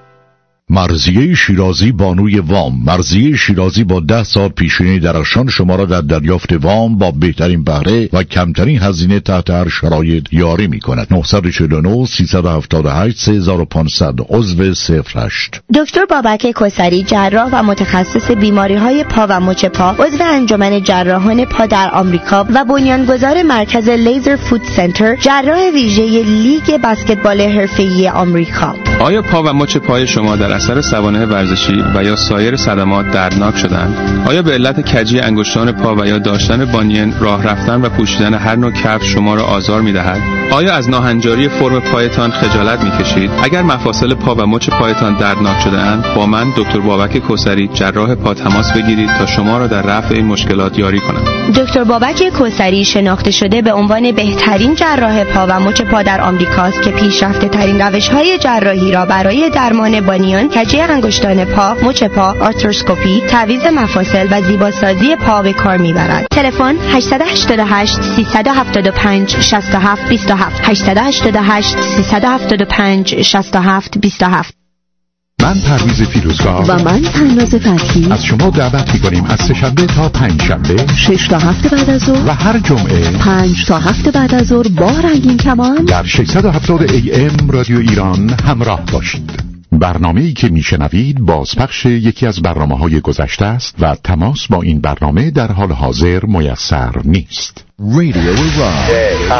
مرضیه شیرازی بانوی وام. مرضیه شیرازی با ده سال پیشینه درخشان شما را در دریافت وام با بهترین بهره و کمترین هزینه تحت هر شرایط یاری می کند. نه چهار نه سیصد و هفتاد و هشت سه هزار و پانصد عضو صفر هشت.
دکتر بابک کسری، جراح و متخصص بیماری های پا و مچ پا، عضو انجمن جراحان پا در آمریکا و بنیانگذار مرکز لیزر فوت سنتر، جراح ویژه لیگ بسکتبال حرفه‌ای آمریکا.
آیا پا و مچ پای شما در اثر سوانح ورزشی و یا سایر صدمات دردناک شدند؟ آیا به علت کجی انگشتان پا و یا داشتن بانین، راه رفتن و پوشیدن هر نوع کفش شما را آزار می‌دهد؟ آیا از ناهنجاری فرم پایتان خجالت می‌کشید؟ اگر مفاصل پا و مچ پایتان دردناک شده‌اند، با من دکتر بابک کسری، جراح پا تماس بگیرید تا شما را در رفع این مشکلات یاری کنم.
دکتر بابک کسری شناخته شده به عنوان بهترین جراح پا و مچ پا در آمریکاست که پیشرفته‌ترین روش‌های جراحی را برای درمان بانیان، کجی انگشتان پا، مچ پا، آرتروسکوپی، تعویض مفاصل و زیباسازی پا به کار میبرد. تلفن هشت هشت هشت سیصد و هفتاد و پنج شصت و هفت بیست و هفت هشت هشت هشت سیصد و هفتاد و پنج شصت و هفت بیست و هفت.
من پرویز پیروزگار
و من تناز فتحی
از شما دعوت می‌کنیم از سه‌شنبه تا پنجشنبه
شش تا هفت بعد از ظهر
و هر جمعه
پنج تا هفت بعد از ظهر با رنگین کمان
در ششصد و هفتاد ای ام رادیو ایران همراه باشید. برنامه‌ای که میشنوید بازپخش یکی از برنامه‌های گذشته است و تماس با این برنامه در حال حاضر میسر نیست.
رادیو ایران.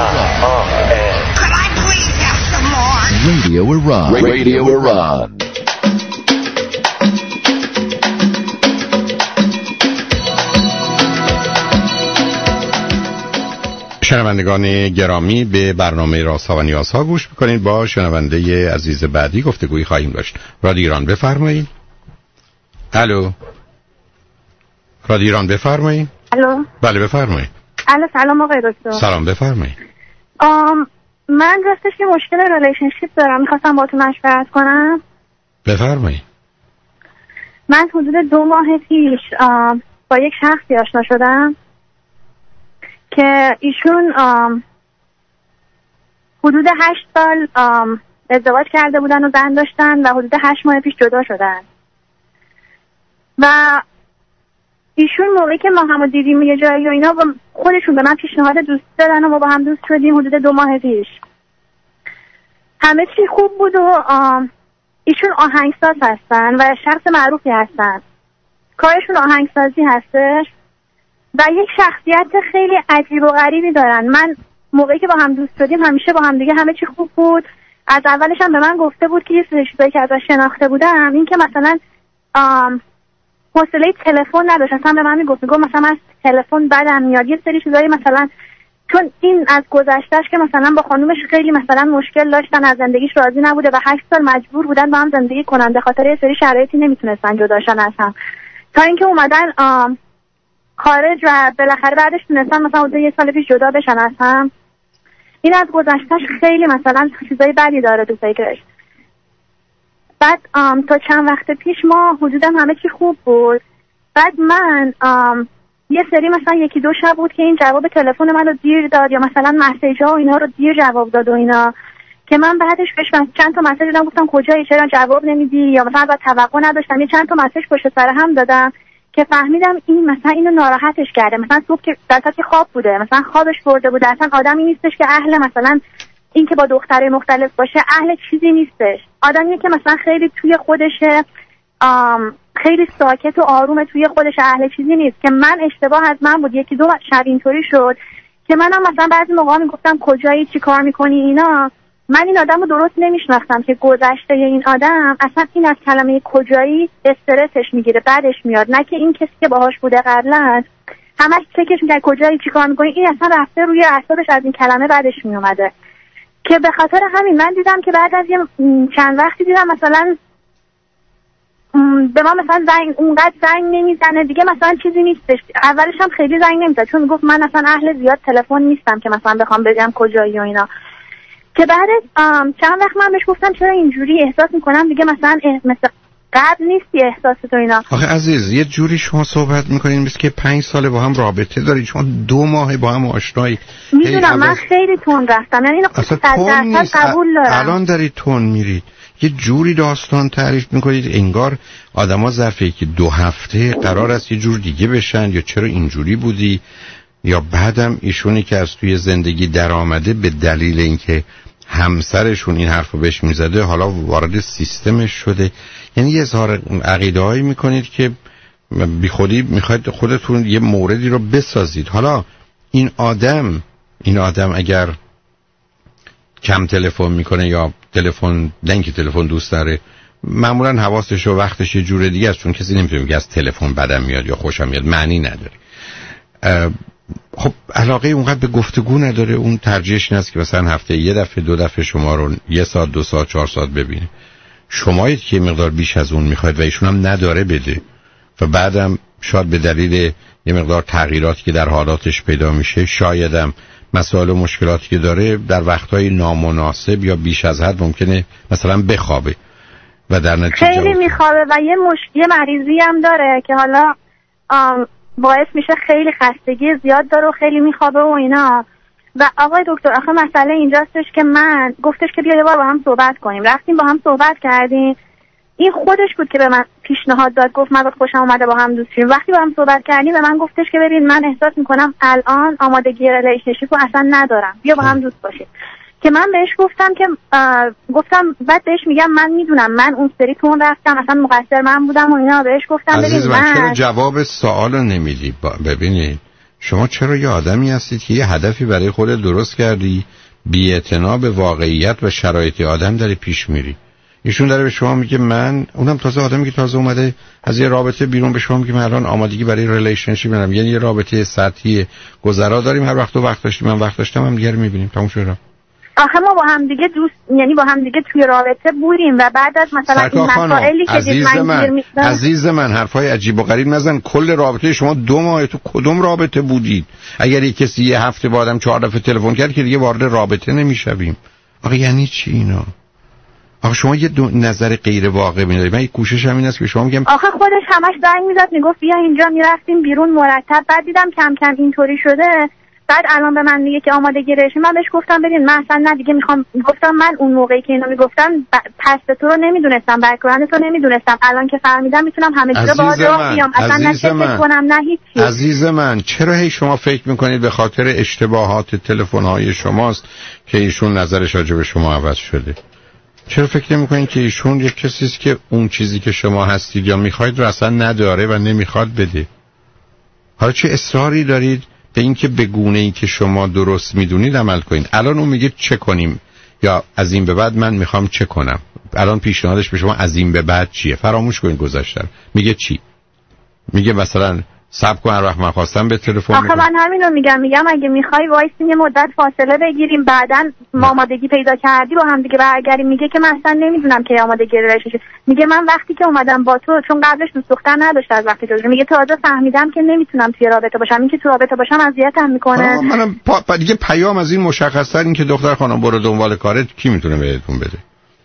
رادیو ایران. رادیو ایران.
شنوندگان گرامی، به برنامه رازها و نیازها گوش میکنید. با شنونده عزیز بعدی گفتگویی خواهیم داشت. رادیو ایران، بفرمایید. الو رادیو ایران بفرمایید.
الو
بله بفرمایید.
الو سلام آقای دکتر.
سلام بفرمایید.
آم من راستش یه مشکل ریلیشنشیپ دارم، میخواستم با تو مشورت کنم.
بفرمایید.
من حدود دو ماه پیش با یک شخصی آشنا شدم که ایشون حدود هشت سال ازدواج کرده بودن و زن داشتن و حدود هشت ماه پیش جدا شدن و ایشون موقعی که ما همو دیدیم یه جایی و اینا خودشون به من پیشنهاد دوست دادن و ما با هم دوست شدیم حدود دو ماه پیش. همه چی خوب بود و ایشون آهنگساز هستن و شخص معروفی هستن، کارشون آهنگسازی هستش و یک شخصیت خیلی عجیب و غریبی دارن. من موقعی که با هم دوست شدیم همیشه با هم دیگه همه چی خوب بود. از اولش هم به من گفته بود که یه سری چیزایی که ازش شناخته بودم این که مثلا حوصله تلفن نداشت، اصلا به من میگفت میگفت مثلا از تلفن بدم میاد، یه سری چیزایی مثلا چون این از گذشتهش که مثلا با خانومش خیلی مثلا مشکل داشتن، از زندگیش راضی نبوده و هشت سال مجبور بودن با هم زندگی کنن، به خاطر یه سری شرایطی نمیتونستن جداشن از هم، تا اینکه اومدن خارج و بالاخره بعدش تونستن مثلا حدود یه سال پیش جدا بشن از هم. این از گذشتهش خیلی مثلا چیزای بدی داره تو فکرش. بعد تا چند وقت پیش ما حدودا همه چی خوب بود. بعد من یه سری مثلا یکی دو شب بود که این جواب تلفن منو دیر داد یا مثلا مسیج ها و اینا رو دیر جواب داد و اینا، که من بعدش بهش چند تا مسیج دادم گفتم کجایی، چرا جواب نمیدی، یا مثلا بعد توقع نداشتم یه چند تا مسیج پشت سر هم دادم که فهمیدم این مثلا اینو ناراحتش کرده. مثلا صبح که در حالی خواب بوده، مثلا خوابش برده بوده، اصلا آدمی نیستش که اهل مثلا این که با دختره مختلف باشه، اهل چیزی نیستش. آدمیه که مثلا خیلی توی خودشه، خیلی ساکت و آرومه توی خودش، اهل چیزی نیست. که من اشتباه از من بود، یکی دو شب اینطوری شد که منم مثلا بعضی موقع میگفتم کجایی، چی کار میکنی اینا. من این آدم رو درست نمیشناختم که گذشته این آدم اصلا این از کلمه کجایی استرسش میگیره، بعدش میاد، نه که این کسی که باهاش بوده قبلا همش چکش میگه کجایی چی کار میکنی، این اصلا رفته روی اعصابش از این کلمه بعدش میومده. که به خاطر همین من دیدم که بعد از یه چند وقتی دیدم مثلا به ما مثلا زنگ اونقدر زنگ نمیزنه دیگه، مثلا چیزی نیستش. اولش هم خیلی زنگ نمیزد چون میگفت من اصلا اهل زیاد تلفن نیستم که مثلا بخوام بگم کجایی و اینا. که بعد چند وقت من بهش گفتم چرا اینجوری احساس میکنم دیگه مثلا مثل قبل نیستی احساست و اینا.
آخه عزیز یه جوری شما صحبت میکنین مثل که پنج ساله با هم رابطه دارید، شما دو ماه با هم آشنایی.
میدونم من خیلی تون رفتم، یعنی اینو صد درصد قبول دارم.
الان دارید تون میرید، یه جوری داستان تعریف میکنید انگار آدما ظرف یکی دو هفته قرار است یه جور دیگه بشن، یا چرا اینجوری بودی، یا بعدم ایشونی که از توی زندگی در آمده به دلیل اینکه همسرشون این حرفو بهش میزده حالا وارد سیستمش شده. یعنی یه اظهار عقیده هایی میکنید که بی خودی میخواید خودتون یه موردی رو بسازید. حالا این آدم این آدم اگر کم تلفن میکنه یا تلفن لنک تلفن دوست داره، معمولا حواسش و وقتش یه جور دیگه است، چون کسی نمیتونه بگه از تلفن بدم میاد یا خوشم میاد، معنی نداره. خب علاقه اونقدر به گفتگو نداره، اون ترجیحش این است که مثلا هفته یه دفعه دو دفعه شما رو یه ساعت دو ساعت چهار ساعت ببینه. شمایید که مقدار بیش از اون میخواید و ایشون هم نداره بده و بعدم شاید به دلیل یه مقدار تغییراتی که در حالاتش پیدا میشه، شایدم مسائل و مشکلاتی که داره در وقتهای نامناسب یا بیش از حد ممکنه مثلا بخوابه و در نتیجه
خیلی میخوابه و یه مش... یه مریضی هم داره که حالا باعث میشه خیلی خستگی زیاد داره و خیلی میخوابه و اینا. و آقای دکتر آخه مسئله اینجاستش که من گفتش که بیا یه بار با هم صحبت کنیم، رفتیم با هم صحبت کردیم، این خودش بود که به من پیشنهاد داد، گفت من خوشم اومده با هم دوست شیم. وقتی با هم صحبت کردیم به من گفتش که ببین من احساس میکنم الان آمادگی ریلیشنشیپ رو اصلا ندارم، بیا با هم دوست باشیم. که من بهش گفتم که گفتم بعد بهش میگم من میدونم من اون سری تون رفتم اصلا مقصر من بودم و اینا. بهش گفتم ببین من
چرا جواب سوالو نمیدی؟ ببینید شما چرا یه آدمی هستید که یه هدفی برای خودت درست کردی، بی‌اعتنا به واقعیت و شرایط آدم داری پیش میری. ایشون داره به شما میگه من، اونم تازه آدمی که تازه اومده از یه رابطه بیرون، به شما میگه من الان آمادگی برای ریلیشنشیپ ندارم. یعنی یه رابطه سطحی گذرا داریم، هر وقت تو وقت داشتی من وقت داشتم هم دیگه رو میبینیم، تموم شد.
آخه ما با هم دیگه دوست، یعنی با هم دیگه توی رابطه بودیم و بعد از مثلا این مسائلی که دید من گیر می‌افتادم.
عزیز من حرفای عجیب و غریب نزن. کل رابطه شما دو ماه تو کدوم رابطه بودید؟ اگر یک کسی یه هفته بعدم چهار دفعه تلفن کرد که دیگه وارد رابطه نمیشویم. آخه یعنی چی اینا؟ آخه شما یه نظر غیر واقع میدید. من یک کوششم این است که شما میگم
آخه خودش همش زنگ میزد میگفت بیا اینجا، میرفتیم بیرون مرتب. بعد دیدم کم کم اینطوری شده. بعد الان به من میگه که آمادگی رشته. من بهش گفتم ببین من اصلا نه دیگه میخوام، گفتم من اون موقعی که اینو میگفتم پس تو رو نمیدونستم، بک‌گراند تو نمیدونستم، الان که فهمیدم میتونم همه چیزو باهات راه بیام، اصلا نه فکر کنم نه هیچی.
عزیز من چرا هی شما فکر میکنید به خاطر اشتباهات تلفن‌های شماست که ایشون نظرش راجع به شما عوض شده؟ چرا فکر نمیکنید که ایشون یک کسی است که اون چیزی که شما هستید یا میخواید رو اصلا نداره و نمیخواد بده؟ حالا چه اصراری دارید به اینکه به گونه‌ای که شما درست میدونید عمل کنید؟ الان اون میگه چه کنیم یا از این به بعد من میخوام چه کنم. الان پیشنهادش به شما از این به بعد چیه؟ فراموش کنید گذشته. میگه چی؟ میگه مثلا صبر کن هر وقت من خواستم به تلفن.
آخه من همینو میگم، میگم اگه میخوای وایسین یه مدت فاصله بگیریم، بعداً ما آمادگی پیدا کردی با هم دیگه برگردیم. میگه که من اصلا نمیدونم که آمادگی رشته. میگه من وقتی که اومدم با تو، چون قبلش دوست دختر نداشت از وقتی تو، میگه تازه فهمیدم که نمیتونم توی رابطه باشم، این که تو رابطه باشم اذیتم میکنه.
منم پا... دیگه پیام از این مشخص‌تر این که دختر خانم برو دنبال کارت، کی میتونه بهتون بده؟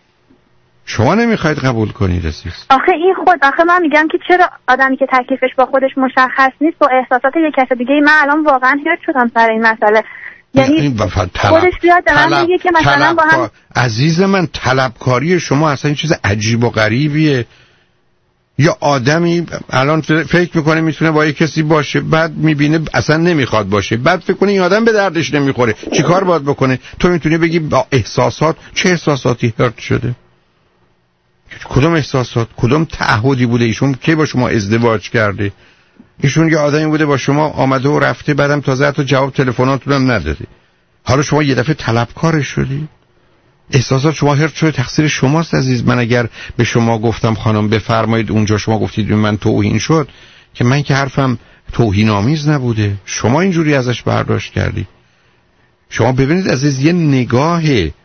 شما نمیخواید قبول کنید عزیز.
آخه این خود، آخه من میگم که چرا آدمی که تکلیفش با خودش مشخص نیست و احساسات یک کس دیگه، من الان واقعا هرت شدم سر این مسئله. یعنی خودش بیاد به من میگه که مثلا با هم.
عزیز من طلبکاری شما اصلا این چیز عجیب و غریبیه. یا آدمی الان فکر میکنه میتونه با یک کسی باشه، بعد میبینه اصلا نمیخواد باشه، بعد فکر کنه این آدم به دردش نمیخوره، چیکار باید بکنه؟ تو میتونی بگی با احساسات، چه احساساتی هرت شده؟ کدوم احساسات؟ کدوم تعهدی بوده ایشون که با شما ازدواج کرده؟ ایشون یه آدمی بوده با شما آمده و رفته، بعدم تازه حتی جواب تلفناتون هم نداده. حالا شما یه دفعه طلبکارش شدی؟ احساسات شما هرت شده، تقصیر شماست عزیز. من اگر به شما گفتم خانم بفرمایید اونجا، شما گفتید من توهین شد، که من که حرفم توهین آمیز نبوده، شما اینجوری ازش برداشت کردی. شما ببینید عزیز، یه نگاه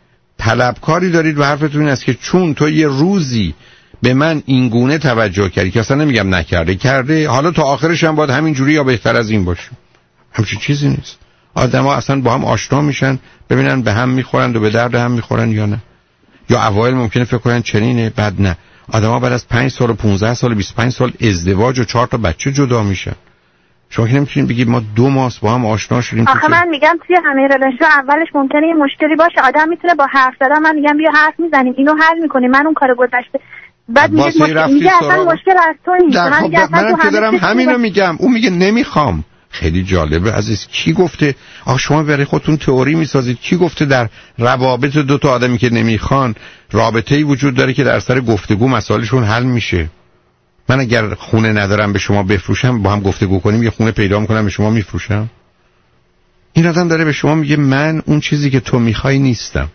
طلبکاری دارید و حرفتون این است که چون تو یه روزی به من این گونه توجه کردی، که اصلا نمیگم نکرده، کرده، حالا تا آخرش هم باید همین جوری یا بهتر از این باشه. همچین چیزی نیست. آدم‌ها اصلا با هم آشنا میشن، ببینن به هم میخورن و به درد هم میخورن یا نه. یا اوایل ممکنه فکر کنن چنینه، بعد نه. آدم‌ها بعد از پنج سال و پانزده سال و بیست و پنج سال ازدواج و چهار تا بچه جدا میشن. شما که نمیتونید بگید ما دو ماه با هم آشنا شدیم.
آخه من میگم توی همه رلاشن اولش ممکنه یه مشکلی باشه، آدم میتونه با حرف زدن، من میگم بیا حرف میزنیم اینو حل میکنیم، من اون کارو گذشته، بعد میگه مشکل، میگه اصلا مشکل از تو نیست. من میگم
من که دارم همینو میگم، اون میگه نمیخوام. خیلی جالبه عزیز. کی گفته؟ آخه شما برای خودتون تئوری میسازید. کی گفته در روابط دو تا آدمی که نمیخوان رابطه‌ای وجود داره که در سر گفتگو مسائلشون حل میشه؟ من اگر خونه ندارم به شما بفروشم، با هم گفتگو کنیم یه خونه پیدا میکنم به شما میفروشم. این آدم داره به شما میگه من اون چیزی که تو میخوای نیستم،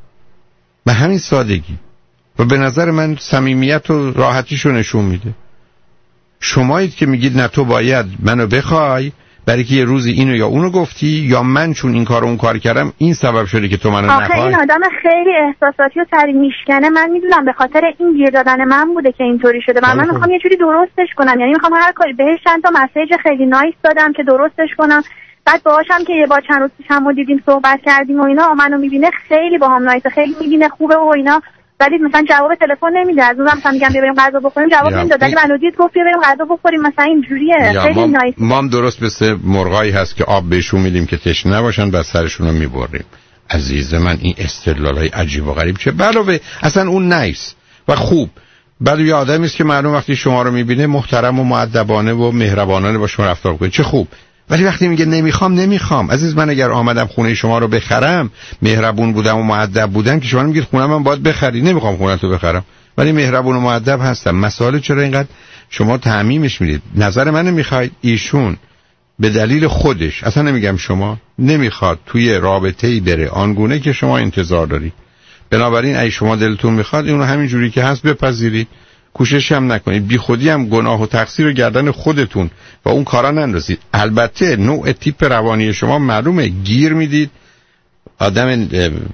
به همین سادگی. و به نظر من صمیمیت و راحتیشو نشون میده. شمایید که میگید نه تو باید منو بخوای برای که یه روزی اینو یا اونو گفتی، یا من چون این کارو اون کار کردم این سبب شده که تو منو نخوای.
آخه این آدم خیلی احساساتی و سری میشکنه. من میدونم به خاطر این گیر دادن من بوده که اینطوری شده و من میخوام یه جوری درستش کنم. یعنی میخوام هر کاری بهش چند تا مسیج خیلی نایس دادم که درستش کنم. بعد باهاشم که یه بار چند روز پیش هم دیدیم صحبت کردیم و اینا، منو میبینه خیلی باهام نایسه، خیلی میبینه خوبه و اینا، ولی مثلا جواب تلفن نمیده. از اونم مثلا میگم بیا بریم غذا بخوریم، جواب نمیداد. ولی منو دید گفت بیا بریم غذا بخوریم، مثلا اینجوریه. خیلی نایس.
ما هم درست مثل مرغایی هست که آب بهشون میدیم که تشنه نباشن، بعد سرشون رو میبریم. عزیز من این استدلالای عجیب و غریب چه علاوه اصلا اون نایس و خوب. بعد یه آدمی است که معلوم وقتی شما رو میبینه محترم و مؤدبانه و مهربانانه با شما رفتار کنه، چه خوب. ولی وقتی میگه نمیخوام نمیخوام، عزیز من اگر آمدم خونه شما رو بخرم، مهربون بودم و مؤدب بودم، که شما میگید خونه من باید بخری، نمیخوام خونه تو بخرم ولی مهربون و مؤدب هستم. مسئله چرا اینقدر شما تعمیمش میدید؟ نظر منو میخواید. ایشون به دلیل خودش، اصلا نمیگم شما، نمیخواد توی رابطه‌ای بره آنگونه که شما انتظار دارید. بنابراین اگه شما دلتون میخواد اینو همین جوری که هست بپذیرید، کوشش هم نکنید، بی خودی هم گناه و تقصیر گردن خودتون و اون کارا نندازید. البته نوع تیپ روانی شما معلومه، گیر میدید آدم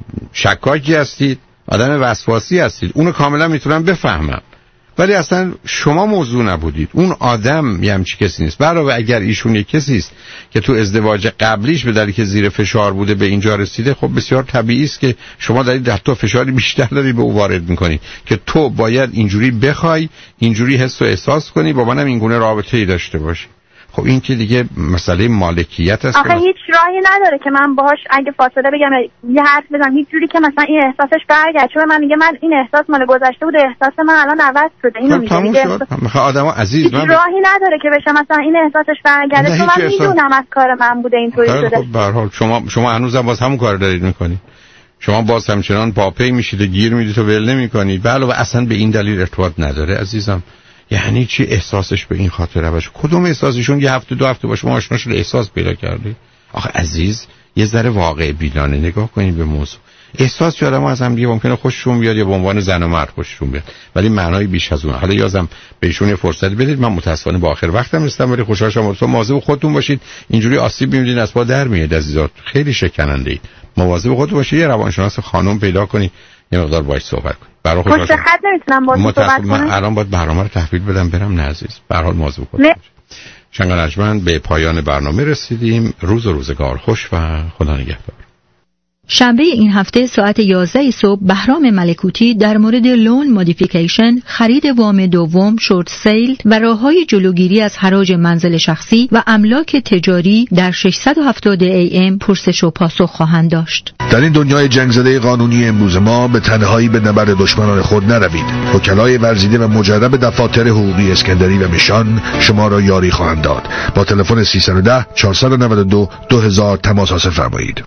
شکاکی هستید، آدم وسواسی هستید، اونو کاملا میتونم بفهمم، ولی اصلا شما موضوع نبودید. اون آدم یه همچی کسی نیست. علاوه اگر ایشون یک کسی است که تو ازدواج قبلیش به دلیل که زیر فشار بوده به اینجا رسیده، خب بسیار طبیعی است که شما دارید حتی فشاری بیشتر داری به او وارد میکنید که تو باید اینجوری بخوای، اینجوری حس و احساس کنی، با منم اینگونه رابطه‌ای داشته باشی. خب این که دیگه مسئله مالکیت است.
آخه هیچ راهی نداره که من باهاش اگه فاصله بگم یه حرف بزنم هیچ جوری که مثلا این احساسش برگرده، چون من میگه من این احساس مال گذشته بود، احساس من الان عوض شده. اینو میگه
میگه آدمو عزیز
هیچ
من
راهی نداره که بشه مثلا این احساسش برگرده، چون من میدونم از کار من بوده اینطوری شده.
خب به هر حال شما شما هنوزم باز همون کارو دارید میکنید. شما باز همچنان پاپی میشید و گیر میدید و ول نمیکنید. علاوه اصلا به این دلیل ارتباط نداره عزیزم. یعنی چی احساسش به این خاطر روش؟ کدوم احساسشون یه هفته دو هفته با شما آشنا شده احساس پیدا کرده؟ آخه عزیز یه ذره واقع بینانه نگاه کنید به موضوع. احساس یادم از هم دیگه ممکنه خوششون بیاد یا به عنوان زن و مرد خوششون بیاد، ولی معنای بیش از اون. حالا یازم بهشون یه فرصت بدید. من متاسفانه با آخر وقتم رسیدم، ولی خوشحال شدم. تو مواظب خودتون باشید، اینجوری آسیب می‌بینید از پا در میاد عزیزات، خیلی شکننده اید. مواظب خودتون باشید. یه روانشناس خانم پیدا کنید یه مقدار باهاش صحبت کنید. برای خودم
پشت خط نمیتونم باهاش صحبت کنم.
من الان باید برنامه رو تحویل بدم برم. نه عزیز، به هر حال مواظب خودتون. شنگان اجمن به پایان برنامه رسیدیم. روز و روزگار خوش و خدا نگهدار.
شنبه این هفته ساعت یازده صبح بهرام ملکوتی در مورد لون مودیفیکیشن، خرید وام دوم، شورت سیل و راه‌های جلوگیری از حراج منزل شخصی و املاک تجاری در ششصد و هفتاد ای ام پرسش و پاسخ خواهند داشت.
در این دنیای جنگ زده قانونی امروز ما به تنهایی به نبرد دشمنان خود نروید. وکلای ورزیده و مجرب دفاتر حقوقی اسکندری و میشان شما را یاری خواهند داد. با تلفن سیصد و ده چهارصد و نود و دو دو هزار تماس حاصل فرمایید.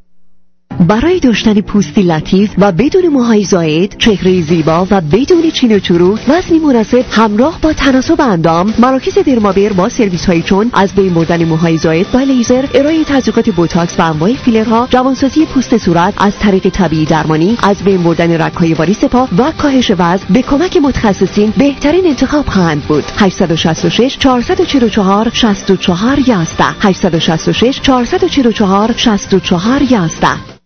برای داشتن پوستی لطیف و بدون موهای زائد، چهره زیبا و بدون چین و چروک، وزنی مناسب همراه با تناسب اندام، مراکز درمابر با سرویس هایی چون از بین بردن موهای زائد با لیزر، ارائه تزریقات بوتاکس و انواع فیلرها، جوانسازی پوست صورت از طریق طبیعی درمانی، از بین بردن رگ‌های واریس پا و کاهش وزن به کمک متخصصین بهترین انتخاب خواهند بود. هشت شش شش چهار چهار چهار شش چهار یازده هشت شش شش چهار چهار چهار شش چهار یازده.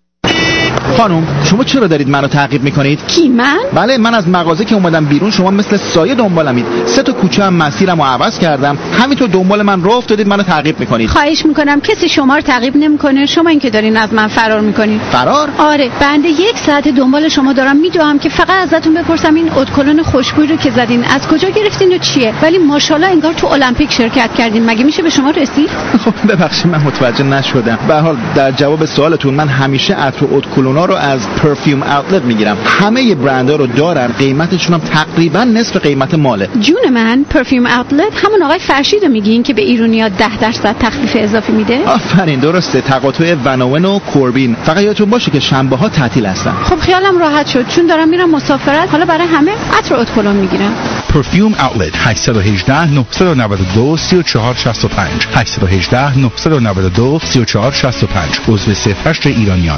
خانم شما چرا دارید منو تعقیب میکنید؟
کی من؟
بله من از مغازه که اومدم بیرون شما مثل سایه دنبالمید. سه تا کوچه هم مسیرمو عوض کردم، همینطور دنبال من راه افتادید منو تعقیب میکنید.
خواهش میکنم کسی شما رو تعقیب نمیکنه، شما این که دارین از من فرار میکنید.
فرار؟
آره بنده یک ساعت دنبال شما دارم میدوام که فقط ازتون بپرسم این ادکلون خوشبوی رو که زدین از کجا گرفتین و چیه؟ ولی ماشاءالله انگار تو المپیک شرکت کردین. مگه میشه به شما رسید؟
خب ببخشید من متوجه نشدم. به هر حال در جواب سوالتون من همیشه عطر ادکلونا رو از پرفیوم اوتلت میگیرم. همه برندها رو دارن، قیمتشون هم تقریبا نصف قیمت ماله.
جون من پرفیوم اوتلت همون آقای فرشید رو میگین که به ایرونیا ده درصد تخفیف اضافی میده؟
آفرین درسته، تقاطع وناون و کوربین. فقط یادتون باشه که شنبه ها تعطیل هستن.
خب خیالم راحت شد چون دارم میرم مسافرت، حالا برای همه عطر ادکلون میگیرم.
پرفیوم اوتلت هشت یک هشت نه نه دو سه چهار شش پنج هشت یک هشت نه نه دو سه چهار شش پنج عضو صفر هشت ایرانیان.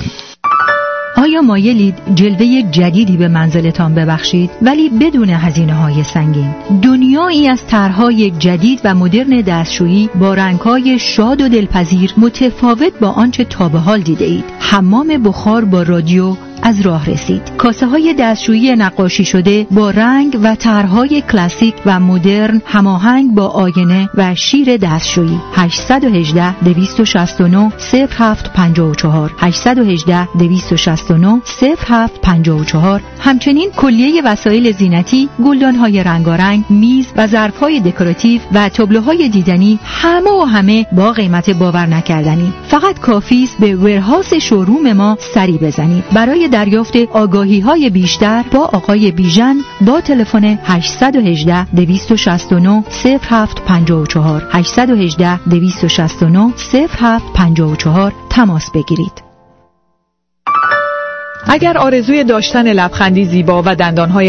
آیا مایلید جلوه جدیدی به منزلتان ببخشید ولی بدون هزینه‌های سنگین؟ دنیایی از طرح‌های جدید و مدرن دستشویی با رنگ‌های شاد و دلپذیر متفاوت با آنچه تا به حال دیده اید. حمام بخار با رادیو از راه رسید. کاسه های دستشویی نقاشی شده با رنگ و طرح‌های کلاسیک و مدرن هماهنگ با آینه و شیر دستشویی. هشت یک هشت دو شش نه صفر هفت پنج چهار هشت یک هشت دو شش نه صفر هفت پنج چهار. همچنین کلیه وسایل زینتی، گلدان‌های رنگارنگ، میز و ظرف‌های دکوراتیو و تابلوهای دیدنی، همه و همه با قیمت باور نکردنی. فقط کافی است به ورهاوس شوروم ما سری بزنید. برای دریافت آگاهی‌های بیشتر با آقای بیژن با تلفن هشت یک هشت دو شش نه صفر هفت پنج چهار هشت یک هشت دو شش نه صفر هفت پنج چهار تماس بگیرید.
اگر آرزوی داشتن لبخندی زیبا و دندان‌های